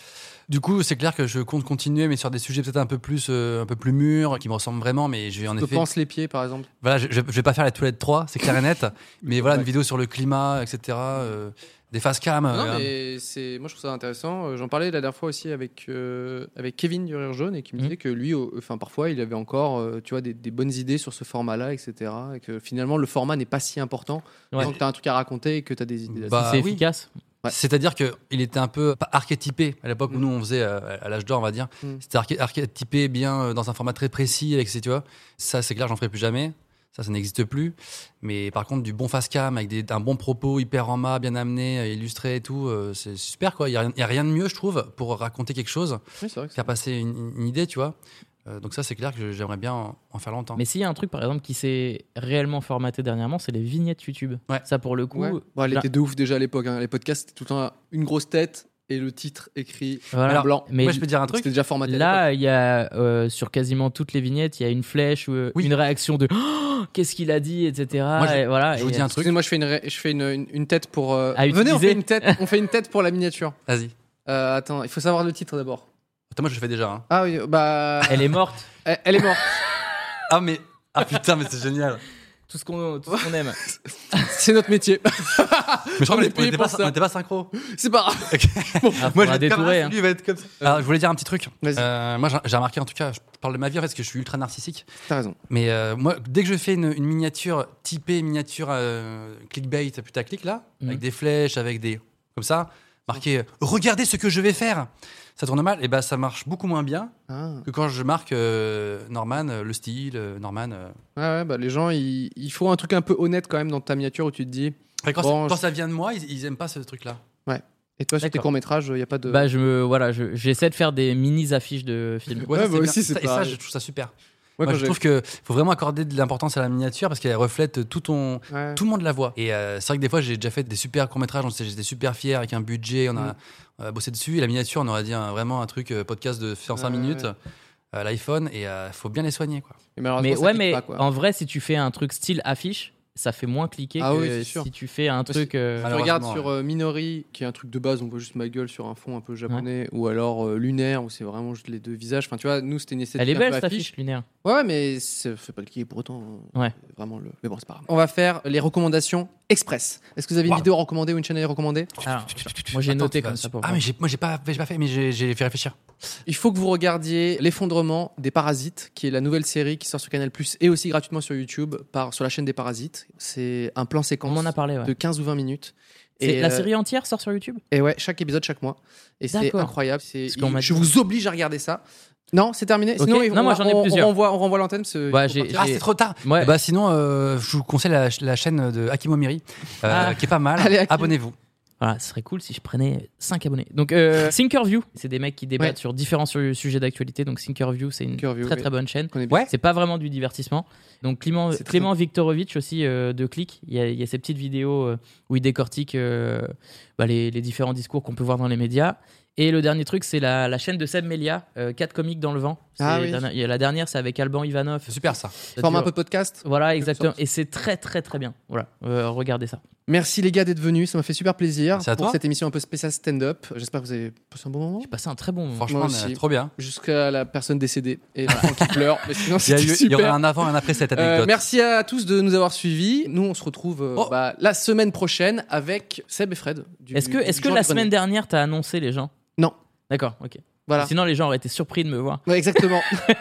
Du coup, c'est clair que je compte continuer, mais sur des sujets peut-être un peu plus, euh, un peu plus mûrs, qui me ressemblent vraiment, mais je vais en Je effet. pense les pieds, par exemple. Voilà, je, je, je vais pas faire la toilette trois, c'est clair et net, mais voilà, une vidéo sur le climat, et cetera. Euh, des face cam. Non, euh, mais c'est, moi je trouve ça intéressant. Euh, J'en parlais la dernière fois aussi avec, euh, avec Kevin du Rire Jaune et qui me disait que lui, au- enfin parfois, il avait encore, euh, tu vois, des, des bonnes idées sur ce format-là, et cetera. Et que finalement, le format n'est pas si important Ouais. tant que tu as un truc à raconter et que tu as des idées. Bah, là-dessus. oui. C'est-à-dire qu'il était un peu pas archétypé à l'époque où nous on faisait euh, à l'âge d'or, on va dire. Mm. C'était arché- archétypé bien euh, dans un format très précis, avec ses, tu vois. Ça, c'est clair, j'en ferai plus jamais. Ça, ça n'existe plus. Mais par contre, du bon face cam avec des, un bon propos hyper en mât, bien amené, euh, illustré et tout, euh, c'est super quoi. Il y a, rien- il y a rien de mieux, je trouve, pour raconter quelque chose, Oui, c'est vrai que faire passer une, une idée, tu vois. Euh, donc ça, c'est clair que j'aimerais bien en, en faire longtemps. Mais s'il y a un truc, par exemple, qui s'est réellement formaté dernièrement, c'est les vignettes YouTube. Ça, pour le coup. Ouais. Bon, elle là- était de ouf déjà à l'époque. Hein. Les podcasts, c'était tout le temps une grosse tête et le titre écrit Voilà. en blanc. Mais C'était déjà formaté. à Là, il y a euh, sur quasiment toutes les vignettes, il y a une flèche ou euh, une réaction de oh, qu'est-ce qu'il a dit, et cetera. Moi, je- et voilà. je vous Et, dis un truc. Moi, je fais une, ré- je fais une, une, une tête pour. euh, À Venez, on utiliser. fait une tête. On fait une tête pour la miniature. Vas-y. Euh, attends, il faut savoir le titre d'abord. Attends, moi, je le fais déjà. Hein. Ah oui, bah. Elle est morte. Elle, elle est morte. Ah, mais. Ah putain, mais c'est génial. Tout ce qu'on tout ce qu'on aime. C'est notre métier. Mais je crois On qu'on est était payé pas, pour on ça. était pas synchro. C'est pas grave. Ah, Moi, faudra je vais être comme détourer, ça, hein. lui, il va être comme ça. Alors, je voulais dire un petit truc. Euh, moi, j'ai j'ai remarqué, en tout cas, je parle de ma vie, en fait, parce que je suis ultra narcissique. T'as raison. Mais euh, moi, dès que je fais une, une miniature typée, miniature euh, clickbait, putaclic, là, Mhm. avec des flèches, avec des. Comme ça, marqué euh, regardez ce que je vais faire. Ça tourne mal, et ben ça marche beaucoup moins bien Ah. que quand je marque euh, Norman, euh, le style, euh, Norman. euh. Ouais, ouais, bah les gens, il, il faut un truc un peu honnête quand même dans ta miniature où tu te dis. Après, quand, bon, c'est- quand je- ça vient de moi, ils, ils aiment pas ce truc-là. Ouais. Et toi, sur tes D'accord. courts-métrages, il n'y a pas de. Bah, je me, voilà, je- j'essaie de faire des mini affiches de films. Ouais, ça, moi c'est aussi, bien. c'est Ça- Et ça, pareil. je trouve ça super. Ouais, Moi, quand je j'ai- trouve qu'il faut vraiment accorder de l'importance à la miniature parce qu'elle reflète tout ton. Ouais. Tout le monde la voit. Et euh, c'est vrai que des fois, j'ai déjà fait des super courts-métrages, j'étais super fier avec un budget, on a, Mm. on a bossé dessus. Et la miniature, on aurait dit un- vraiment un truc euh, podcast de cinq Ouais, minutes ouais. euh, à l'iPhone et il faut bien les soigner. Quoi. Et malheureusement, Mais ça ouais, clique mais pas, quoi. en vrai, si tu fais un truc style affiche, ça fait moins cliquer Ah que oui, c'est sûr. si tu fais un truc. euh, Tu regardes sur euh, Minori, qui est un truc de base, on voit juste ma gueule sur un fond un peu japonais, ou alors euh, Lunaire, où c'est vraiment juste les deux visages. Enfin, tu vois, nous, c'était une esthétique Elle est un belle peu cette affiche. affiche lunaire. Ouais, ouais, mais ça fait pas le cliquer pour autant. euh, Ouais. Vraiment le. Mais bon, c'est pas grave. On va faire les recommandations express. Est-ce que vous avez une Wow. vidéo recommandée ou une chaîne recommandée Alors, moi j'ai Attends, noté tu vas- comme ça pour Ah, voir. mais j'ai- moi, j'ai pas, j'ai pas fait, mais j'ai j'ai fait réfléchir. Il faut que vous regardiez L'effondrement des Parasites, qui est la nouvelle série qui sort sur Canal+, et aussi gratuitement sur YouTube, par, sur la chaîne des Parasites. C'est un plan séquence On en a parlé, ouais. de quinze ou vingt minutes. C'est- Et, la euh, série entière sort sur YouTube. Et ouais, chaque épisode chaque mois. Et c'est D'accord. incroyable. C'est, Parce qu'on m'a je dit- vous oblige à regarder ça. Non, c'est terminé. Ok. Sinon, il- Non, on, moi, j'en ai on- plusieurs. On renvoie, on renvoie l'antenne. parce que Ouais, il faut j'ai- partir. Ah, c'est trop tard. Ouais. Bah, sinon, euh, je vous conseille la, la chaîne de Akimomiri, euh, Ah. qui est pas mal. Allez, Hakim. Abonnez-vous. Voilà, ce serait cool si je prenais cinq abonnés. Donc, euh, Thinkerview, c'est des mecs qui débattent Ouais. sur différents su- sujets d'actualité. Donc, Thinkerview, c'est une Thinkerview, très oui. très bonne chaîne. Connais bien. Ouais. C'est pas vraiment du divertissement. Donc, Clément, C'est très Clément Viktorovitch aussi euh, de Click. Il y, a, il y a ces petites vidéos euh, où il décortique euh, bah, les, les différents discours qu'on peut voir dans les médias. Et le dernier truc, c'est la, la chaîne de Seb Melia, euh, quatre comiques dans le vent. C'est Ah la oui. dernière- il y a la dernière, c'est avec Alban Ivanov. C'est super ça. Format un peu podcast. Voilà, exactement. sorte. Et c'est très très très bien. Voilà, Euh, regardez ça. Merci les gars d'être venus. Ça m'a fait super plaisir Merci à pour toi. cette émission un peu spéciale stand-up. J'espère que vous avez passé un bon moment. J'ai passé un très bon moment. Franchement, Moi on est aussi. trop bien. Jusqu'à la personne décédée et l'enfant qui pleure. Mais sinon, Il y, a c'était eu- il y super. aura un avant et un après cette Euh, anecdote. merci à tous de nous avoir suivis. Nous, on se retrouve euh, Oh. bah, la semaine prochaine avec Seb et Fred. du- Est-ce que, du est-ce que Jean la du Grenier. semaine dernière, t'as annoncé les gens? Non. D'accord, ok. Voilà. Sinon, les gens auraient été surpris de me voir. Ouais, exactement.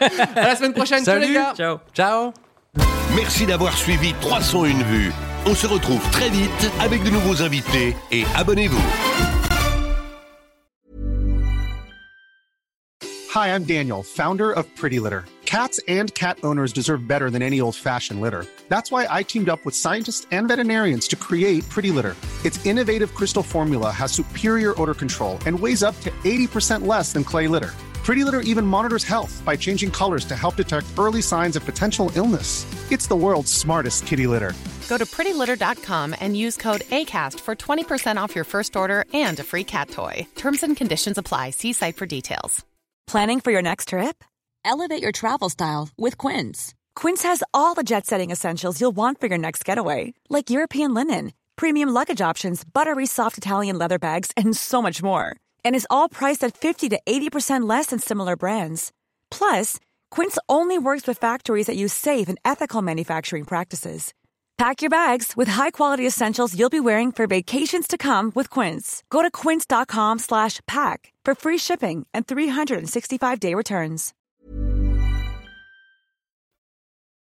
À la semaine prochaine. Ciao, les Salut. gars. Ciao. Ciao. Merci d'avoir suivi trois cent une vues. On se retrouve très vite avec de nouveaux invités et abonnez-vous. Hi, I'm Daniel, founder of Pretty Litter. Cats and cat owners deserve better than any old-fashioned litter. That's why I teamed up with scientists and veterinarians to create Pretty Litter. Its innovative crystal formula has superior odor control and weighs up to eighty percent less than clay litter. Pretty Litter even monitors health by changing colors to help detect early signs of potential illness. It's the world's smartest kitty litter. Go to pretty litter dot com and use code ACAST for twenty percent off your first order and a free cat toy. Terms and conditions apply. See site for details. Planning for your next trip? Elevate your travel style with Quince. Quince has all the jet-setting essentials you'll want for your next getaway, like European linen, premium luggage options, buttery soft Italian leather bags, and so much more. and is all priced at fifty to eighty percent less than similar brands. Plus, Quince only works with factories that use safe and ethical manufacturing practices. Pack your bags with high-quality essentials you'll be wearing for vacations to come with Quince. Go to quince.com slash pack for free shipping and three sixty-five day returns.